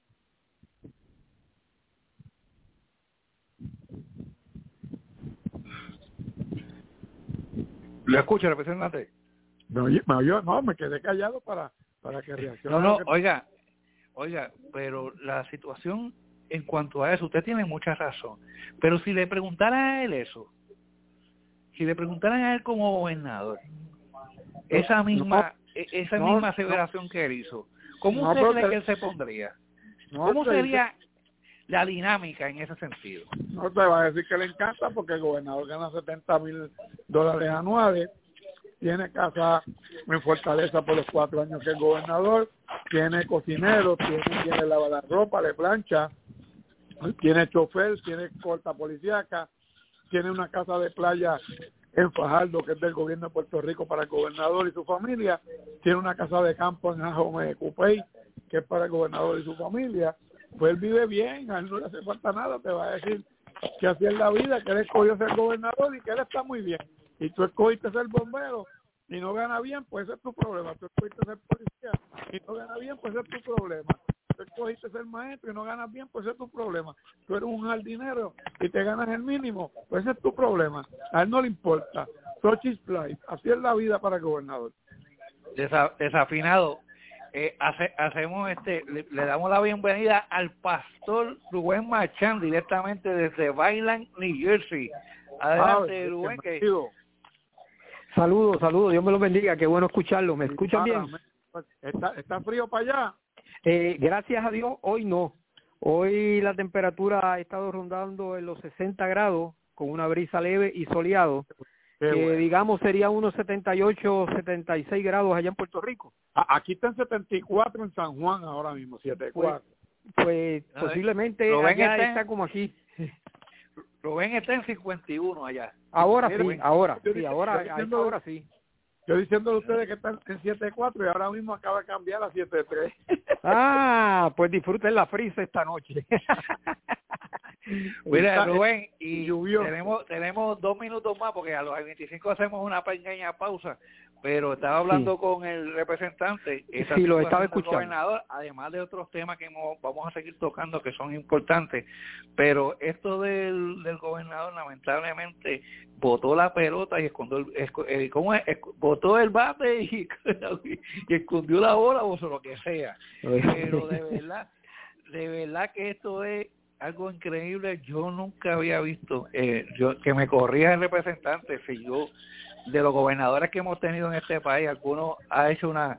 ¿Lo escucha, representante? ¿Me oyó? No, me quedé callado para que reaccione. No, oiga, pero la situación en cuanto a eso, usted tiene mucha razón, pero si le preguntaran a él eso, si le preguntaran a él como gobernador, esa misma aseveración que él hizo, ¿cómo usted cree que él se pondría? ¿Cómo sería la dinámica en ese sentido? No te va a decir que le encanta porque el gobernador gana $70,000 anuales, tiene casa en Fortaleza por los 4 años que es gobernador, tiene cocinero, tiene lavarropa, le plancha, tiene chofer, tiene corta policíaca, tiene una casa de playa en Fajardo que es del gobierno de Puerto Rico para el gobernador y su familia, tiene una casa de campo en Ajome Cupey que es para el gobernador y su familia. Pues él vive bien, a él no le hace falta nada, te va a decir que así es la vida, que él escogió ser gobernador y que él está muy bien. Y tú escogiste ser bombero y no gana bien, pues ese es tu problema. Tú escogiste ser policía y no gana bien, pues ese es tu problema. Tú escogiste ser maestro y no ganas bien, pues ese es tu problema. Tú eres un jardinero y te ganas el mínimo, pues ese es tu problema. A él no le importa. Sochi's Flight, así es la vida para el gobernador. Desafinado. Hacemos le damos la bienvenida al pastor Rubén Machán directamente desde Byland, New Jersey. Adelante, Rubén. Saludos, Dios me los bendiga, qué bueno escucharlo. ¿Me escuchan bien? ¿Está frío para allá? Gracias a Dios, hoy no. Hoy la temperatura ha estado rondando en los 60 grados con una brisa leve y soleado. Que bueno, digamos sería unos 78, 76 grados allá en Puerto Rico. Aquí está en 74 en San Juan ahora mismo, 74. Pues posiblemente allá está como aquí. Rubén está en 51 allá. Ahora sí. Yo diciéndole a ustedes que están en 7.4 y ahora mismo acaba de cambiar a 7.3. Ah, pues disfruten la frisa esta noche. Mira, Rubén, y tenemos 2 minutos más porque a los 25 hacemos una pequeña pausa, pero estaba hablando con el representante. Sí, lo estaba escuchando. Gobernador, además de otros temas que vamos a seguir tocando que son importantes, pero esto del gobernador lamentablemente botó la pelota y botó el bate y escondió la bola o lo que sea. Pero de verdad que esto es algo increíble. Yo nunca había visto, que me corrija el representante, si yo, de los gobernadores que hemos tenido en este país, algunos ha hecho unas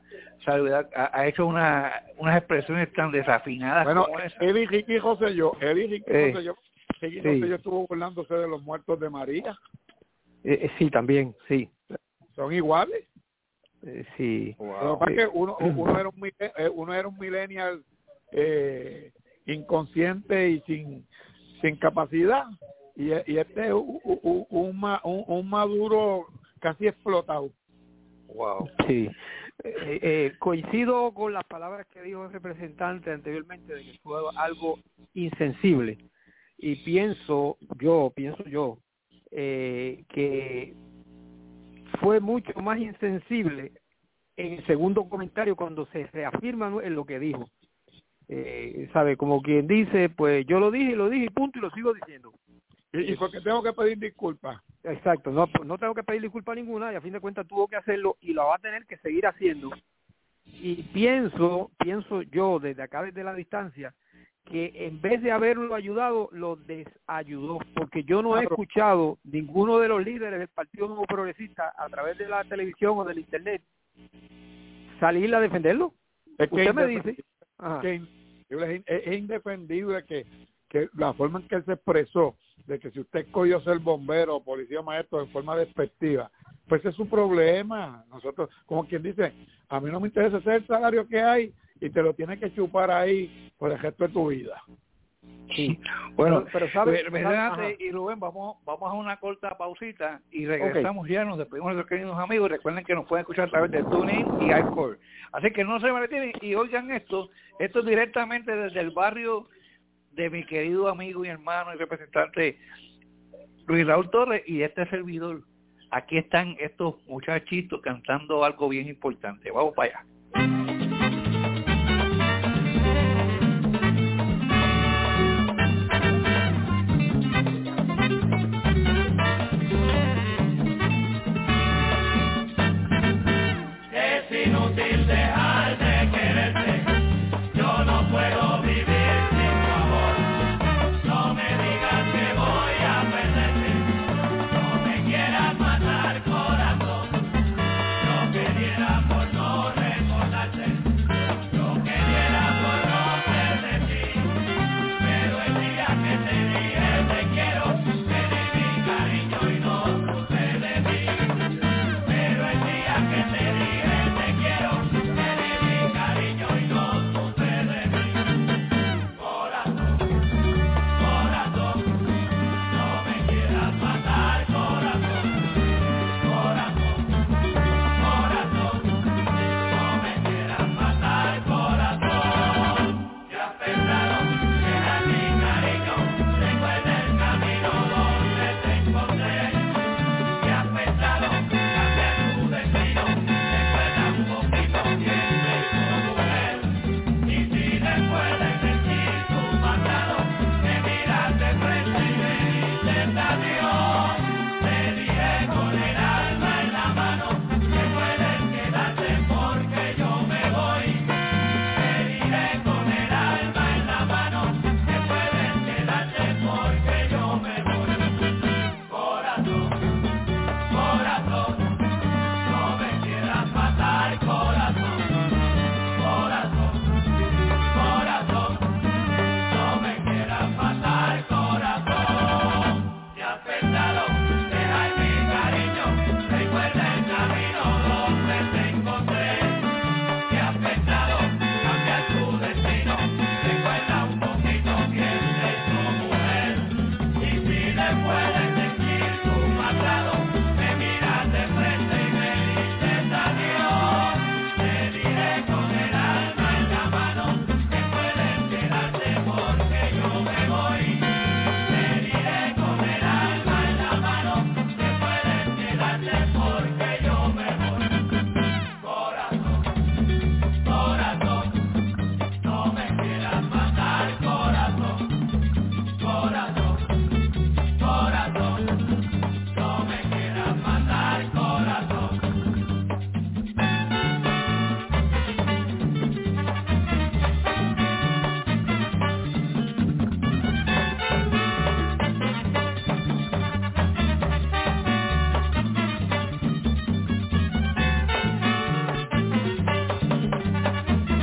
expresiones tan desafinadas. Bueno, como esa. Eli Ricky Rosselló Sí, entonces yo estuvo burlándose de los muertos de María. Sí, también, sí. ¿Son iguales? Sí. Lo que pasa es que uno era un millennial inconsciente y sin capacidad, y este es un maduro casi explotado. Wow. Sí. Coincido con las palabras que dijo el representante anteriormente de que fue algo insensible, y pienso yo que fue mucho más insensible en el segundo comentario cuando se reafirma en lo que dijo. Sabe, como quien dice, pues yo lo dije y punto, y lo sigo diciendo. Y porque tengo que pedir disculpas. Exacto, no tengo que pedir disculpas ninguna, y a fin de cuentas tuvo que hacerlo y lo va a tener que seguir haciendo. Y pienso yo desde acá, desde la distancia, que en vez de haberlo ayudado, lo desayudó, porque yo no he escuchado ninguno de los líderes del Partido Nuevo Progresista a través de la televisión o del internet salir a defenderlo. Es que usted me dice es indefendible que la forma en que él se expresó, de que si usted escogió ser bombero o policía maestro de forma despectiva, pues ese es su problema. Nosotros, como quien dice, a mí no me interesa ese es el salario que hay y te lo tienes que chupar ahí por el resto de tu vida. Sí. Bueno, pero ¿sabe? Y Rubén, vamos a una corta pausita y regresamos ya, nos despedimos de nuestros queridos amigos. Recuerden que nos pueden escuchar a través de TuneIn y iPod. Así que no se me retiren y oigan esto directamente desde el barrio de mi querido amigo y hermano y representante Luis Raúl Torres y este servidor. Aquí están estos muchachitos cantando algo bien importante. Vamos para allá. Es inútil dejar de quererte, yo no puedo vivir.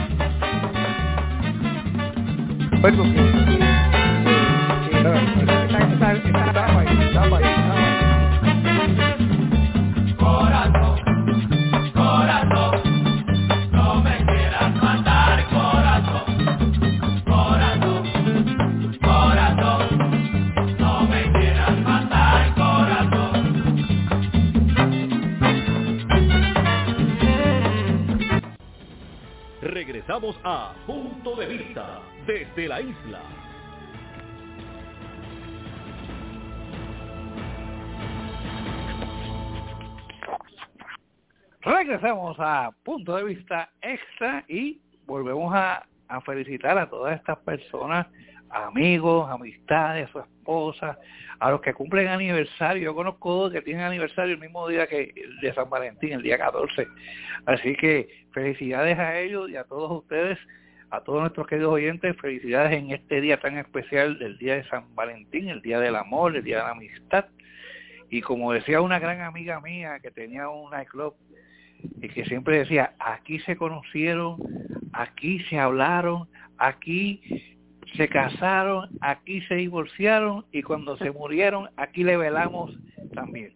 Bueno, estaba ahí. Corazón, corazón, no me quieras matar, corazón, corazón, corazón, no me quieras matar, corazón. Regresamos a Punto de Vista desde la isla. Regresamos a Punto de Vista Extra y volvemos a felicitar a todas estas personas, amigos, amistades, su esposa, a los que cumplen aniversario. Yo conozco dos que tienen aniversario el mismo día que el de San Valentín, el día 14. Así que felicidades a ellos y a todos ustedes, a todos nuestros queridos oyentes, felicidades en este día tan especial del día de San Valentín, el día del amor, el día de la amistad. Y como decía una gran amiga mía que tenía un nightclub, y que siempre decía, aquí se conocieron, aquí se hablaron, aquí se casaron, aquí se divorciaron y cuando se murieron, aquí le velamos también.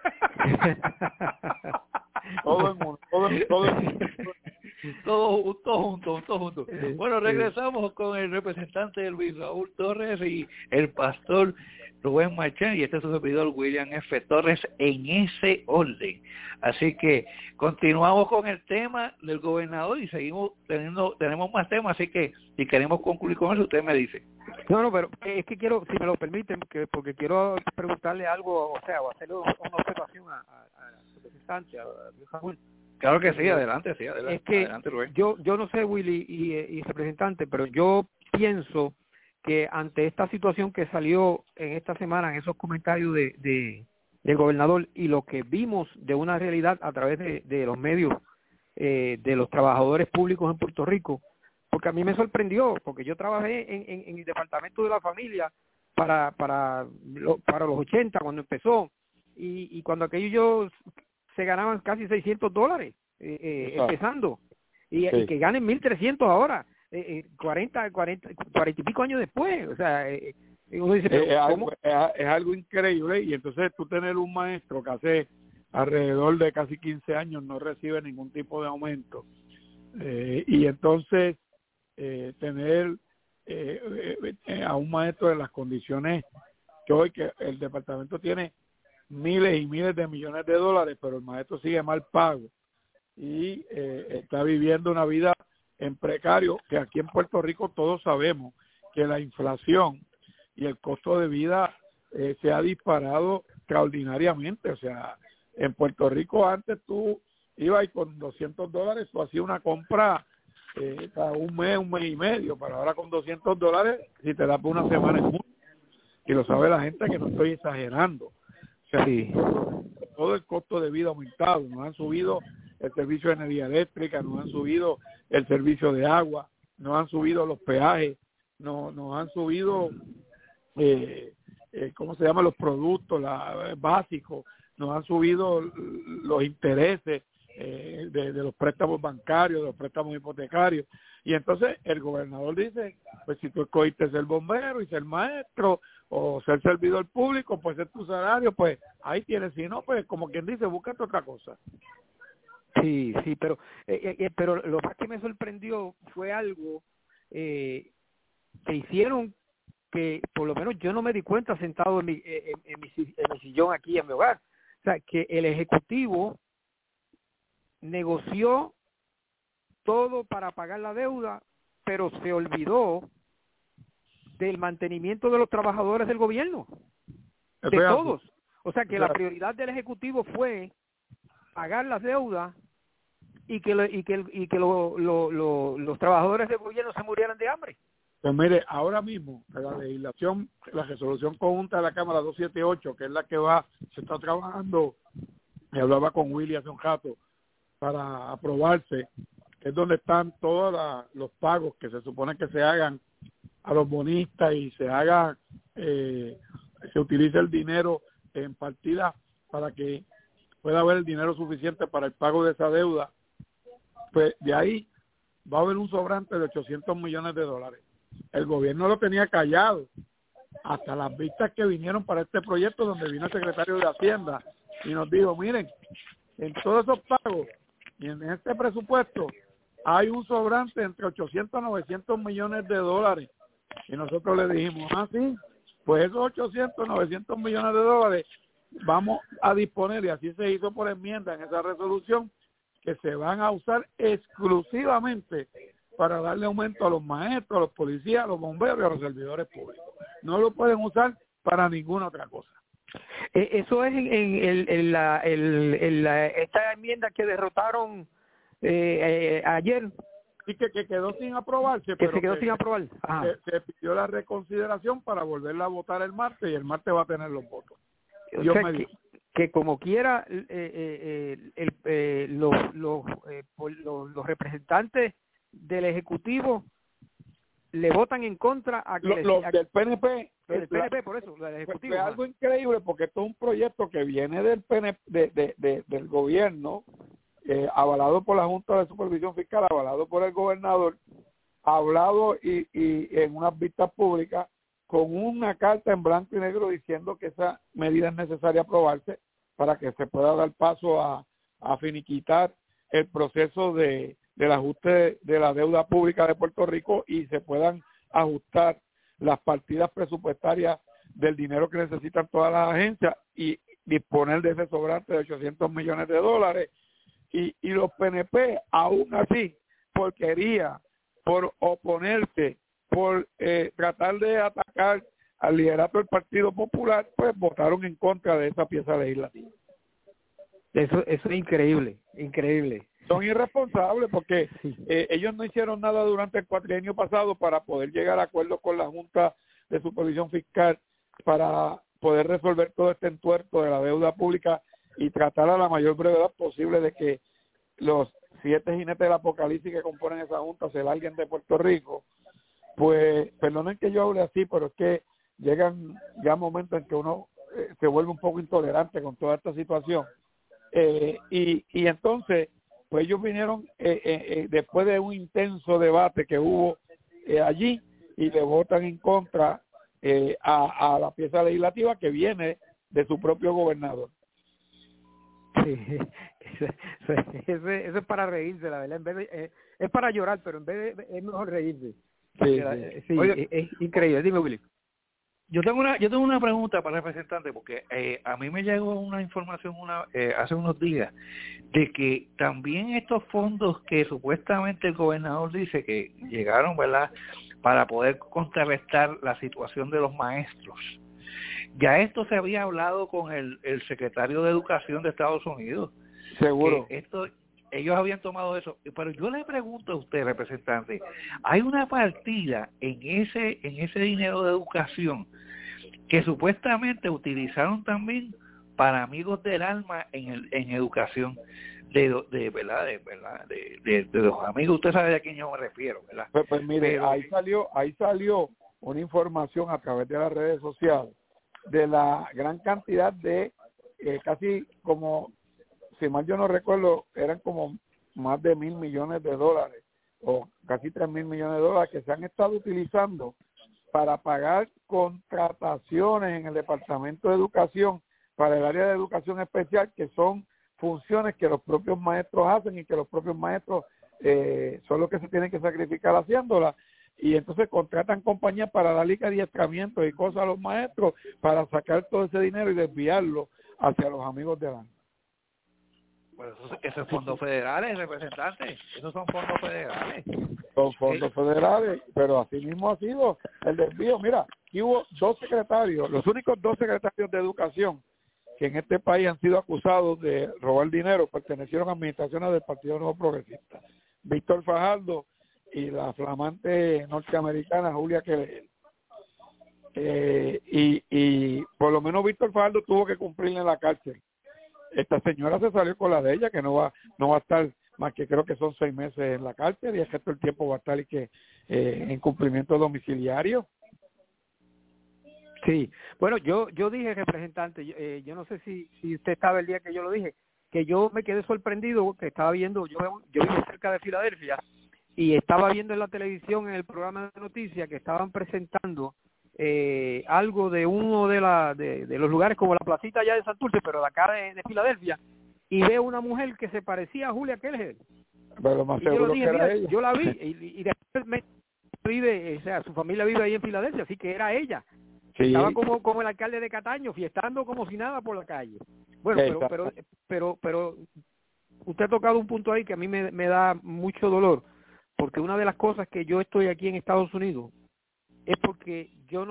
Todo junto. Bueno, regresamos con el representante de Luis Raúl Torres y el pastor Rubén Marchán y este es su servidor William F. Torres en ese orden. Así que continuamos con el tema del gobernador y tenemos más temas, así que si queremos concluir con eso, usted me dice. No, pero es que quiero, si me lo permiten, porque quiero preguntarle algo, o sea, o hacerle una observación al representante, a Luis Raúl. Claro que sí, adelante. Es que adelante, Rubén. yo no sé, Willy y representante, pero yo pienso que ante esta situación que salió en esta semana, en esos comentarios del gobernador y lo que vimos de una realidad a través de los medios de los trabajadores públicos en Puerto Rico, porque a mí me sorprendió, porque yo trabajé en el departamento de la familia para los 80 cuando empezó y cuando aquellos se ganaban casi $600 empezando y que ganen 1,300 ahora. 40 y pico años después, o sea, uno dice, es algo increíble y entonces tú tener un maestro que hace alrededor de casi 15 años no recibe ningún tipo de aumento y entonces tener a un maestro en las condiciones que hoy que el departamento tiene miles y miles de millones de dólares, pero el maestro sigue mal pago y está viviendo una vida en precario, que aquí en Puerto Rico todos sabemos que la inflación y el costo de vida se ha disparado extraordinariamente. O sea, en Puerto Rico antes tú ibas y con $200 tú hacías una compra para un mes y medio, pero ahora con $200 si te da por una semana es mucho. Y lo sabe la gente que no estoy exagerando. O sea, sí, todo el costo de vida ha aumentado, nos han subido el servicio de energía eléctrica, nos han subido el servicio de agua, nos han subido los peajes, nos han subido, ¿cómo se llama? Los productos básicos, nos han subido los intereses de los préstamos bancarios, de los préstamos hipotecarios. Y entonces el gobernador dice, pues si tú escogiste ser bombero y ser maestro o ser servidor público, pues es tu salario, pues ahí tienes. Si no, pues como quien dice, búscate otra cosa. Sí, pero lo más que me sorprendió fue algo que hicieron que por lo menos yo no me di cuenta sentado en mi sillón aquí en mi hogar. O sea, que el Ejecutivo negoció todo para pagar la deuda, pero se olvidó del mantenimiento de los trabajadores del gobierno, de todos. O sea, que la prioridad del Ejecutivo fue pagar las deudas y que los trabajadores del gobierno se murieran de hambre. Pues mire, ahora mismo la legislación, la resolución conjunta de la Cámara 278, que es la que se está trabajando, y hablaba con Willy hace un rato, para aprobarse, que es donde están todos los pagos que se supone que se hagan a los bonistas y se utilice el dinero en partida para que pueda haber el dinero suficiente para el pago de esa deuda. Pues de ahí va a haber un sobrante de $800 millones. El gobierno lo tenía callado hasta las vistas que vinieron para este proyecto, donde vino el secretario de Hacienda y nos dijo, miren, en todos esos pagos y en este presupuesto hay un sobrante entre 800 y 900 millones de dólares. Y nosotros le dijimos, sí, pues esos 800, 900 millones de dólares vamos a disponer, y así se hizo por enmienda en esa resolución, que se van a usar exclusivamente para darle aumento a los maestros, a los policías, a los bomberos y a los servidores públicos. No lo pueden usar para ninguna otra cosa. Eso es en esta enmienda que derrotaron ayer. Y que quedó sin aprobarse. Que se quedó sin aprobar. Se pidió la reconsideración para volverla a votar el martes, y el martes va a tener los votos. O sea, que como quiera los representantes del Ejecutivo le votan en contra a que los del PNP. Del PNP, por eso, del Ejecutivo. Es algo increíble, porque esto es un proyecto que viene del PNP, del gobierno, avalado por la Junta de Supervisión Fiscal, avalado por el gobernador, hablado y en unas vistas públicas, con una carta en blanco y negro diciendo que esa medida es necesaria aprobarse para que se pueda dar paso a finiquitar el proceso del ajuste de la deuda pública de Puerto Rico y se puedan ajustar las partidas presupuestarias del dinero que necesitan todas las agencias y disponer de ese sobrante de 800 millones de dólares. Y los PNP, aún así, por oponerse, por tratar de atacar al liderato del Partido Popular, pues votaron en contra de esa pieza legislativa. Eso es increíble. Son irresponsables porque ellos no hicieron nada durante el cuatrienio pasado para poder llegar a acuerdos con la Junta de Supervisión Fiscal para poder resolver todo este entuerto de la deuda pública y tratar a la mayor brevedad posible de que los 7 jinetes del apocalipsis que componen esa Junta se larguen de Puerto Rico. Pues, perdonen que yo hable así, pero es que llegan ya momentos en que uno se vuelve un poco intolerante con toda esta situación. Y entonces, pues ellos vinieron después de un intenso debate que hubo allí y le votan en contra a la pieza legislativa que viene de su propio gobernador. Sí, eso es para reírse, la verdad. En vez de, es para llorar, pero en vez de, es mejor reírse. Sí, oye, es increíble. Dime, Willy. Yo tengo una pregunta para el representante, porque a mí me llegó una información hace unos días de que también estos fondos que supuestamente el gobernador dice que llegaron, ¿verdad?, para poder contrarrestar la situación de los maestros. Ya esto se había hablado con el secretario de Educación de Estados Unidos. Seguro. Ellos habían tomado eso, pero yo le pregunto a usted, representante, ¿hay una partida en ese dinero de educación que supuestamente utilizaron también para Amigos del Alma en educación de los amigos? Usted sabe a quién yo me refiero, ¿verdad? Pues mire, ahí salió una información a través de las redes sociales de la gran cantidad de casi como, si mal yo no recuerdo, eran como más de $1,000 millones o casi $3,000 millones que se han estado utilizando para pagar contrataciones en el Departamento de Educación para el área de educación especial, que son funciones que los propios maestros hacen y que los propios maestros son los que se tienen que sacrificar haciéndolas. Y entonces contratan compañías para darle adiestramiento y cosas a los maestros para sacar todo ese dinero y desviarlo hacia los Amigos del Alma. Pues esos fondos federales, representantes, esos son fondos federales. Son fondos federales, pero así mismo ha sido el desvío. Mira, aquí hubo 2 secretarios, los únicos 2 secretarios de educación que en este país han sido acusados de robar dinero, pertenecieron a administraciones del Partido Nuevo Progresista. Víctor Fajardo y la flamante norteamericana Julia Keller. Y por lo menos Víctor Fajardo tuvo que cumplir en la cárcel. Esta señora se salió con la de ella, que no va a estar más que creo que son 6 meses en la cárcel, y el resto del tiempo va a estar en cumplimiento domiciliario. Sí, bueno, yo dije, representante, yo no sé si usted estaba el día que yo lo dije, que yo me quedé sorprendido, que estaba viendo, yo vivo cerca de Filadelfia, y estaba viendo en la televisión, en el programa de noticias, que estaban presentando algo de uno de los lugares como la placita allá de Santurce, pero de acá de Filadelfia, y veo una mujer que se parecía a Julia Keller. Pero más y yo seguro dije, que era mira, ella. yo la vi y después vive, o sea, su familia vive ahí en Filadelfia, así que era ella. Sí. Estaba como el alcalde de Cataño, fiestando como si nada por la calle. Bueno, pero usted ha tocado un punto ahí que a mí me da mucho dolor, porque una de las cosas que yo estoy aquí en Estados Unidos es porque yo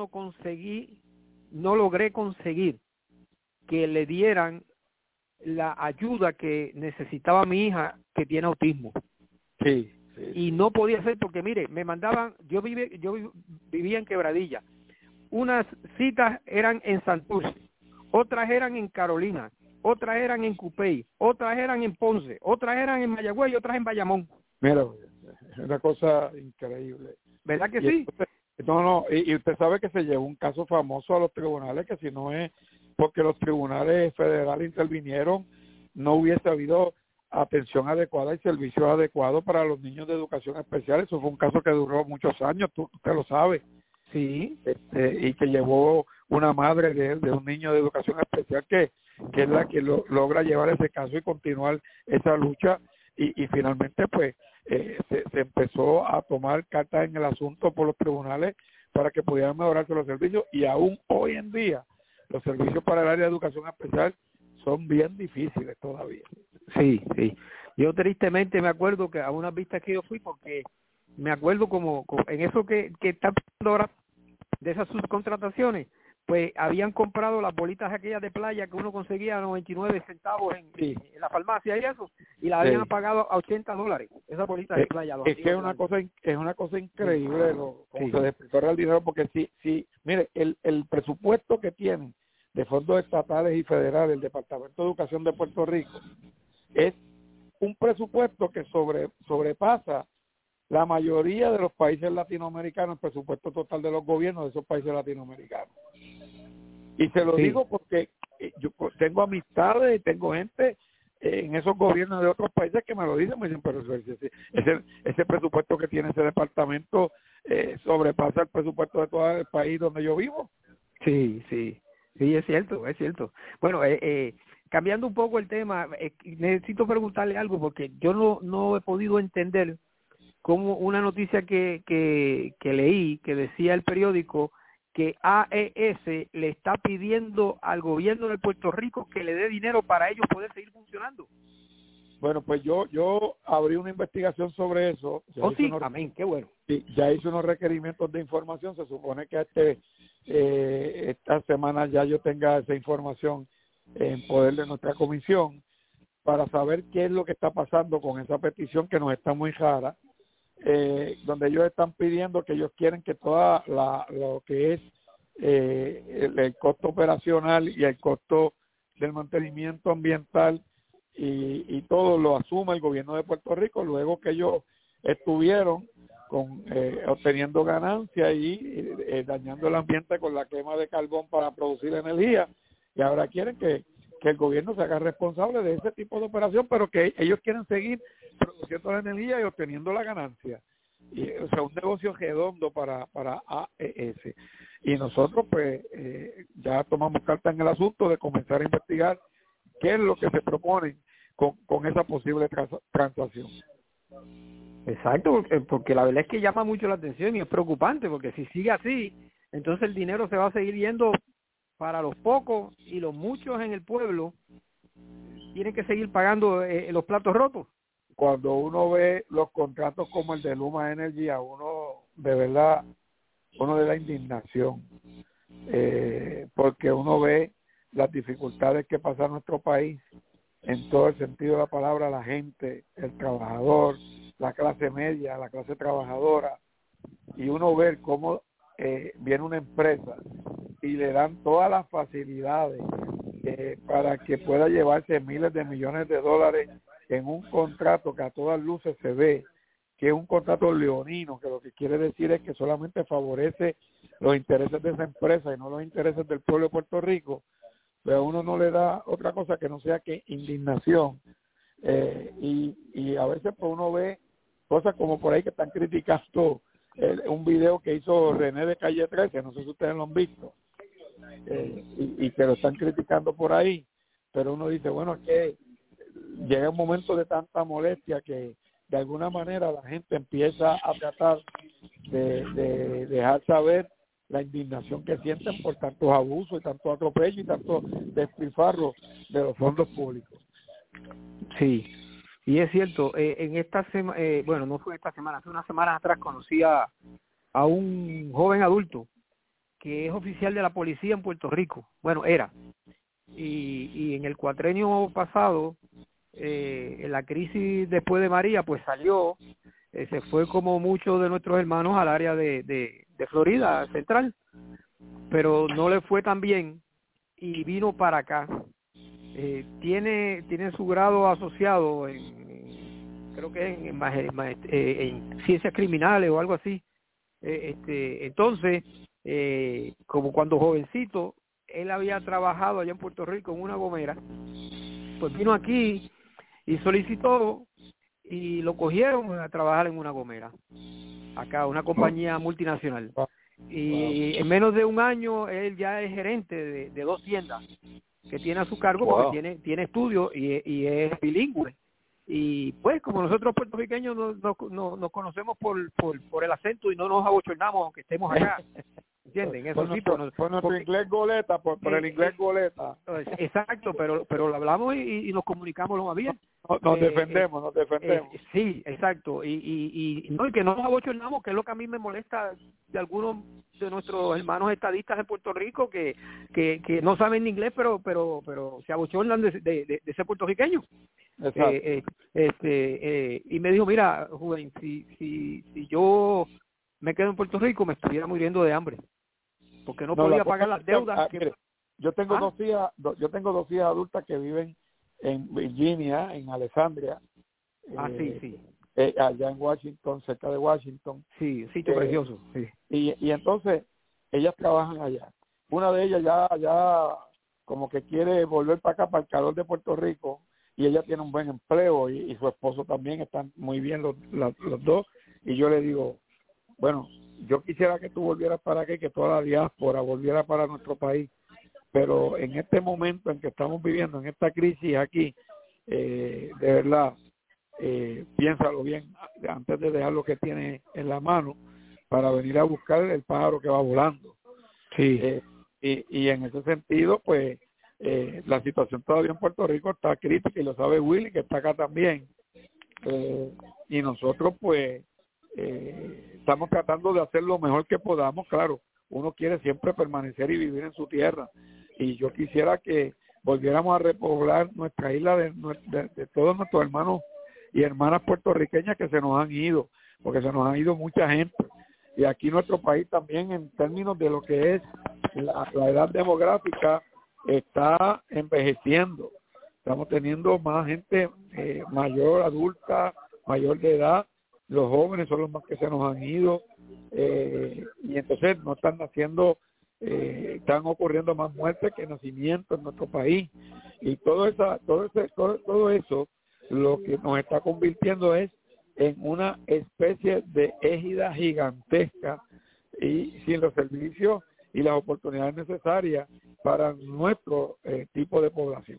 no logré conseguir que le dieran la ayuda que necesitaba mi hija que tiene autismo. Sí. Y no podía ser porque, mire, me mandaban, yo vivía en Quebradilla. Unas citas eran en Santurce, otras eran en Carolina, otras eran en Cupey, otras eran en Ponce, otras eran en Mayagüez y otras en Bayamón. Mira, es una cosa increíble. ¿Verdad que y sí? Entonces, y usted sabe que se llevó un caso famoso a los tribunales, que si no es porque los tribunales federales intervinieron, no hubiese habido atención adecuada y servicios adecuados para los niños de educación especial. Eso fue un caso que duró muchos años, usted lo sabe. Sí. Y que llevó una madre de un niño de educación especial que es la que logra llevar ese caso y continuar esa lucha, y finalmente pues se empezó a tomar cartas en el asunto por los tribunales para que pudieran mejorarse los servicios, y aún hoy en día los servicios para el área de educación especial son bien difíciles todavía. Sí. Yo tristemente me acuerdo que a unas vistas que yo fui, porque me acuerdo como en eso que está pasando ahora de esas subcontrataciones, pues habían comprado las bolitas aquellas de playa que uno conseguía a 99 centavos en la farmacia y eso, y las habían pagado a $80, esas bolitas de playa. Es que es una cosa increíble cómo se desperdicia el dinero, porque si mire, el presupuesto que tienen de fondos estatales y federales el Departamento de Educación de Puerto Rico es un presupuesto que sobrepasa la mayoría de los países latinoamericanos, el presupuesto total de los gobiernos de esos países latinoamericanos. Y se lo digo porque yo tengo amistades y tengo gente en esos gobiernos de otros países que me lo dicen, me dicen, pero ese presupuesto que tiene ese departamento sobrepasa el presupuesto de todo el país donde yo vivo. Sí, es cierto. Bueno, cambiando un poco el tema, necesito preguntarle algo, porque yo no he podido entender como una noticia que leí, que decía el periódico que AES le está pidiendo al gobierno de Puerto Rico que le dé dinero para ellos poder seguir funcionando. Bueno, pues yo abrí una investigación sobre eso. Amén, qué bueno. Sí, ya hice unos requerimientos de información. Se supone que esta semana ya yo tenga esa información en poder de nuestra comisión para saber qué es lo que está pasando con esa petición que nos está muy rara. Donde ellos están pidiendo que ellos quieren que toda lo que es el costo operacional y el costo del mantenimiento ambiental y todo lo asuma el gobierno de Puerto Rico, luego que ellos estuvieron obteniendo ganancias y dañando el ambiente con la quema de carbón para producir energía, y ahora quieren que el gobierno se haga responsable de ese tipo de operación, pero que ellos quieren seguir produciendo la energía y obteniendo la ganancia. O sea, un negocio redondo para AES. Y nosotros pues ya tomamos carta en el asunto de comenzar a investigar qué es lo que se propone con esa posible transacción. Exacto, porque la verdad es que llama mucho la atención y es preocupante, porque si sigue así, entonces el dinero se va a seguir yendo para los pocos, y los muchos en el pueblo tienen que seguir pagando los platos rotos. Cuando uno ve los contratos como el de Luma Energy, a uno de verdad le da indignación, porque uno ve las dificultades que pasa en nuestro país en todo el sentido de la palabra, la gente, el trabajador, la clase media, la clase trabajadora, y uno ve cómo viene una empresa y le dan todas las facilidades para que pueda llevarse miles de millones de dólares en un contrato que a todas luces se ve que es un contrato leonino, que lo que quiere decir es que solamente favorece los intereses de esa empresa y no los intereses del pueblo de Puerto Rico. Pero a uno no le da otra cosa que no sea que indignación, y a veces pues uno ve cosas como por ahí que están criticando un video que hizo René de Calle 13, no sé si ustedes lo han visto, y que lo están criticando por ahí, pero uno dice, bueno, es que llega un momento de tanta molestia que de alguna manera la gente empieza a tratar de dejar saber la indignación que sienten por tantos abusos y tantos atropellos y tantos despilfarros de los fondos públicos. Sí, y es cierto, en esta semana, bueno, no fue esta semana, hace unas semanas atrás conocí a un joven adulto que es oficial de la policía en Puerto Rico, bueno, era, y en el cuatrenio pasado, en la crisis después de María, pues salió, se fue como muchos de nuestros hermanos al área de Florida Central, pero no le fue tan bien y vino para acá. Tiene su grado asociado creo que en ciencias criminales o algo así. Entonces, como cuando jovencito, él había trabajado allá en Puerto Rico en una gomera, pues vino aquí y solicitó y lo cogieron a trabajar en una gomera, acá, una compañía multinacional. Y en menos de un año él ya es gerente de 2 tiendas que tiene a su cargo, porque tiene estudios y es bilingüe. Y pues como nosotros puertorriqueños nos conocemos por el acento y no nos abochornamos aunque estemos acá, ¿entienden? Eso sí, por nuestro inglés goleta, por el inglés goleta. Exacto, pero lo hablamos y nos comunicamos lo más bien. Nos defendemos. Sí, exacto, y que no nos abochornamos, que es lo que a mí me molesta de algunos de nuestros hermanos estadistas de Puerto Rico que no saben inglés, pero se abochornan de ser puertorriqueños. Y me dijo, mira, joven, si yo me quedo en Puerto Rico me estuviera muriendo de hambre, porque no podía pagar las deudas. Mire, yo tengo dos hijas adultas que viven en Virginia, en Alexandria. Sí. Allá en Washington, cerca de Washington. Sí, sitio precioso. Sí. Y entonces ellas trabajan allá. Una de ellas ya como que quiere volver para acá, para el calor de Puerto Rico, y ella tiene un buen empleo y su esposo también, están muy bien los dos. Y yo le digo, bueno, yo quisiera que tú volvieras para acá y que toda la diáspora volviera para nuestro país, pero en este momento en que estamos viviendo, en esta crisis aquí, de verdad, piénsalo bien antes de dejar lo que tiene en la mano para venir a buscar el pájaro que va volando. Sí. Y en ese sentido, pues, la situación todavía en Puerto Rico está crítica y lo sabe Willy, que está acá también. Y nosotros, pues, estamos tratando de hacer lo mejor que podamos. Claro, uno quiere siempre permanecer y vivir en su tierra. Y yo quisiera que volviéramos a repoblar nuestra isla de todos nuestros hermanos y hermanas puertorriqueñas que se nos han ido, porque se nos han ido mucha gente. Y aquí nuestro país también, en términos de lo que es la edad demográfica, está envejeciendo. Estamos teniendo más gente mayor, adulta, mayor de edad. Los jóvenes son los más que se nos han ido. Y entonces no están naciendo, están ocurriendo más muertes que nacimientos en nuestro país. Y todo eso lo que nos está convirtiendo es en una especie de égida gigantesca y sin los servicios y las oportunidades necesarias para nuestro tipo de población.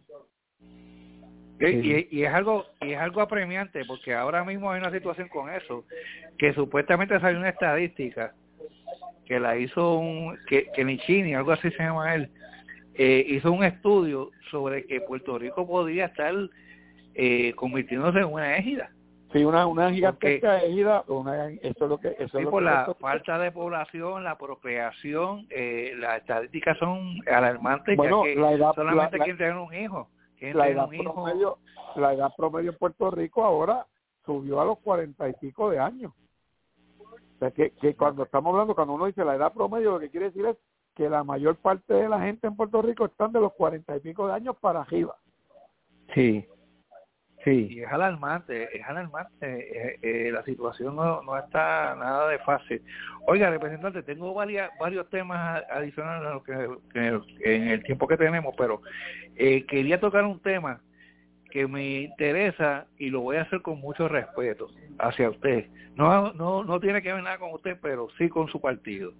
Y es algo apremiante, porque ahora mismo hay una situación con eso, que supuestamente salió una estadística que la hizo que Nichini, algo así se llama él, hizo un estudio sobre que Puerto Rico podría estar convirtiéndose en una égida. Sí, una gigantesca égida, eso es lo que por la falta de población, la procreación, las estadísticas son alarmantes. Bueno, que la edad, solamente quien tiene un hijo. La edad promedio en Puerto Rico ahora subió a los 40 y pico de años. O sea, que cuando uno dice la edad promedio, lo que quiere decir es que la mayor parte de la gente en Puerto Rico están de los 40 y pico de años para arriba. Sí. Y es alarmante, la situación no está nada de fácil. Oiga, representante, tengo varios temas adicionales a lo que en el tiempo que tenemos, pero quería tocar un tema que me interesa, y lo voy a hacer con mucho respeto hacia usted. No tiene que ver nada con usted, pero sí con su partido.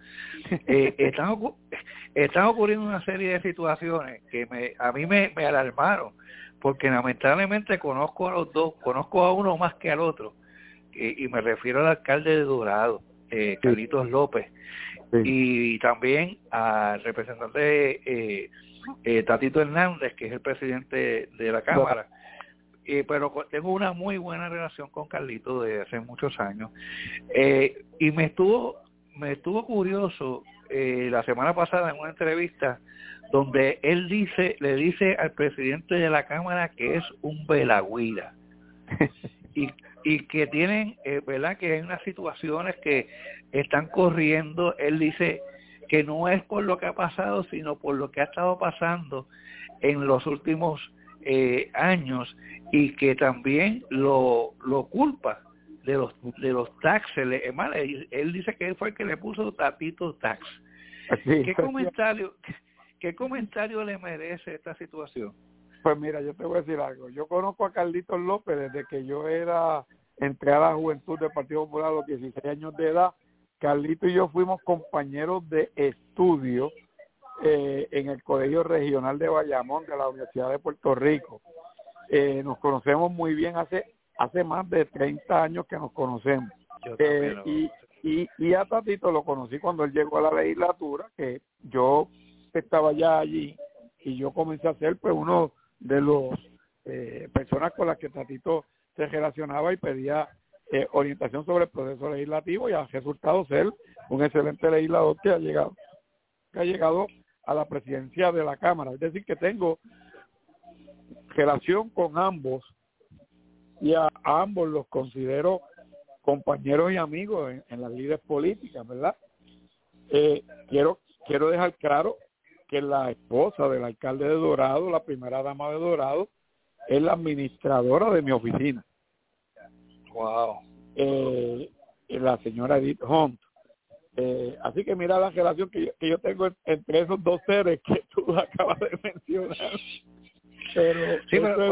Están ocurriendo una serie de situaciones que a mí me alarmaron, porque lamentablemente conozco a los dos, conozco a uno más que al otro, y me refiero al alcalde de Dorado, Carlitos López, y también al representante Tatito Hernández, que es el presidente de la Cámara. Pero tengo una muy buena relación con Carlito desde hace muchos años, y me estuvo curioso la semana pasada en una entrevista donde él le dice al presidente de la Cámara que es un velagüira y que tienen, verdad, que hay unas situaciones que están corriendo. Él dice que no es por lo que ha pasado, sino por lo que ha estado pasando en los últimos años, y que también lo culpa de los taxes. Él dice que él fue el que le puso Tatito Tax. Sí. ¿Qué comentario le merece esta situación? Pues mira, yo te voy a decir algo. Yo conozco a Carlitos López desde que yo entré a la juventud del Partido Popular a los 16 años de edad. Carlito y yo fuimos compañeros de estudio en el Colegio Regional de Bayamón de la Universidad de Puerto Rico. Nos conocemos muy bien, hace más de 30 años que nos conocemos. Y a Tatito lo conocí cuando él llegó a la legislatura, que yo estaba ya allí, y yo comencé a ser pues uno de los personas con las que Tatito se relacionaba y pedía orientación sobre el proceso legislativo, y ha resultado ser un excelente legislador que ha llegado a la presidencia de la Cámara. Es decir, que tengo relación con ambos, y a ambos los considero compañeros y amigos en las lides políticas, ¿verdad? Quiero dejar claro que la esposa del alcalde de Dorado, la primera dama de Dorado, es la administradora de mi oficina. Wow. La señora Edith Hunt. Así que mira la relación que yo tengo entre esos dos seres que tú acabas de mencionar. Pero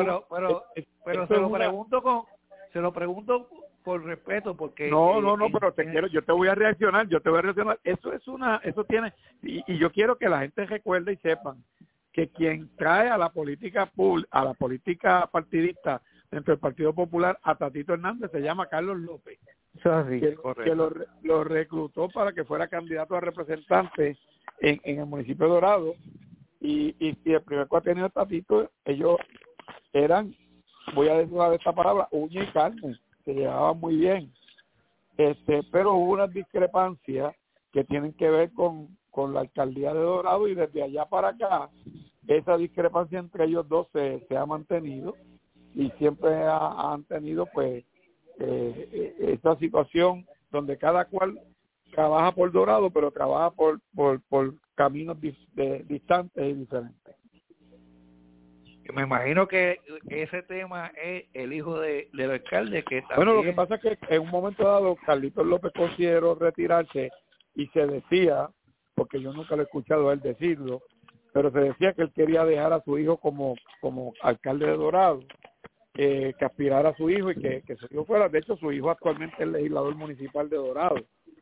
se lo pregunto por respeto, porque pero yo te voy a reaccionar. Eso tiene, y yo quiero que la gente recuerde y sepan que quien trae a la política partidista dentro del Partido Popular a Tatito Hernández se llama Carlos López, que lo reclutó para que fuera candidato a representante en el municipio de Dorado, y el primer cuatrienio de Tatito, ellos eran, voy a decir esta palabra, uña y carne, se llevaban muy bien, pero hubo unas discrepancias que tienen que ver con la alcaldía de Dorado, y desde allá para acá esa discrepancia entre ellos dos se ha mantenido, y siempre han tenido pues esta situación donde cada cual trabaja por Dorado, pero trabaja por caminos distantes y diferentes. Me imagino que ese tema es el hijo del alcalde, que también... Bueno, lo que pasa es que en un momento dado Carlitos López consideró retirarse, y se decía, porque yo nunca lo he escuchado a él decirlo, pero se decía que él quería dejar a su hijo como alcalde de Dorado, que aspirara a su hijo, y que su hijo fuera. De hecho, su hijo actualmente es legislador municipal de Dorado,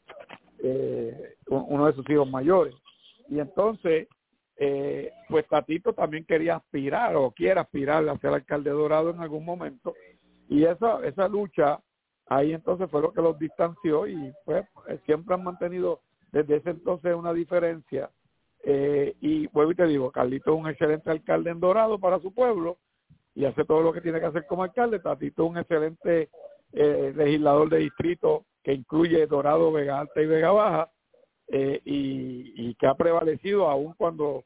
uno de sus hijos mayores. Y entonces, pues Tatito también quería aspirar, o quiere aspirar a ser alcalde de Dorado en algún momento, y esa lucha ahí entonces fue lo que los distanció, y pues siempre han mantenido desde ese entonces una diferencia, y vuelvo y te digo, Carlito es un excelente alcalde en Dorado para su pueblo, y hace todo lo que tiene que hacer como alcalde. Tatito es un excelente legislador de distrito que incluye Dorado, Vega Alta y Vega Baja, y que ha prevalecido aún cuando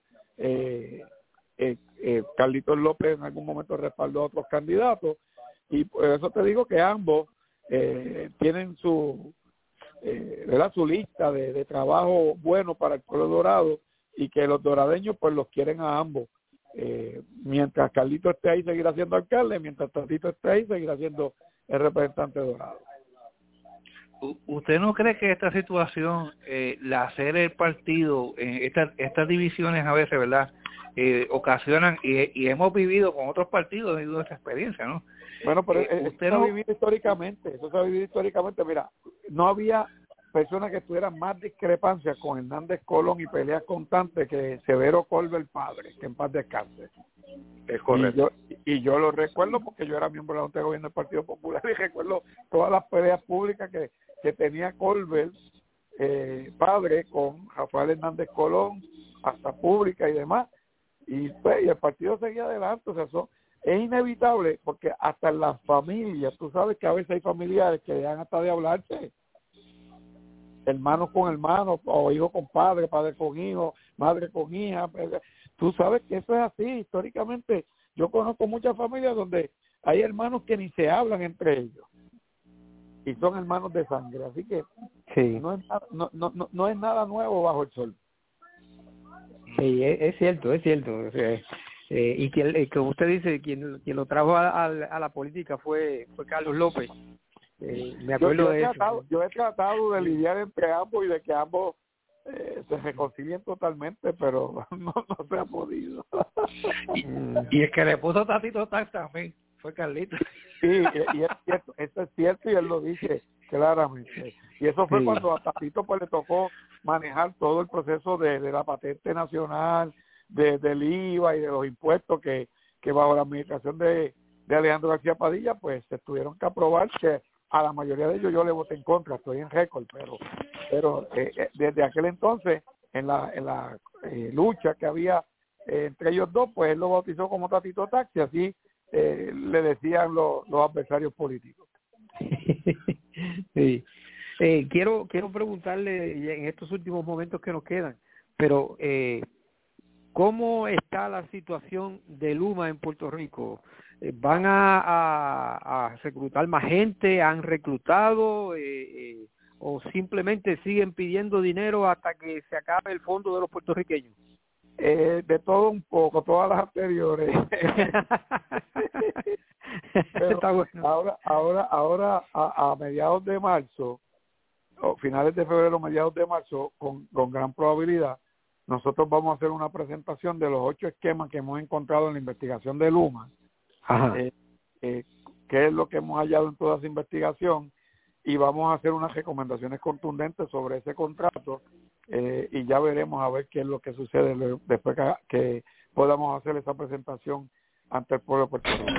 Carlitos López en algún momento respaldó a otros candidatos, y por eso te digo que ambos tienen su lista de trabajo bueno para el pueblo dorado, y que los doradeños pues los quieren a ambos. Mientras Carlito esté ahí, seguirá siendo alcalde; mientras Tatito esté ahí, seguirá siendo el representante dorado. ¿usted no cree que esta situación, la hacer el partido, estas divisiones a veces, ¿verdad?, ocasionan, y hemos vivido con otros partidos, hemos vivido esa experiencia, ¿no? Bueno, pero usted eso no... se ha vivido históricamente, mira, no había personas que tuvieran más discrepancias con Hernández Colón y peleas constantes que Severo Colbert padre, que en paz descanse. Es correcto. Y yo lo recuerdo porque yo era miembro de la Junta de Gobierno del Partido Popular y recuerdo todas las peleas públicas que tenía Colbert padre con Rafael Hernández Colón, hasta pública y demás, y pues, y el partido seguía adelante. O sea, eso es inevitable, porque hasta en las familias, tú sabes que a veces hay familiares que dejan hasta de hablarse, hermanos con hermanos, o hijo con padre, padre con hijo, madre con hija. Tú sabes que eso es así históricamente. Yo conozco muchas familias donde hay hermanos que ni se hablan entre ellos y son hermanos de sangre, así que sí, no es nada nuevo bajo el sol. Sí, es cierto. O sea, y que usted dice, quien lo trajo a la política fue Carlos López. Me acuerdo de eso. Yo he tratado de lidiar entre ambos y de que ambos se reconcilien totalmente, pero no se ha podido. y el que le puso Tatito Tax también fue Carlito. Sí, y eso es cierto, y él lo dice claramente. Y eso fue cuando a Tatito pues le tocó manejar todo el proceso de la patente nacional, del IVA y de los impuestos que bajo la administración de Alejandro García Padilla pues se tuvieron que aprobar, que a la mayoría de ellos yo le voté en contra, estoy en récord, pero desde aquel entonces, en la lucha que había entre ellos dos, pues él lo bautizó como Tatito Taxi, así le decían los adversarios políticos. Sí. Quiero preguntarle en estos últimos momentos que nos quedan, pero ¿cómo está la situación de Luma en Puerto Rico? ¿Van a reclutar más gente? ¿Han reclutado? ¿O simplemente siguen pidiendo dinero hasta que se acabe el fondo de los puertorriqueños? De todo un poco, todas las anteriores. Pero está bueno. Ahora a mediados de marzo, o finales de febrero, mediados de marzo, con gran probabilidad, nosotros vamos a hacer una presentación de los 8 esquemas que hemos encontrado en la investigación de Luma. Qué es lo que hemos hallado en toda esa investigación, y vamos a hacer unas recomendaciones contundentes sobre ese contrato, y ya veremos a ver qué es lo que sucede después que podamos hacer esa presentación ante el pueblo de Puerto Rico.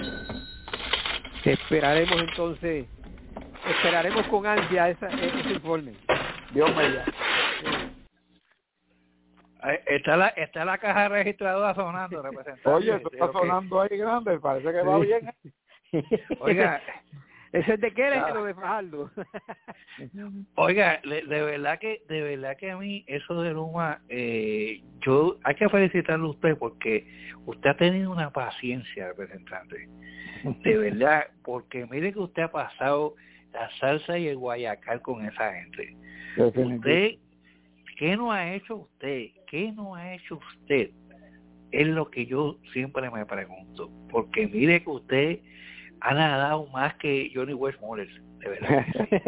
Esperaremos con ansia ese informe. Dios mediante. Está la caja registradora sonando, representante. Oye, eso está sonando ahí grande, parece que va bien. Oiga, ese es de Querétaro, de Fajardo. Oiga, de verdad que a mí eso de Luma, hay que felicitarlo a usted porque usted ha tenido una paciencia, representante. De verdad, porque mire que usted ha pasado la salsa y el guayacal con esa gente. Usted, ¿qué no ha hecho usted? ¿Qué no ha hecho usted? Es lo que yo siempre me pregunto. Porque mire que usted ha nadado más que Johnny Westmoreland, de verdad.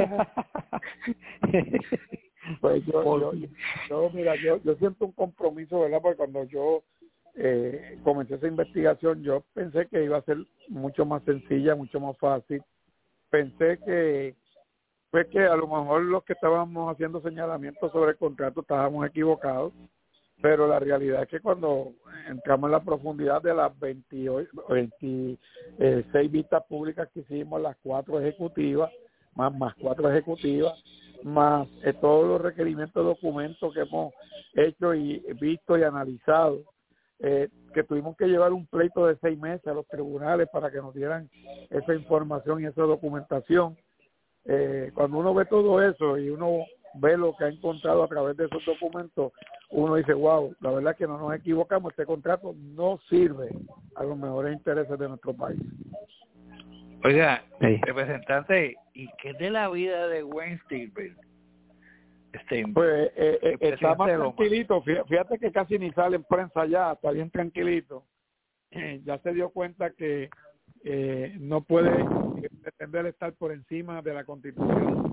Pues yo siento un compromiso, ¿verdad? Porque cuando yo comencé esa investigación, yo pensé que iba a ser mucho más sencilla, mucho más fácil. Pensé que a lo mejor los que estábamos haciendo señalamientos sobre el contrato estábamos equivocados, pero la realidad es que cuando entramos en la profundidad de las 26 vistas públicas que hicimos, las 4 ejecutivas, más 4 ejecutivas, más todos los requerimientos de documentos que hemos hecho y visto y analizado, que tuvimos que llevar un pleito de 6 meses a los tribunales para que nos dieran esa información y esa documentación. Cuando uno ve todo eso y uno ve lo que ha encontrado a través de esos documentos, uno dice, wow, la verdad es que no nos equivocamos, este contrato no sirve a los mejores intereses de nuestro país. Oiga, representante, ¿y qué es de la vida de Wayne Steinberg? Pues está más tranquilito, fíjate que casi ni sale en prensa ya, está bien tranquilito. Ya se dio cuenta que no puede pretender estar por encima de la Constitución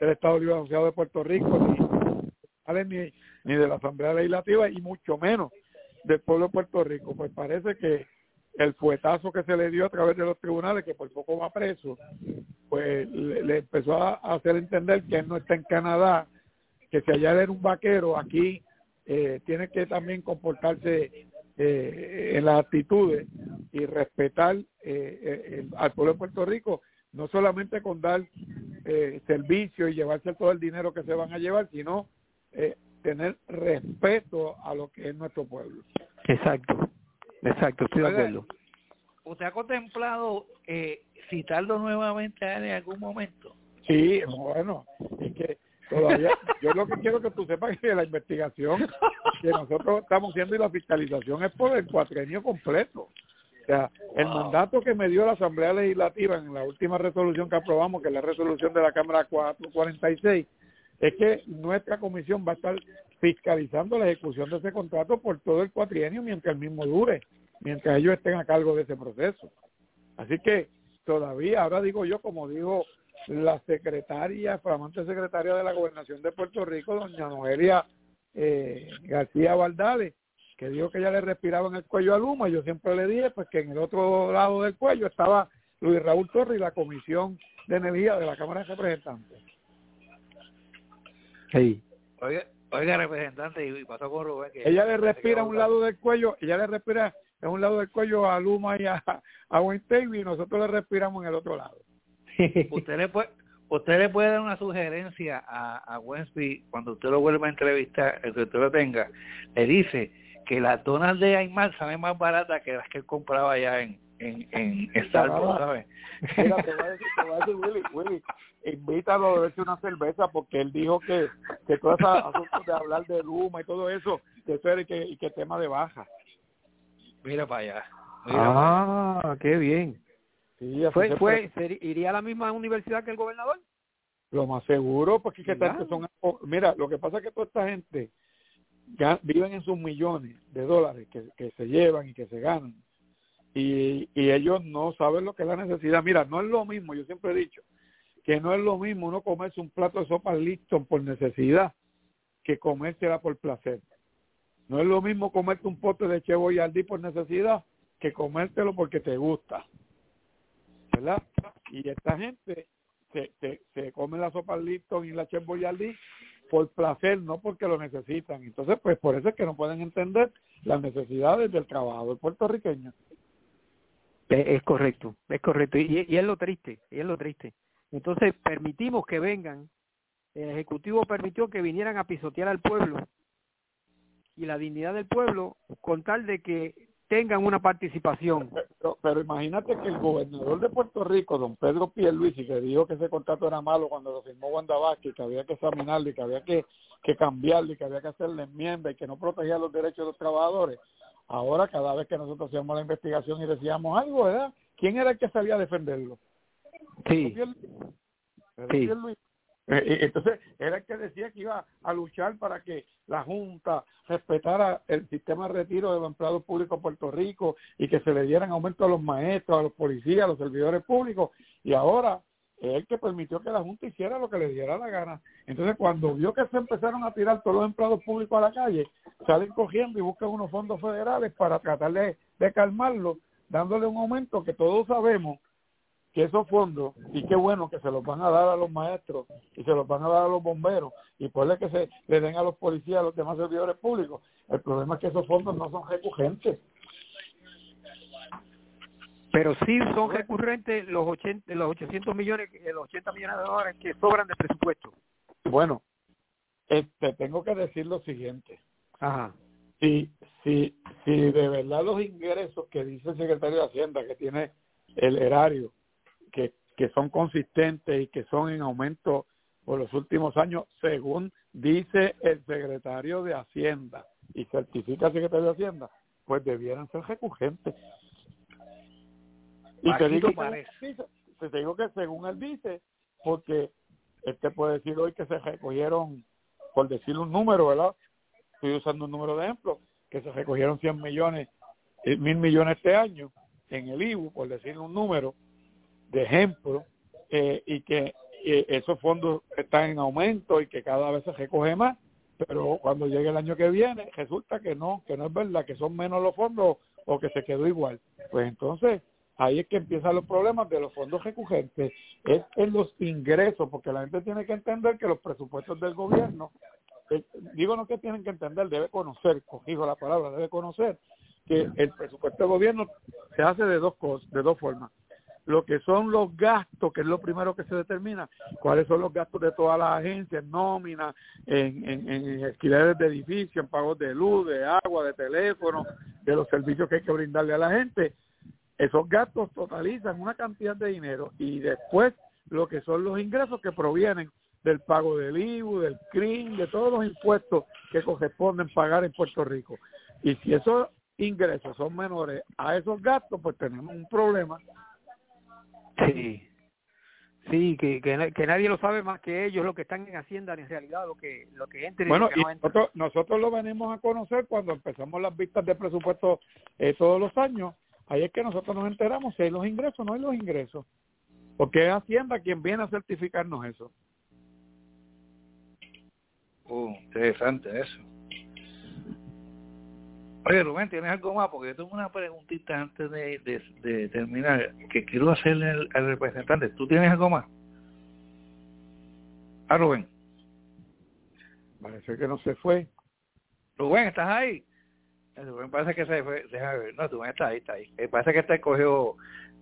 del Estado Libre Asociado de Puerto Rico, ni de la Asamblea Legislativa, y mucho menos del pueblo de Puerto Rico. Pues parece que el fuetazo que se le dio a través de los tribunales, que por poco va preso, pues le empezó a hacer entender que él no está en Canadá, que si allá él era un vaquero, aquí tiene que también comportarse en las actitudes y respetar al pueblo de Puerto Rico, no solamente con dar servicio y llevarse todo el dinero que se van a llevar, sino tener respeto a lo que es nuestro pueblo. Exacto, estoy de acuerdo. ¿Usted ha contemplado citarlo nuevamente a él en algún momento? Sí, bueno, es que todavía, yo lo que quiero que tú sepas es que la investigación que nosotros estamos haciendo y la fiscalización es por el cuatrienio completo. O sea, el mandato que me dio la Asamblea Legislativa en la última resolución que aprobamos, que es la resolución de la Cámara 446, es que nuestra comisión va a estar fiscalizando la ejecución de ese contrato por todo el cuatrienio mientras el mismo dure, mientras ellos estén a cargo de ese proceso. Así que todavía, ahora digo yo, como dijo la flamante secretaria de la Gobernación de Puerto Rico, doña Noelia García Valdales, que dijo que ella le respiraba en el cuello a Luma, yo siempre le dije pues que en el otro lado del cuello estaba Luis Raúl Torres y la Comisión de Energía de la Cámara de Representantes. Sí. Oiga, representante, y pasó con Rubén. Que ella le respira a un lado del cuello, a Luma y a Wayne Taylor, y nosotros le respiramos en el otro lado. Usted le puede dar una sugerencia a Wensby cuando usted lo vuelva a entrevistar, el que usted lo tenga, le dice que las donas de Aymar salen más baratas que las que él compraba allá en Starbucks, ¿sabes? Mira, te voy a decir, Willy, invítalo a beberse una cerveza, porque él dijo que todo ese asunto de hablar de Luma y todo eso, que eso era y que tema de baja. Mira para allá. Qué bien. Sí, ¿Iría a la misma universidad que el gobernador? Lo más seguro, porque que tanto son... Mira, lo que pasa es que toda esta gente viven en sus millones de dólares que se llevan y que se ganan. Y ellos no saben lo que es la necesidad. Mira, no es lo mismo, yo siempre he dicho, que no es lo mismo uno comerse un plato de sopa Lipton por necesidad que comérsela por placer. No es lo mismo comerte un pote de Che Boyardee por necesidad que comértelo porque te gusta, ¿verdad? Y esta gente se come la sopa Lipton y la Che Boyardee por placer, no porque lo necesitan. Entonces, pues por eso es que no pueden entender las necesidades del trabajador puertorriqueño. Es correcto. Y es lo triste, Entonces permitimos que vengan, el Ejecutivo permitió que vinieran a pisotear al pueblo y la dignidad del pueblo con tal de que tengan una participación. Pero imagínate que el gobernador de Puerto Rico, don Pedro Pierluisi, que dijo que ese contrato era malo cuando lo firmó Wanda Vázquez, que había que examinarlo y que había que cambiarlo y que había que hacerle enmienda y que no protegía los derechos de los trabajadores. Ahora, cada vez que nosotros hacíamos la investigación y decíamos algo, ¿verdad? ¿Quién era el que sabía defenderlo? Sí. Entonces, era el que decía que iba a luchar para que la Junta respetara el sistema de retiro de los empleados públicos de Puerto Rico y que se le dieran aumento a los maestros, a los policías, a los servidores públicos. Y ahora es el que permitió que la Junta hiciera lo que le diera la gana. Entonces, cuando vio que se empezaron a tirar todos los empleados públicos a la calle, salen cogiendo y buscan unos fondos federales para tratar de calmarlo, dándole un aumento que todos sabemos que esos fondos, y qué bueno que se los van a dar a los maestros y se los van a dar a los bomberos y puede que se le den a los policías, a los demás servidores públicos. El problema es que esos fondos no son recurrentes. Pero sí son recurrentes los 800 millones, los 80 millones de dólares que sobran de presupuesto. Bueno, tengo que decir lo siguiente. Ajá. Si de verdad los ingresos que dice el secretario de Hacienda, que tiene el erario, que son consistentes y que son en aumento por los últimos años, según dice el secretario de Hacienda y certifica el secretario de Hacienda, pues debieran ser recurrentes. Y te digo que según él dice, porque puede decir hoy que se recogieron, por decir un número, ¿verdad? Estoy usando un número de ejemplo, que se recogieron 100 millones, 1,000 millones este año en el IBU, por decir un número de ejemplo, y que esos fondos están en aumento y que cada vez se recoge más, pero cuando llegue el año que viene resulta que no es verdad, que son menos los fondos o que se quedó igual. Pues entonces ahí es que empiezan los problemas de los fondos recurrentes, es en los ingresos, porque la gente tiene que entender que los presupuestos del gobierno, digo no que tienen que entender, debe conocer, corrijo la palabra, debe conocer que el presupuesto del gobierno se hace de dos formas. Lo que son los gastos, que es lo primero que se determina, cuáles son los gastos de todas las agencias, nómina, en alquileres de edificios, en pagos de luz, de agua, de teléfono, de los servicios que hay que brindarle a la gente. Esos gastos totalizan una cantidad de dinero y después lo que son los ingresos que provienen del pago del IVU, del CRIM, de todos los impuestos que corresponden pagar en Puerto Rico. Y si esos ingresos son menores a esos gastos, pues tenemos un problema. Sí, que nadie lo sabe más que ellos, lo que están en Hacienda, en realidad, lo que entra y bueno, lo que no entra. Nosotros lo venimos a conocer cuando empezamos las vistas de presupuesto todos los años. Ahí es que nosotros nos enteramos si hay los ingresos o no hay los ingresos. Porque es Hacienda quien viene a certificarnos eso. Interesante eso. Oye, Rubén, ¿tienes algo más? Porque yo tengo una preguntita antes de terminar que quiero hacerle al representante. ¿Tú tienes algo más? Rubén. Parece que no se fue. Rubén, ¿estás ahí? Rubén parece que se fue. Déjame ver. No, Rubén está ahí. Parece que está cogido.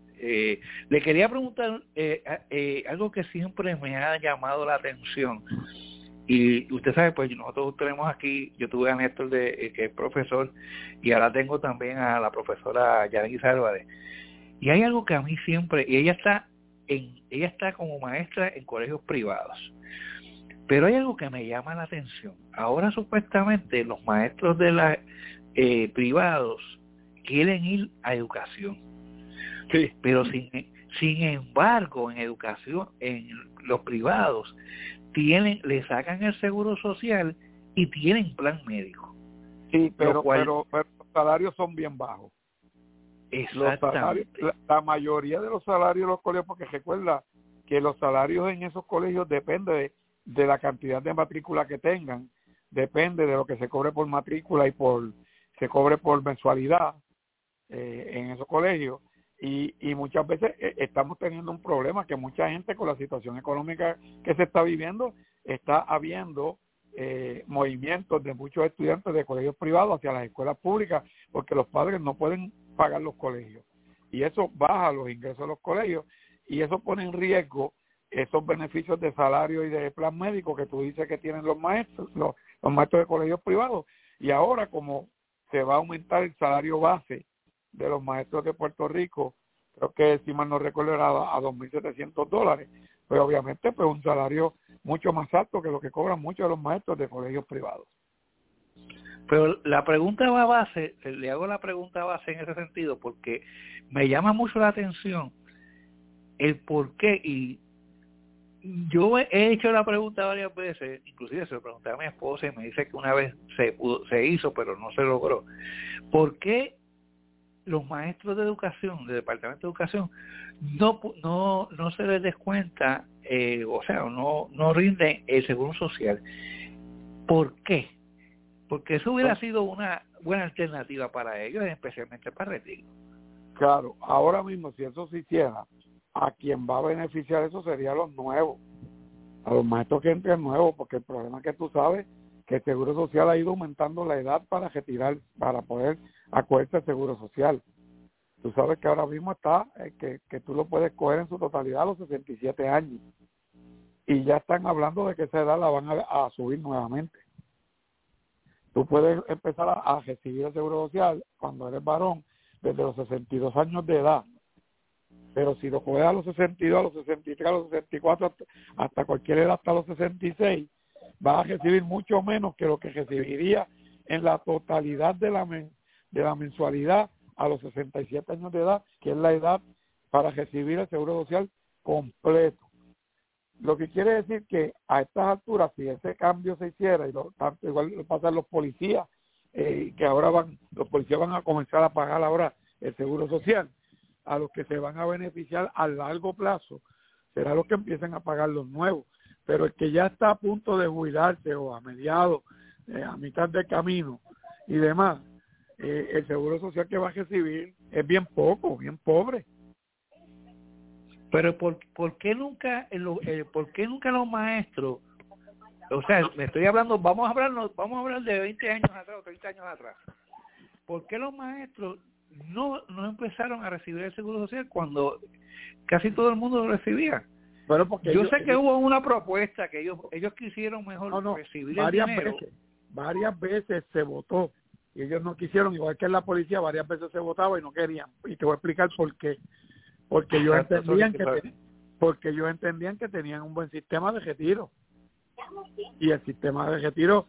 Le quería preguntar algo que siempre me ha llamado la atención. Y usted sabe, pues nosotros tenemos aquí, yo tuve a Néstor, que es profesor, y ahora tengo también a la profesora Yanis Álvarez. Y hay algo que a mí siempre, y ella está como maestra en colegios privados, pero hay algo que me llama la atención. Ahora supuestamente los maestros de los privados quieren ir a educación. Sí. Pero sin embargo, en educación, en los privados, le sacan el seguro social y tienen plan médico. Sí, pero los salarios son bien bajos. Exactamente. La mayoría de los salarios de los colegios, porque recuerda que los salarios en esos colegios depende de la cantidad de matrícula que tengan, depende de lo que se cobre por matrícula y se cobre por mensualidad en esos colegios. Y muchas veces estamos teniendo un problema que mucha gente, con la situación económica que se está viviendo, está habiendo movimientos de muchos estudiantes de colegios privados hacia las escuelas públicas porque los padres no pueden pagar los colegios. Y eso baja los ingresos de los colegios y eso pone en riesgo esos beneficios de salario y de plan médico que tú dices que tienen los maestros, los maestros de colegios privados. Y ahora, como se va a aumentar el salario base de los maestros de Puerto Rico, creo que si mal no recuerdo era a $2,700, pero obviamente pues un salario mucho más alto que lo que cobran muchos de los maestros de colegios privados. Pero la pregunta base, le hago la pregunta base en ese sentido porque me llama mucho la atención el por qué, y yo he hecho la pregunta varias veces, inclusive se lo pregunté a mi esposa y me dice que una vez se hizo pero no se logró. ¿Por qué los maestros de educación, del Departamento de Educación, no se les descuenta, no rinden el seguro social? ¿Por qué? Porque eso hubiera sido una buena alternativa para ellos, especialmente para retiro. Claro, ahora mismo si eso se hiciera, a quien va a beneficiar eso sería a los nuevos, a los maestros que entran nuevos, porque el problema es que tú sabes que el Seguro Social ha ido aumentando la edad para retirar, para poder acogerse al Seguro Social. Tú sabes que ahora mismo está, que tú lo puedes coger en su totalidad a los 67 años. Y ya están hablando de que esa edad la van a subir nuevamente. Tú puedes empezar a recibir el Seguro Social cuando eres varón desde los 62 años de edad. Pero si lo coges a los 62, a los 63, a los 64, hasta cualquier edad, hasta los 66, vas a recibir mucho menos que lo que recibiría en la totalidad de la mensualidad a los 67 años de edad, que es la edad para recibir el Seguro Social completo. Lo que quiere decir que a estas alturas, si ese cambio se hiciera, y igual lo pasan los policías, que ahora los policías van a comenzar a pagar ahora el Seguro Social, a los que se van a beneficiar a largo plazo será lo que empiecen a pagar los nuevos. Pero el que ya está a punto de jubilarse o a mediados, a mitad del camino y demás, el seguro social que va a recibir es bien poco, bien pobre. Pero ¿por qué nunca los maestros, o sea, me estoy hablando, vamos a hablar de 20 años atrás o 30 años atrás, ¿por qué los maestros no empezaron a recibir el seguro social cuando casi todo el mundo lo recibía? Bueno, porque yo sé que hubo una propuesta que ellos quisieron mejor recibir el dinero. Varias veces se votó y ellos no quisieron, igual que en la policía, varias veces se votaba y no querían. Y te voy a explicar por qué. Porque ellos entendían que tenían un buen sistema de retiro. Y el sistema de retiro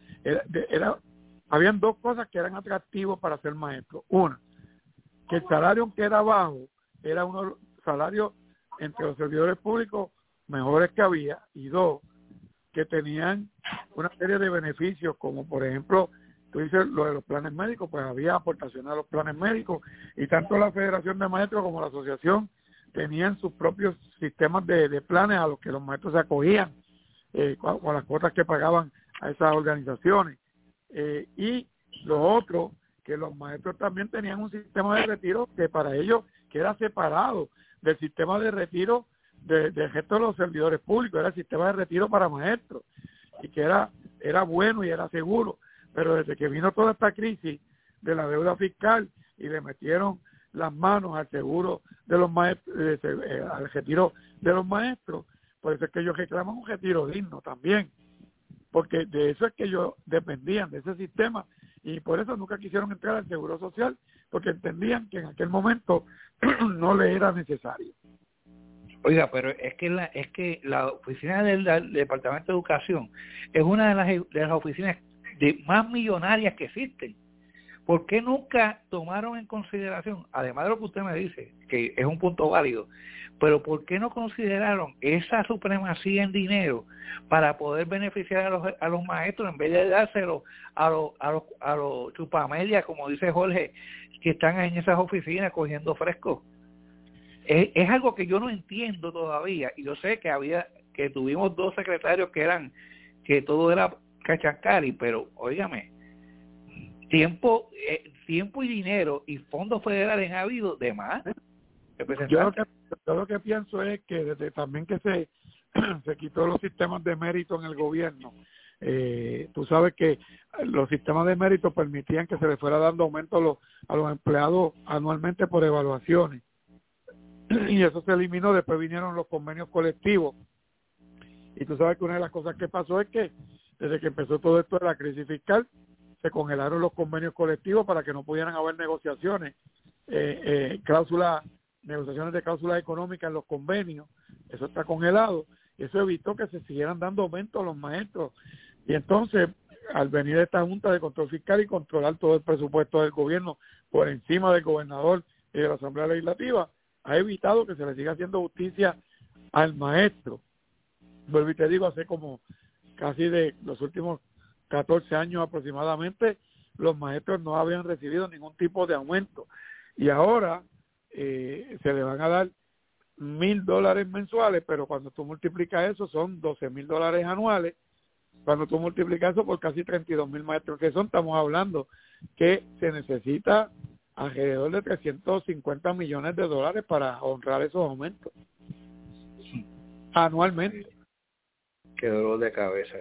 habían dos cosas que eran atractivos para ser maestro. Una, que el salario, aunque era bajo, era uno salario entre los servidores públicos mejores que había, y dos, que tenían una serie de beneficios, como por ejemplo, tú dices lo de los planes médicos, pues había aportaciones a los planes médicos, y tanto la Federación de Maestros como la asociación tenían sus propios sistemas de planes a los que los maestros se acogían, con las cuotas que pagaban a esas organizaciones. Y lo otro, que los maestros también tenían un sistema de retiro que para ellos que era separado del sistema de retiro del resto de los servidores públicos, era el sistema de retiro para maestros, y que era bueno y era seguro. Pero desde que vino toda esta crisis de la deuda fiscal y le metieron las manos al seguro de los maestros, al retiro de los maestros, por eso es que ellos reclaman un retiro digno también, porque de eso es que ellos dependían, de ese sistema, y por eso nunca quisieron entrar al seguro social, porque entendían que en aquel momento no le era necesario. Oiga, pero es que la oficina del Departamento de Educación es una de las oficinas más millonarias que existen. ¿Por qué nunca tomaron en consideración, además de lo que usted me dice, que es un punto válido, pero por qué no consideraron esa supremacía en dinero para poder beneficiar a los maestros en vez de dárselo a los chupamedias, como dice Jorge, que están en esas oficinas cogiendo fresco? Es algo que yo no entiendo todavía, y yo sé que tuvimos 2 secretarios que todo era cachancari, pero óigame, tiempo y dinero y fondos federales han habido de más. Yo lo que pienso es que desde también que se quitó los sistemas de mérito en el gobierno, tú sabes que los sistemas de mérito permitían que se le fuera dando aumento a los empleados anualmente por evaluaciones, y eso se eliminó. Después vinieron los convenios colectivos, y tú sabes que una de las cosas que pasó es que desde que empezó todo esto de la crisis fiscal, se congelaron los convenios colectivos para que no pudieran haber negociaciones, negociaciones de cláusulas económicas en los convenios. Eso está congelado, y eso evitó que se siguieran dando aumentos a los maestros. Y entonces, al venir esta Junta de Control Fiscal y controlar todo el presupuesto del gobierno por encima del gobernador y de la Asamblea Legislativa, ha evitado que se le siga haciendo justicia al maestro. Vuelvo y te digo, hace como casi de los últimos 14 años aproximadamente, los maestros no habían recibido ningún tipo de aumento, y ahora se le van a dar $1,000 mensuales, pero cuando tú multiplicas eso son $12,000 anuales. Cuando tú multiplicas eso por casi 32,000 maestros que son, estamos hablando que se necesita alrededor de $350 millones para honrar esos aumentos anualmente. Qué dolor de cabeza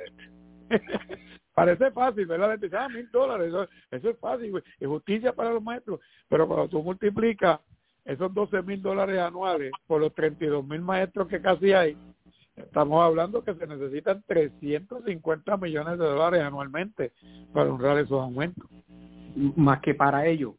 Parece fácil, ¿verdad? Dice, $1,000, eso es fácil, es justicia para los maestros, pero cuando tú multiplicas esos $12,000 anuales por los 32,000 maestros que casi hay, estamos hablando que se necesitan $350 millones anualmente para honrar esos aumentos. Más que para ellos.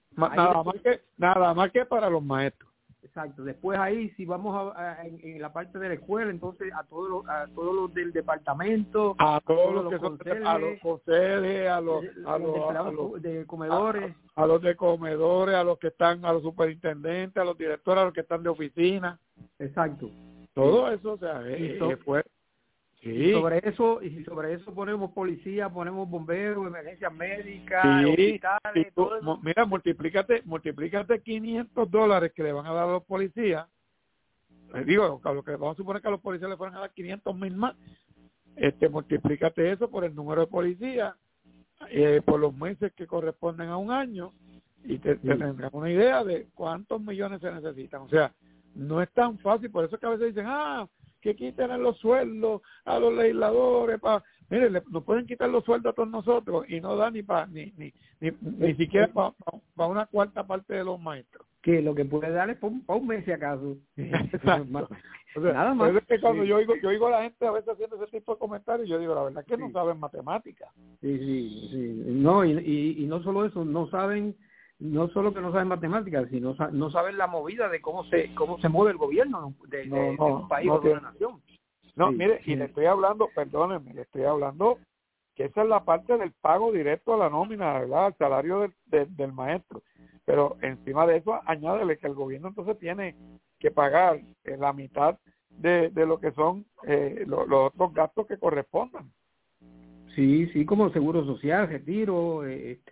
Nada más que para los maestros. Exacto. Después ahí, si vamos en la parte de la escuela, entonces a todos los del departamento, a todos los que son a los conserjes, a los de comedores, a los de comedores, a los que están, a los superintendentes, a los directores, a los que están de oficina. Exacto. Todo eso, o sea, fue. Sí. Y sobre eso ponemos policía, ponemos bomberos, emergencias médicas, sí, hospitales, todo eso. Mira, multiplícate $500 que le van a dar a los policías digo, a lo que vamos a suponer que a los policías le fueran a dar 500,000 más, multiplícate eso por el número de policías, por los meses que corresponden a un año, y te tendrás una idea de cuántos millones se necesitan. O sea, no es tan fácil, por eso es que a veces dicen, que quiten los sueldos a los legisladores, mire, nos pueden quitar los sueldos a todos nosotros y no da ni siquiera para una cuarta parte de los maestros. Que lo que puede dar es para un mes si acaso. Exacto. O sea, nada más. Es que cuando yo oigo a la gente a veces haciendo ese tipo de comentarios, yo digo, la verdad es que no saben matemáticas. Sí. No, y no solo eso, no solo que no saben matemáticas, sino no saben la movida de cómo se mueve el gobierno de un país o de una nación. No, mire, y le estoy hablando, perdónenme, que esa es la parte del pago directo a la nómina, ¿verdad? Al salario del maestro. Pero encima de eso, añádele que el gobierno entonces tiene que pagar la mitad de lo que son los otros gastos que correspondan. Sí, como seguro social, retiro,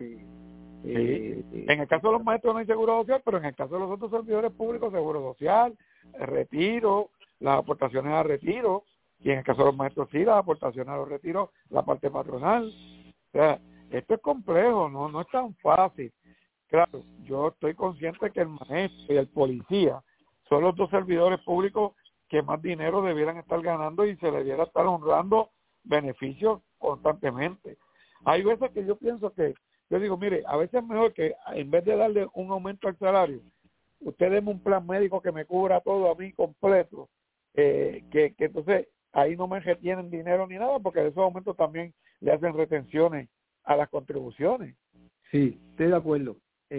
en el caso de los maestros no hay seguro social, pero en el caso de los otros servidores públicos, seguro social, retiro, las aportaciones a retiro, y en el caso de los maestros sí, las aportaciones a los retiros, la parte patronal. O sea, esto es complejo, no es tan fácil. Claro, yo estoy consciente que el maestro y el policía son los dos servidores públicos que más dinero debieran estar ganando y se les debiera estar honrando beneficios constantemente. Hay veces que yo pienso que, yo digo, mire, a veces es mejor que en vez de darle un aumento al salario, usted deme un plan médico que me cubra todo a mí completo, que entonces ahí no me retienen dinero ni nada, porque de esos aumentos también le hacen retenciones a las contribuciones. Sí, estoy de acuerdo.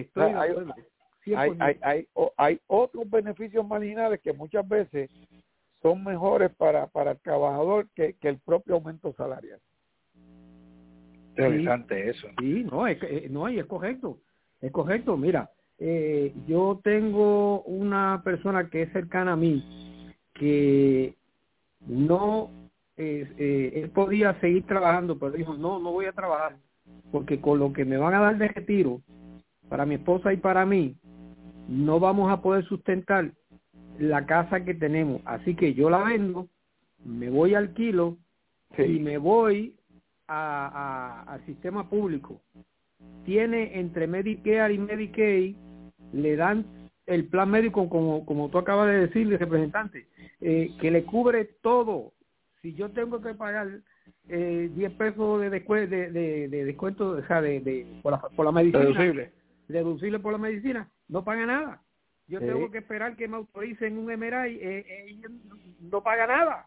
Hay otros beneficios marginales que muchas veces son mejores para el trabajador que el propio aumento salarial. Interesante eso. Sí, es correcto. Es correcto. Mira, yo tengo una persona que es cercana a mí que no él podía seguir trabajando, pero dijo, no voy a trabajar porque con lo que me van a dar de retiro para mi esposa y para mí no vamos a poder sustentar la casa que tenemos, así que yo la vendo, me voy al alquilo y me voy al sistema público. Tiene entre Medicare y Medicaid, le dan el plan médico como tú acabas de decirle, representante, que le cubre todo. Si yo tengo que pagar 10 pesos de descuento, o sea, por la medicina, deducible por la medicina, no paga nada. Yo tengo que esperar que me autoricen un MRI, no paga nada.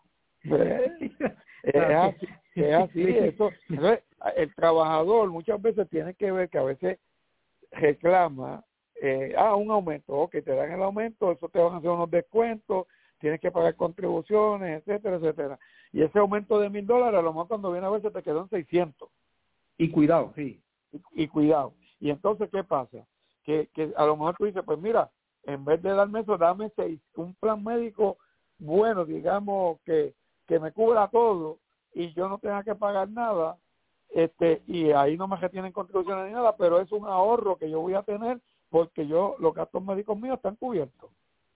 Es así. Eso, el trabajador muchas veces tiene que ver que a veces reclama un aumento, te dan el aumento, eso te van a hacer unos descuentos, tienes que pagar contribuciones, etcétera, etcétera. Y ese aumento de $1,000, a lo mejor cuando viene a ver se te quedó en 600. Y cuidado, sí. Y cuidado. Y entonces, ¿qué pasa? Que a lo mejor tú dices, pues mira, en vez de darme eso, dame un plan médico bueno, digamos, que me cubra todo y yo no tenga que pagar nada, y ahí no me retienen contribuciones ni nada, pero es un ahorro que yo voy a tener porque los gastos médicos míos están cubiertos.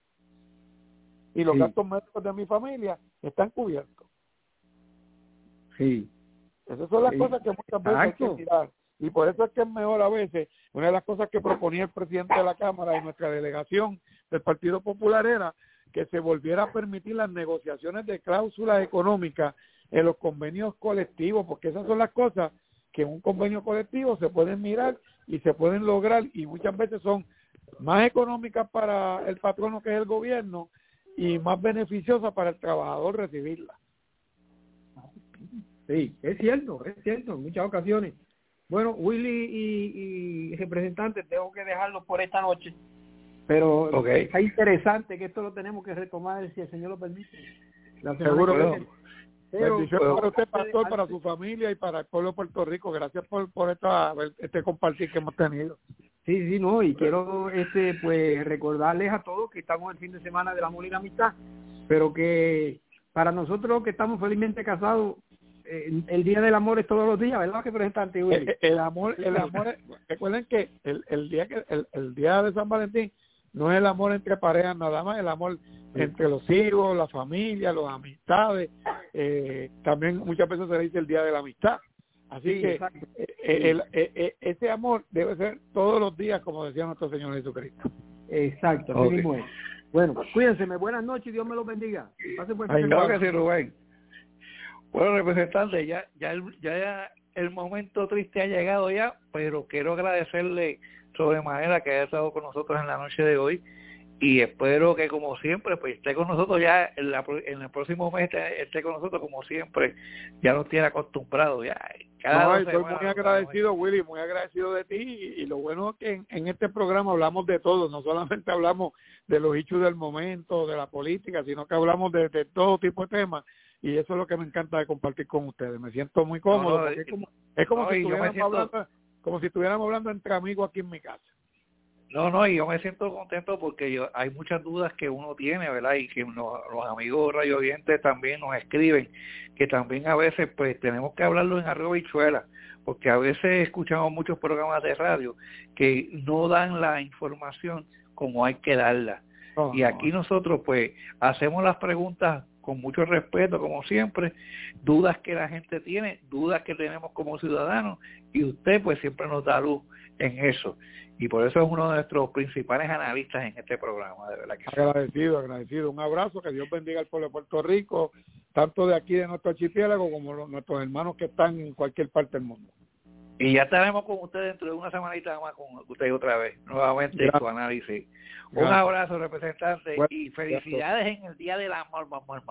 Y los gastos médicos de mi familia están cubiertos. Sí. Esas son las cosas que muchas veces hay que mirar. Y por eso es que es mejor a veces, una de las cosas que proponía el presidente de la Cámara y nuestra delegación del Partido Popular era que se volviera a permitir las negociaciones de cláusulas económicas en los convenios colectivos, porque esas son las cosas que en un convenio colectivo se pueden mirar y se pueden lograr, y muchas veces son más económicas para el patrono, que es el gobierno, y más beneficiosas para el trabajador recibirlas. Sí, es cierto, en muchas ocasiones. Bueno, Willy y representante, tengo que dejarlo por esta noche, pero está interesante que esto lo tenemos que retomar si el Señor lo permite. Seguro. Bendiciones para usted, pastor, para su familia y para el pueblo de Puerto Rico. Gracias por este compartir que hemos tenido. Sí, no, y quiero pues recordarles a todos que estamos el fin de semana del amor y la amistad, pero que para nosotros que estamos felizmente casados, el día del amor es todos los días, ¿verdad, representante Willy? El amor, recuerden que el día de San Valentín no es el amor entre parejas nada más, el amor entre los hijos, la familia, las amistades, también muchas veces se le dice el día de la amistad. Así que ese amor debe ser todos los días, como decía nuestro Señor Jesucristo. Exacto, así mismo es. Bueno, cuídense, buenas noches y Dios me los bendiga. Claro que sí, Rubén. Bueno, representante, ya el momento triste ha llegado ya, pero quiero agradecerle sobremanera que haya estado con nosotros en la noche de hoy y espero que como siempre pues esté con nosotros ya en el próximo mes, esté con nosotros como siempre, ya nos tiene acostumbrados ya. Estoy muy agradecido, Willy, muy agradecido de ti y lo bueno es que en este programa hablamos de todo, no solamente hablamos de los hechos del momento, de la política, sino que hablamos de todo tipo de temas y eso es lo que me encanta de compartir con ustedes. Me siento muy cómodo porque es como si estuviéramos hablando entre amigos aquí en mi casa. Y yo me siento contento porque hay muchas dudas que uno tiene, ¿verdad? Y que los amigos radio oyentes también nos escriben, que también a veces pues tenemos que hablarlo en arroz y habichuela, porque a veces escuchamos muchos programas de radio que no dan la información como hay que darla. Y aquí nosotros pues hacemos las preguntas con mucho respeto, como siempre, dudas que la gente tiene, dudas que tenemos como ciudadanos, y usted pues siempre nos da luz en eso. Y por eso es uno de nuestros principales analistas en este programa, de verdad que agradecido. Un abrazo, que Dios bendiga al pueblo de Puerto Rico, tanto de aquí de nuestro archipiélago como nuestros hermanos que están en cualquier parte del mundo. Y ya estaremos con usted dentro de una semanita más con usted otra vez, nuevamente en su análisis. Un abrazo, representante, y felicidades en el Día del Amor.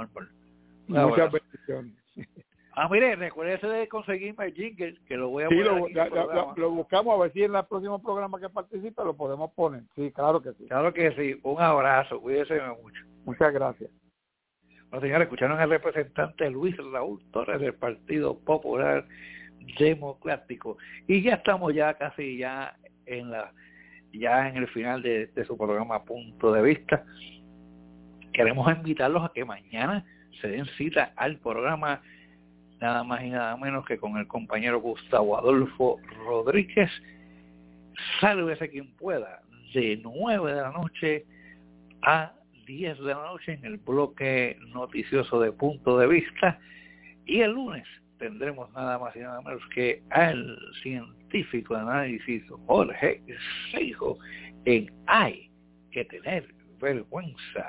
Muchas bendiciones. Mire, recuérdese de conseguirme el jingle, que lo voy a poner lo buscamos a ver si en el próximo programa que participe lo podemos poner. Sí, claro que sí. Claro que sí. Un abrazo, cuídese mucho. Muchas gracias. Bueno, señores, escucharon al representante Luis Raúl Torres del Partido Popular Democrático. Y ya estamos casi en el final de su programa Punto de Vista. Queremos invitarlos a que mañana se den cita al programa nada más y nada menos que con el compañero Gustavo Adolfo Rodríguez. Sálvese quien pueda, de 9 de la noche a 10 de la noche en el bloque noticioso de Punto de Vista. Y el lunes tendremos nada más y nada menos que al científico de análisis Jorge Seijo en Hay que tener vergüenza,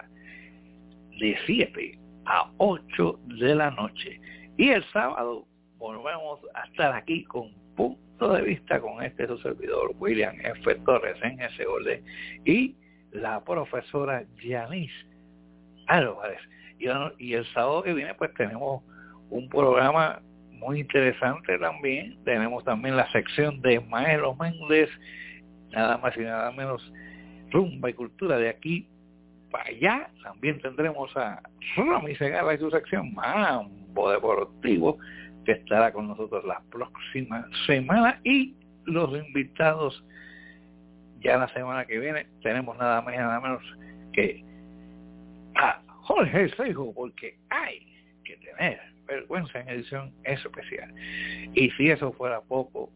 de 7 a 8 de la noche. Y el sábado volvemos a estar aquí con Punto de Vista con su servidor William F. Torres en ese orden y la profesora Yanis Álvarez. Y el sábado que viene pues tenemos un programa muy interesante también. Tenemos también la sección de Maelo Méndez, nada más y nada menos, rumba y cultura de aquí para allá. También tendremos a Romy Segarra y su sección Mambo Deportivo, que estará con nosotros la próxima semana. Y los invitados ya la semana que viene tenemos nada más y nada menos que a Jorge Seijo, porque hay que tener vergüenza en edición especial. Y si eso fuera poco,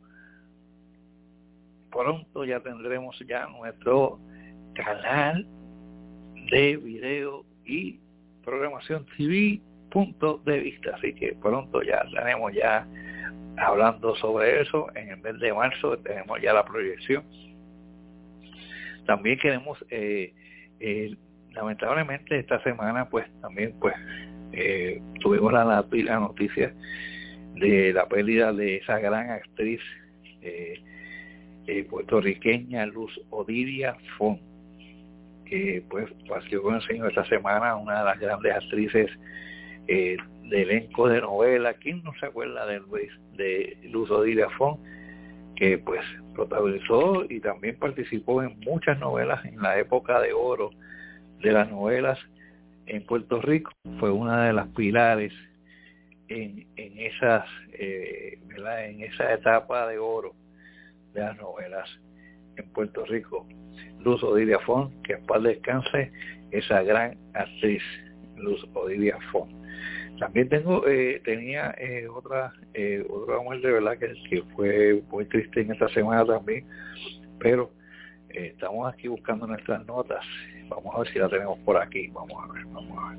pronto ya tendremos nuestro canal de video y programación TV Punto de Vista, así que pronto ya estaremos hablando sobre eso. En el mes de marzo tenemos ya la proyección. También queremos lamentablemente esta semana pues también tuvimos la noticia de la pérdida de esa gran actriz puertorriqueña Luz Odilia Font, que pues partió con el Señor esta semana, una de las grandes actrices de elenco de novela. ¿Quién no se acuerda de Luz Odilia Font? Que pues protagonizó y también participó en muchas novelas en la época de oro de las novelas en Puerto Rico. Fue una de las pilares en esa etapa de oro de las novelas en Puerto Rico. Luz Odilia Font, que en paz descanse esa gran actriz Luz Odilia Font. También tenía otra muerte, ¿verdad? Que fue muy triste en esta semana también, pero Estamos aquí buscando nuestras notas. Vamos a ver si la tenemos por aquí. Vamos a ver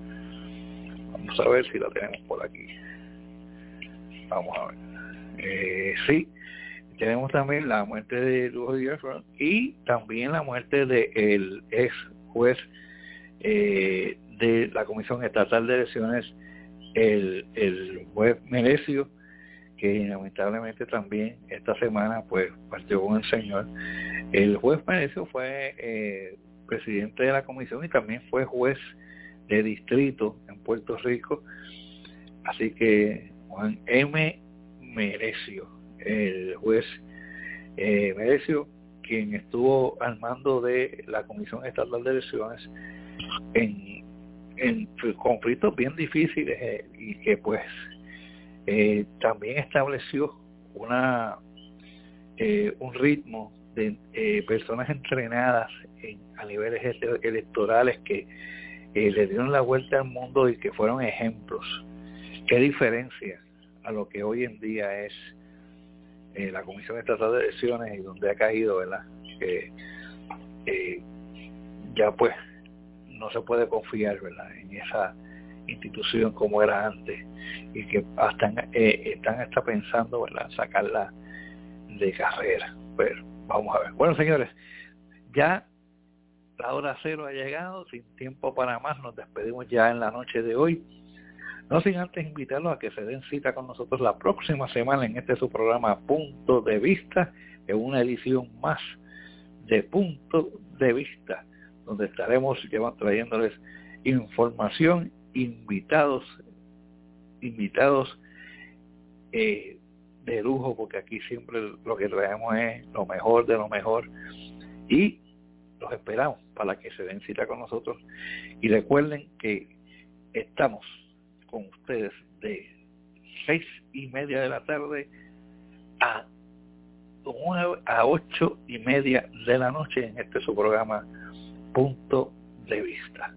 si la tenemos por aquí. Vamos a ver. Sí, tenemos también la muerte de Lujo Díaz y también la muerte del ex juez de la Comisión Estatal de Elecciones, el juez Merecio, que lamentablemente también esta semana pues partió con el Señor. El juez Merecio fue presidente de la comisión y también fue juez de distrito en Puerto Rico, así que Juan M. Merecio, el juez Merecio, quien estuvo al mando de la Comisión Estatal de Elecciones en conflictos bien difíciles y que pues también estableció un ritmo de personas entrenadas a niveles electorales que le dieron la vuelta al mundo y que fueron ejemplos. ¿Qué diferencia a lo que hoy en día es la Comisión Estatal de Elecciones y donde ha caído, ¿verdad? Ya pues no se puede confiar, ¿verdad?, en esa institución como era antes, y que están hasta pensando, ¿verdad?, sacarla de carrera. Pero vamos a ver. Bueno, señores, ya la hora cero ha llegado, sin tiempo para más. Nos despedimos ya en la noche de hoy, no sin antes invitarlos a que se den cita con nosotros la próxima semana en su programa Punto de Vista, en una edición más de Punto de Vista, donde estaremos trayéndoles información, invitados de lujo, porque aquí siempre lo que traemos es lo mejor de lo mejor, y los esperamos para que se den cita con nosotros. Y recuerden que estamos con ustedes de 6:30 de la tarde a 8:30 de la noche en su programa Punto de Vista.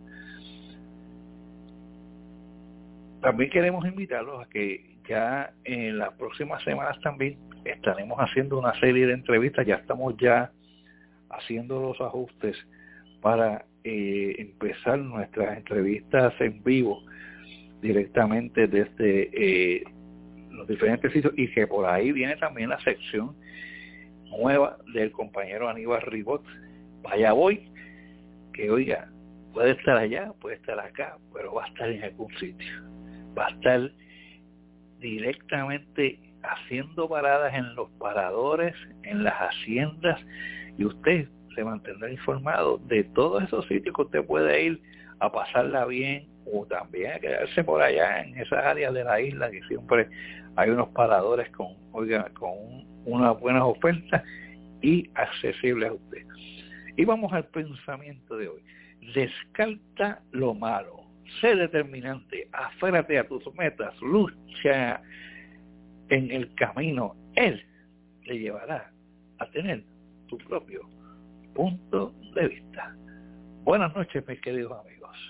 También queremos invitarlos a que ya en las próximas semanas también estaremos haciendo una serie de entrevistas. Ya estamos ya haciendo los ajustes para empezar nuestras entrevistas en vivo directamente desde los diferentes sitios, y que por ahí viene también la sección nueva del compañero Aníbal Ribot, Vaya Voy, que oiga, puede estar allá, puede estar acá, pero va a estar en algún sitio. Va a estar directamente haciendo paradas en los paradores, en las haciendas, y usted se mantendrá informado de todos esos sitios que usted puede ir a pasarla bien, o también a quedarse por allá en esas áreas de la isla que siempre hay unos paradores con unas buenas ofertas y accesibles a usted. Y vamos al pensamiento de hoy. Descarta lo malo, sé determinante, aférrate a tus metas, lucha en el camino. Él te llevará a tener tu propio punto de vista. Buenas noches, mis queridos amigos.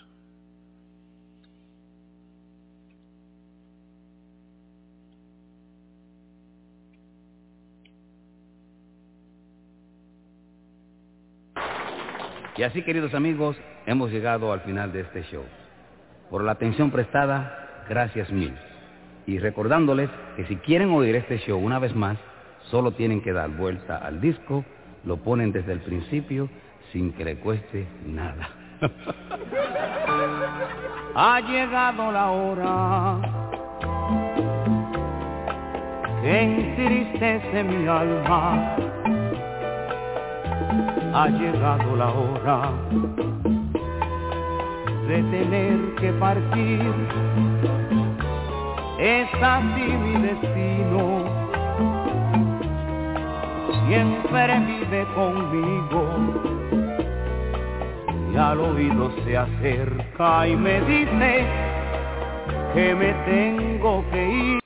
Y así, queridos amigos, hemos llegado al final de este show. Por la atención prestada, gracias mil. Y recordándoles que si quieren oír este show una vez más, solo tienen que dar vuelta al disco, lo ponen desde el principio sin que le cueste nada. Ha llegado la hora que entristece mi alma. Ha llegado la hora de tener que partir. Es así mi destino, siempre vive conmigo, y al oído se acerca y me dice que me tengo que ir.